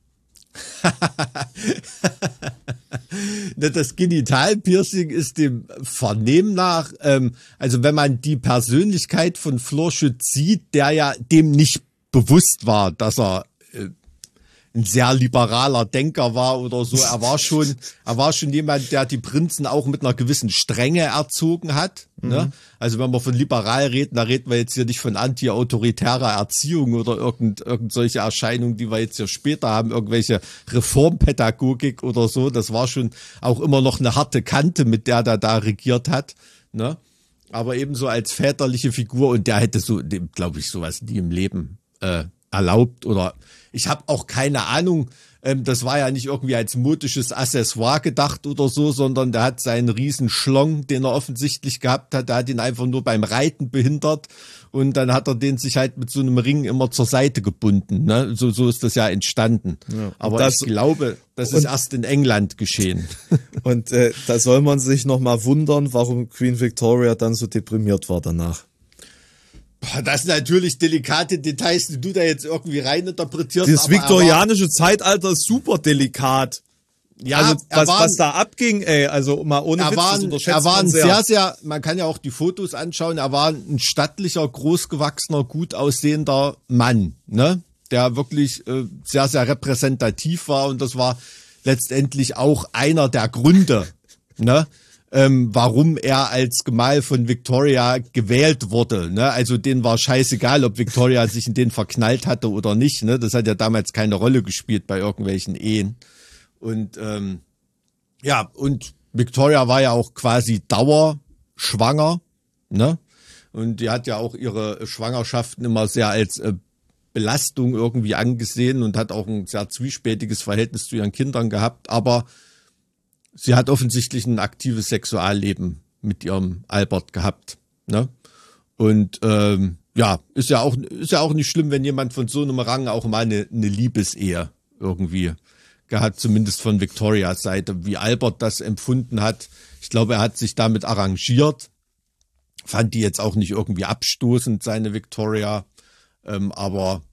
Das Genitalpiercing ist dem Vernehmen nach, ähm, also wenn man die Persönlichkeit von Florschütz sieht, der ja dem nicht bewusst war, dass er äh, ein sehr liberaler Denker war oder so. Er war schon, er war schon jemand, der die Prinzen auch mit einer gewissen Strenge erzogen hat. Mhm. Ne? Also wenn wir von liberal reden, da reden wir jetzt hier nicht von anti-autoritärer Erziehung oder irgend, irgend solche Erscheinungen, die wir jetzt hier später haben, irgendwelche Reformpädagogik oder so. Das war schon auch immer noch eine harte Kante, mit der der da regiert hat. Ne? Aber ebenso als väterliche Figur und der hätte so, glaube ich, sowas nie im Leben äh, erlaubt oder ich habe auch keine Ahnung, ähm, das war ja nicht irgendwie als modisches Accessoire gedacht oder so, sondern der hat seinen riesen Schlong, den er offensichtlich gehabt hat, der hat ihn einfach nur beim Reiten behindert und dann hat er den sich halt mit so einem Ring immer zur Seite gebunden, ne? So, so ist das ja entstanden. Ja, aber das, ich glaube, das ist erst in England geschehen. Und äh, da soll man sich nochmal wundern, warum Queen Victoria dann so deprimiert war danach. Das sind natürlich delikate Details, die du da jetzt irgendwie reininterpretierst. Das viktorianische Zeitalter ist super delikat. Ja, also was, war, was da abging, ey, also mal ohne Witz, war, das unterschätzt er war ein man sehr. sehr, sehr, man kann ja auch die Fotos anschauen, er war ein stattlicher, großgewachsener, gut aussehender Mann, ne, der wirklich äh, sehr, sehr repräsentativ war und das war letztendlich auch einer der Gründe, ne, Ähm, warum er als Gemahl von Victoria gewählt wurde. Ne? Also denen war scheißegal, ob Victoria sich in den verknallt hatte oder nicht. Ne? Das hat ja damals keine Rolle gespielt bei irgendwelchen Ehen. Und ähm, ja, und Victoria war ja auch quasi dauerschwanger. Ne? Und die hat ja auch ihre Schwangerschaften immer sehr als äh, Belastung irgendwie angesehen und hat auch ein sehr zwiespältiges Verhältnis zu ihren Kindern gehabt. Aber sie hat offensichtlich ein aktives Sexualleben mit ihrem Albert gehabt, ne? Und ähm, ja, ist ja auch ist ja auch nicht schlimm, wenn jemand von so einem Rang auch mal eine, eine Liebesehe irgendwie gehabt, zumindest von Victorias Seite, wie Albert das empfunden hat. Ich glaube, er hat sich damit arrangiert. Fand die jetzt auch nicht irgendwie abstoßend, seine Victoria. Ähm, aber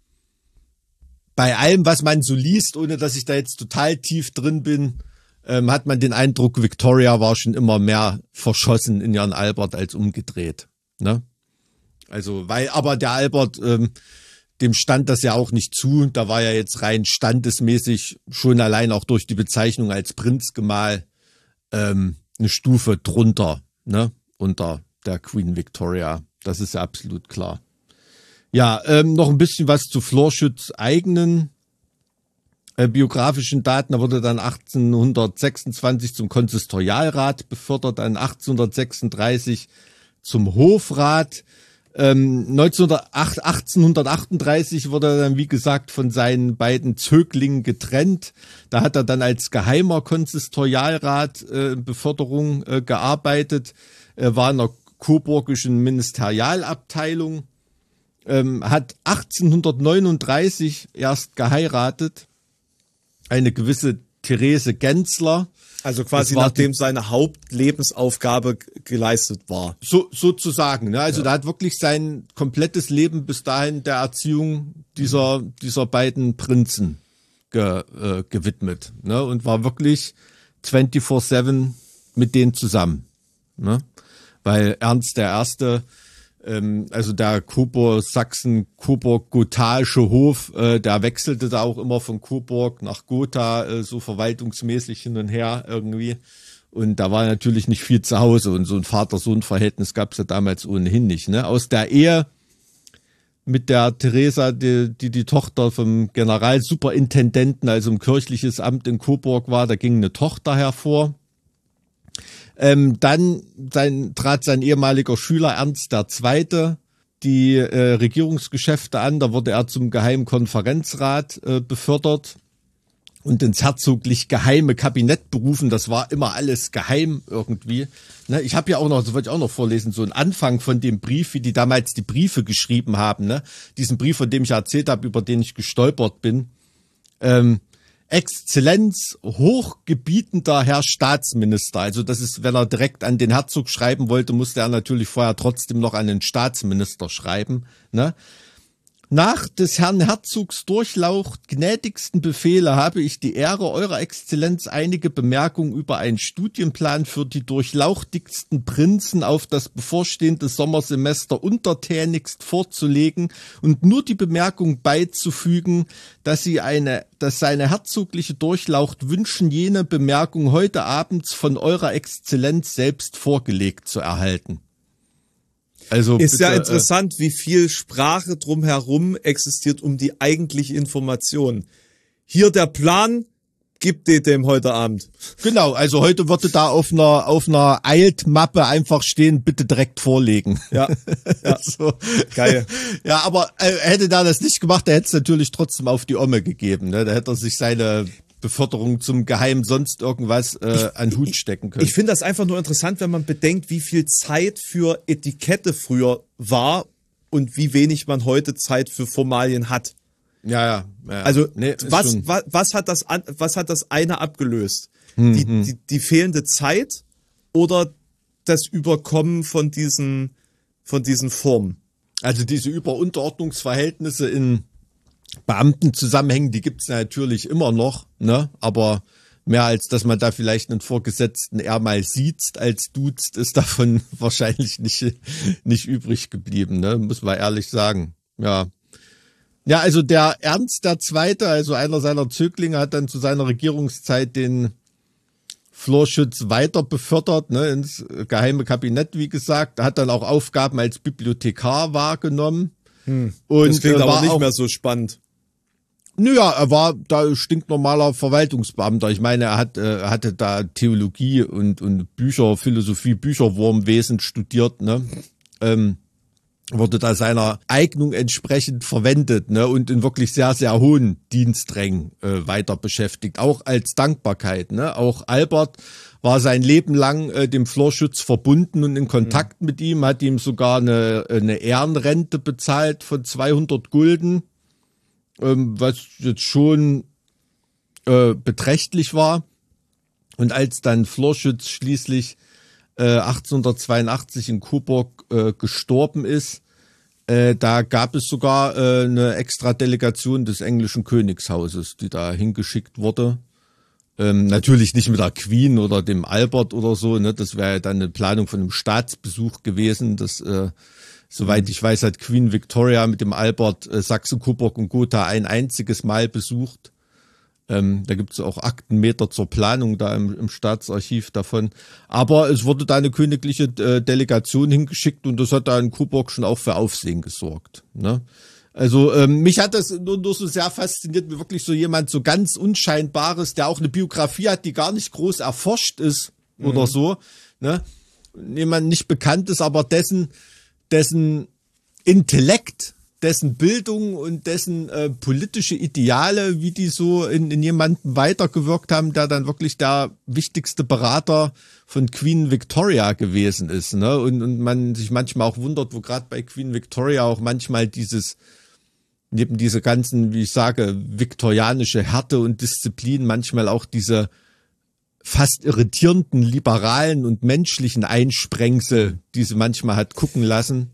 bei allem, was man so liest, ohne dass ich da jetzt total tief drin bin, ähm, hat man den Eindruck, Victoria war schon immer mehr verschossen in ihren Albert als umgedreht. Ne? Also, weil, aber der Albert, ähm, dem stand das ja auch nicht zu. Da war ja jetzt rein standesmäßig schon allein auch durch die Bezeichnung als Prinzgemahl ähm, eine Stufe drunter, ne, unter der Queen Victoria. Das ist ja absolut klar. Ja, ähm, noch ein bisschen was zu Florschütz eigenen äh, biografischen Daten. Er wurde dann achtzehnhundertsechsundzwanzig zum Konsistorialrat befördert, dann achtzehnhundertsechsunddreißig zum Hofrat. Ähm, achtzehnhundertachtunddreißig wurde er dann, wie gesagt, von seinen beiden Zöglingen getrennt. Da hat er dann als geheimer Konsistorialrat äh, Beförderung äh, gearbeitet, äh, war in der coburgischen Ministerialabteilung, ähm, hat achtzehnhundertneununddreißig erst geheiratet, eine gewisse Therese Genzler. Also quasi nachdem seine Hauptlebensaufgabe geleistet war. So, sozusagen, ne? Also ja. Da hat wirklich sein komplettes Leben bis dahin der Erziehung dieser, dieser beiden Prinzen ge, äh, gewidmet, ne? Und war wirklich vierundzwanzig sieben mit denen zusammen, ne? Weil Ernst der Erste, ähm, also der Coburg, Sachsen, Coburg-Gothaische Hof, äh, der wechselte da auch immer von Coburg nach Gotha, äh, so verwaltungsmäßig hin und her irgendwie. Und da war natürlich nicht viel zu Hause und so ein Vater-Sohn-Verhältnis gab es ja damals ohnehin nicht, ne? Aus der Ehe mit der Theresa, die, die die Tochter vom Generalsuperintendenten, also ein kirchliches Amt in Coburg war, da ging eine Tochter hervor. Ähm, dann sein, trat sein ehemaliger Schüler Ernst der Zweite die äh, Regierungsgeschäfte an. Da wurde er zum Geheimen Konferenzrat äh, befördert und ins herzoglich geheime Kabinett berufen. Das war immer alles geheim irgendwie. Ne, ich habe ja auch noch, das wollte ich auch noch vorlesen, so einen Anfang von dem Brief, wie die damals die Briefe geschrieben haben. Ne? Diesen Brief, von dem ich erzählt habe, über den ich gestolpert bin. Ähm, Exzellenz, hochgebietender Herr Staatsminister. Also das ist, wenn er direkt an den Herzog schreiben wollte, musste er natürlich vorher trotzdem noch an den Staatsminister schreiben. Ne? Nach des Herrn Herzogs Durchlaucht gnädigsten Befehle habe ich die Ehre, Eurer Exzellenz einige Bemerkungen über einen Studienplan für die durchlauchtigsten Prinzen auf das bevorstehende Sommersemester untertänigst vorzulegen und nur die Bemerkung beizufügen, dass sie eine, dass seine herzogliche Durchlaucht wünschen, jene Bemerkung heute abends von Eurer Exzellenz selbst vorgelegt zu erhalten. Also ist bitte, ja interessant, äh, wie viel Sprache drumherum existiert um die eigentliche Information. Hier der Plan, gibt dir dem heute Abend. Genau, also heute würde da auf einer auf einer Eiltmappe einfach stehen, bitte direkt vorlegen. Ja, ja. So. Geil. Ja, aber äh, hätte da das nicht gemacht, der hätte es natürlich trotzdem auf die Omme gegeben. Ne? Da hätte er sich seine Beförderung zum Geheimen sonst irgendwas äh, an den Hut stecken können. Ich finde das einfach nur interessant, wenn man bedenkt, wie viel Zeit für Etikette früher war und wie wenig man heute Zeit für Formalien hat. Ja, ja. ja. Also nee, was, was was hat das an, was hat das eine abgelöst? Hm, die, hm. die die fehlende Zeit oder das Überkommen von diesen von diesen Formen? Also diese Über-Unterordnungsverhältnisse in Beamtenzusammenhängen, die gibt's natürlich immer noch, ne? Aber mehr als, dass man da vielleicht einen Vorgesetzten eher mal siezt als duzt, ist davon wahrscheinlich nicht, nicht übrig geblieben, ne? Muss man ehrlich sagen. Ja. Ja, also der Ernst der Zweite, also einer seiner Zöglinge, hat dann zu seiner Regierungszeit den Florschütz weiter befördert, ne, ins geheime Kabinett, wie gesagt. Er hat dann auch Aufgaben als Bibliothekar wahrgenommen. Hm. Und das klingt aber nicht auch, mehr so spannend. Naja, er war da stinknormaler Verwaltungsbeamter. Ich meine, er hat, äh, hatte da Theologie und, und Bücher, Philosophie, Bücherwurmwesen studiert, ne? Ähm, wurde da seiner Eignung entsprechend verwendet, ne? Und in wirklich sehr, sehr hohen Diensträngen äh, weiter beschäftigt. Auch als Dankbarkeit, ne? Auch Albert war sein Leben lang äh, dem Florschütz verbunden und in Kontakt mhm. mit ihm, hat ihm sogar eine, eine Ehrenrente bezahlt von zweihundert Gulden, ähm, was jetzt schon äh, beträchtlich war. Und als dann Florschütz schließlich äh, achtzehnhundertzweiundachtzig in Coburg äh, gestorben ist, äh, da gab es sogar äh, eine extra Delegation des englischen Königshauses, die da hingeschickt wurde. Ähm, natürlich nicht mit der Queen oder dem Albert oder so, ne? Das wäre ja dann eine Planung von einem Staatsbesuch gewesen. Das, äh, soweit ich weiß, hat Queen Victoria mit dem Albert äh, Sachsen, Coburg und Gotha ein einziges Mal besucht. Ähm, da gibt es auch Aktenmeter zur Planung da im, im Staatsarchiv davon. Aber es wurde da eine königliche äh, Delegation hingeschickt und das hat da in Coburg schon auch für Aufsehen gesorgt. Ne? Also ähm, mich hat das nur, nur so sehr fasziniert, wie wirklich so jemand so ganz Unscheinbares, der auch eine Biografie hat, die gar nicht groß erforscht ist oder Mhm. so. Ne? Jemand nicht bekannt ist, aber dessen, dessen Intellekt, dessen Bildung und dessen äh, politische Ideale, wie die so in, in jemanden weitergewirkt haben, der dann wirklich der wichtigste Berater von Queen Victoria gewesen ist. Ne? Und, und man sich manchmal auch wundert, wo gerade bei Queen Victoria auch manchmal dieses, neben diese ganzen, wie ich sage, viktorianische Härte und Disziplin, manchmal auch diese fast irritierenden liberalen und menschlichen Einsprengsel, die sie manchmal hat gucken lassen.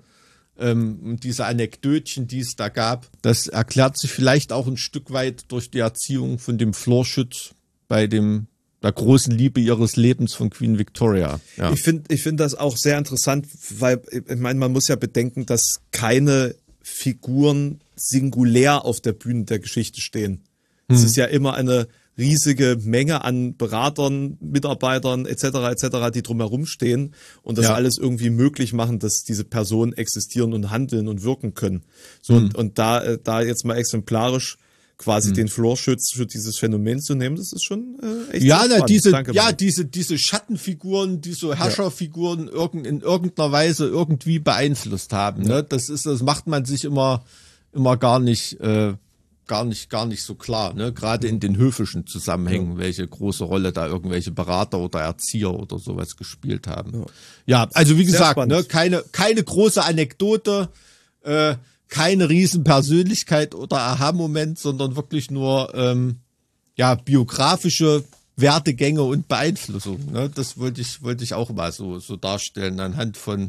Ähm, diese Anekdötchen, die es da gab, das erklärt sich vielleicht auch ein Stück weit durch die Erziehung von dem Florschütz bei dem der großen Liebe ihres Lebens von Queen Victoria. Ja. Ich finde ich finde das auch sehr interessant, weil ich meine, man muss ja bedenken, dass keine Figuren singulär auf der Bühne der Geschichte stehen. Es Hm. ist ja immer eine riesige Menge an Beratern, Mitarbeitern et cetera et cetera, die drumherum stehen und das Ja. alles irgendwie möglich machen, dass diese Personen existieren und handeln und wirken können. So Hm. und, und da äh, da jetzt mal exemplarisch quasi den Florschütz für dieses Phänomen zu nehmen, das ist schon äh, echt Ja, sehr na, spannend. diese, Danke, ja, Mike. diese, diese Schattenfiguren, die so Herrscherfiguren irgend, in irgendeiner Weise irgendwie beeinflusst haben, ne? Das ist, das macht man sich immer, immer gar nicht, äh, gar nicht, gar nicht so klar, ne? Gerade in den höfischen Zusammenhängen, welche große Rolle da irgendwelche Berater oder Erzieher oder sowas gespielt haben. Ja, also wie Sehr gesagt, spannend. ne, keine, keine große Anekdote, äh, keine Riesenpersönlichkeit oder Aha-Moment, sondern wirklich nur, ähm, ja, biografische Werdegänge und Beeinflussung. Ne? Das wollte ich, wollte ich auch mal so, so darstellen anhand von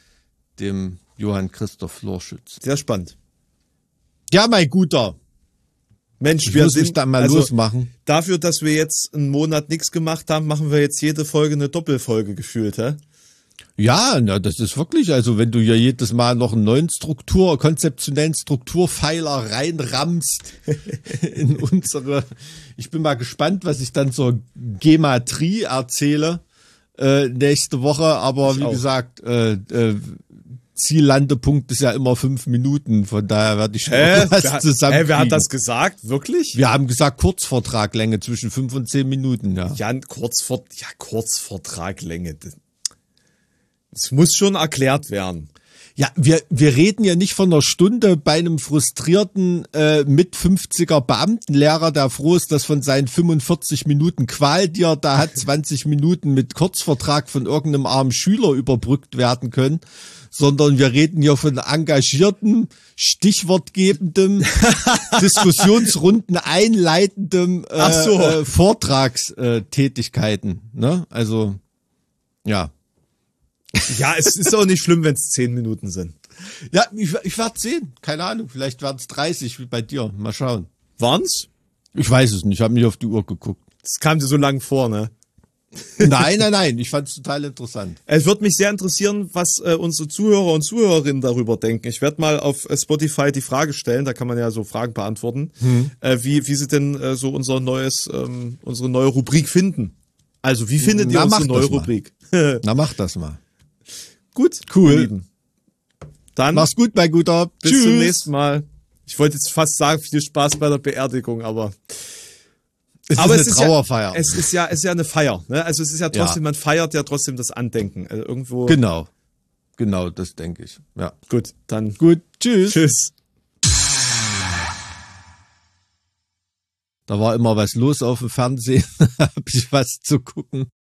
dem Johann Christoph Florschütz. Sehr spannend. Ja, mein Guter. Mensch, Ich wir muss mich sind da mal also losmachen. dafür, dass wir jetzt einen Monat nichts gemacht haben, machen wir jetzt jede Folge eine Doppelfolge gefühlt, hä? Ja, na, das ist wirklich, also wenn du ja jedes Mal noch einen neuen Struktur, konzeptionellen Strukturpfeiler reinrammst in unsere, ich bin mal gespannt, was ich dann zur Gematrie erzähle äh, nächste Woche, aber Ich wie auch. gesagt, äh, äh, Ziellandepunkt ist ja immer fünf Minuten, von daher werde ich schon Hä? was Wer, zusammenkriegen. hä, wer hat das gesagt? Wirklich? Wir haben gesagt Kurzvortraglänge zwischen fünf und zehn Minuten, ja. Ja, kurz vor, ja, Kurzvortraglänge. Das- Es muss schon erklärt werden. Ja, wir, wir reden ja nicht von einer Stunde bei einem frustrierten äh, mit fünfziger Beamtenlehrer, der froh ist, dass von seinen fünfundvierzig Minuten Qual, die er da hat, zwanzig Minuten mit Kurzvertrag von irgendeinem armen Schüler überbrückt werden können, sondern wir reden hier von engagiertem, stichwortgebendem, Diskussionsrunden einleitendem äh, Ach so. äh, Vortragstätigkeiten. Ne? Also, ja. Ja, es ist auch nicht schlimm, wenn es zehn Minuten sind. Ja, ich, ich werde sehen. Keine Ahnung. Vielleicht werden es dreißig wie bei dir. Mal schauen. Waren's? Ich weiß es nicht. Ich habe nicht auf die Uhr geguckt. Das kam dir so lang vor, ne? Nein, nein, nein. Ich fand es total interessant. Es würde mich sehr interessieren, was äh, unsere Zuhörer und Zuhörerinnen darüber denken. Ich werde mal auf äh, Spotify die Frage stellen, da kann man ja so Fragen beantworten, Hm. äh, wie, wie sie denn äh, so unser neues, ähm, unsere neue Rubrik finden. Also, wie findet ihr Na, unsere mach neue das mal. Rubrik? Na, mach das mal. Gut, Cool. ihr Lieben. Dann Mach's gut, mein Guter. bis Tschüss. zum nächsten Mal. Ich wollte jetzt fast sagen, viel Spaß bei der Beerdigung, aber Es aber ist es eine ist Trauerfeier. ja, es ist ja, es ist ja eine Feier, ne? Also es ist ja trotzdem, Ja. man feiert ja trotzdem das Andenken. Also irgendwo. Genau. Genau, das denke ich. Ja. Gut, dann Gut. Tschüss. tschüss. Da war immer was los auf dem Fernsehen. Hab ich was zu gucken.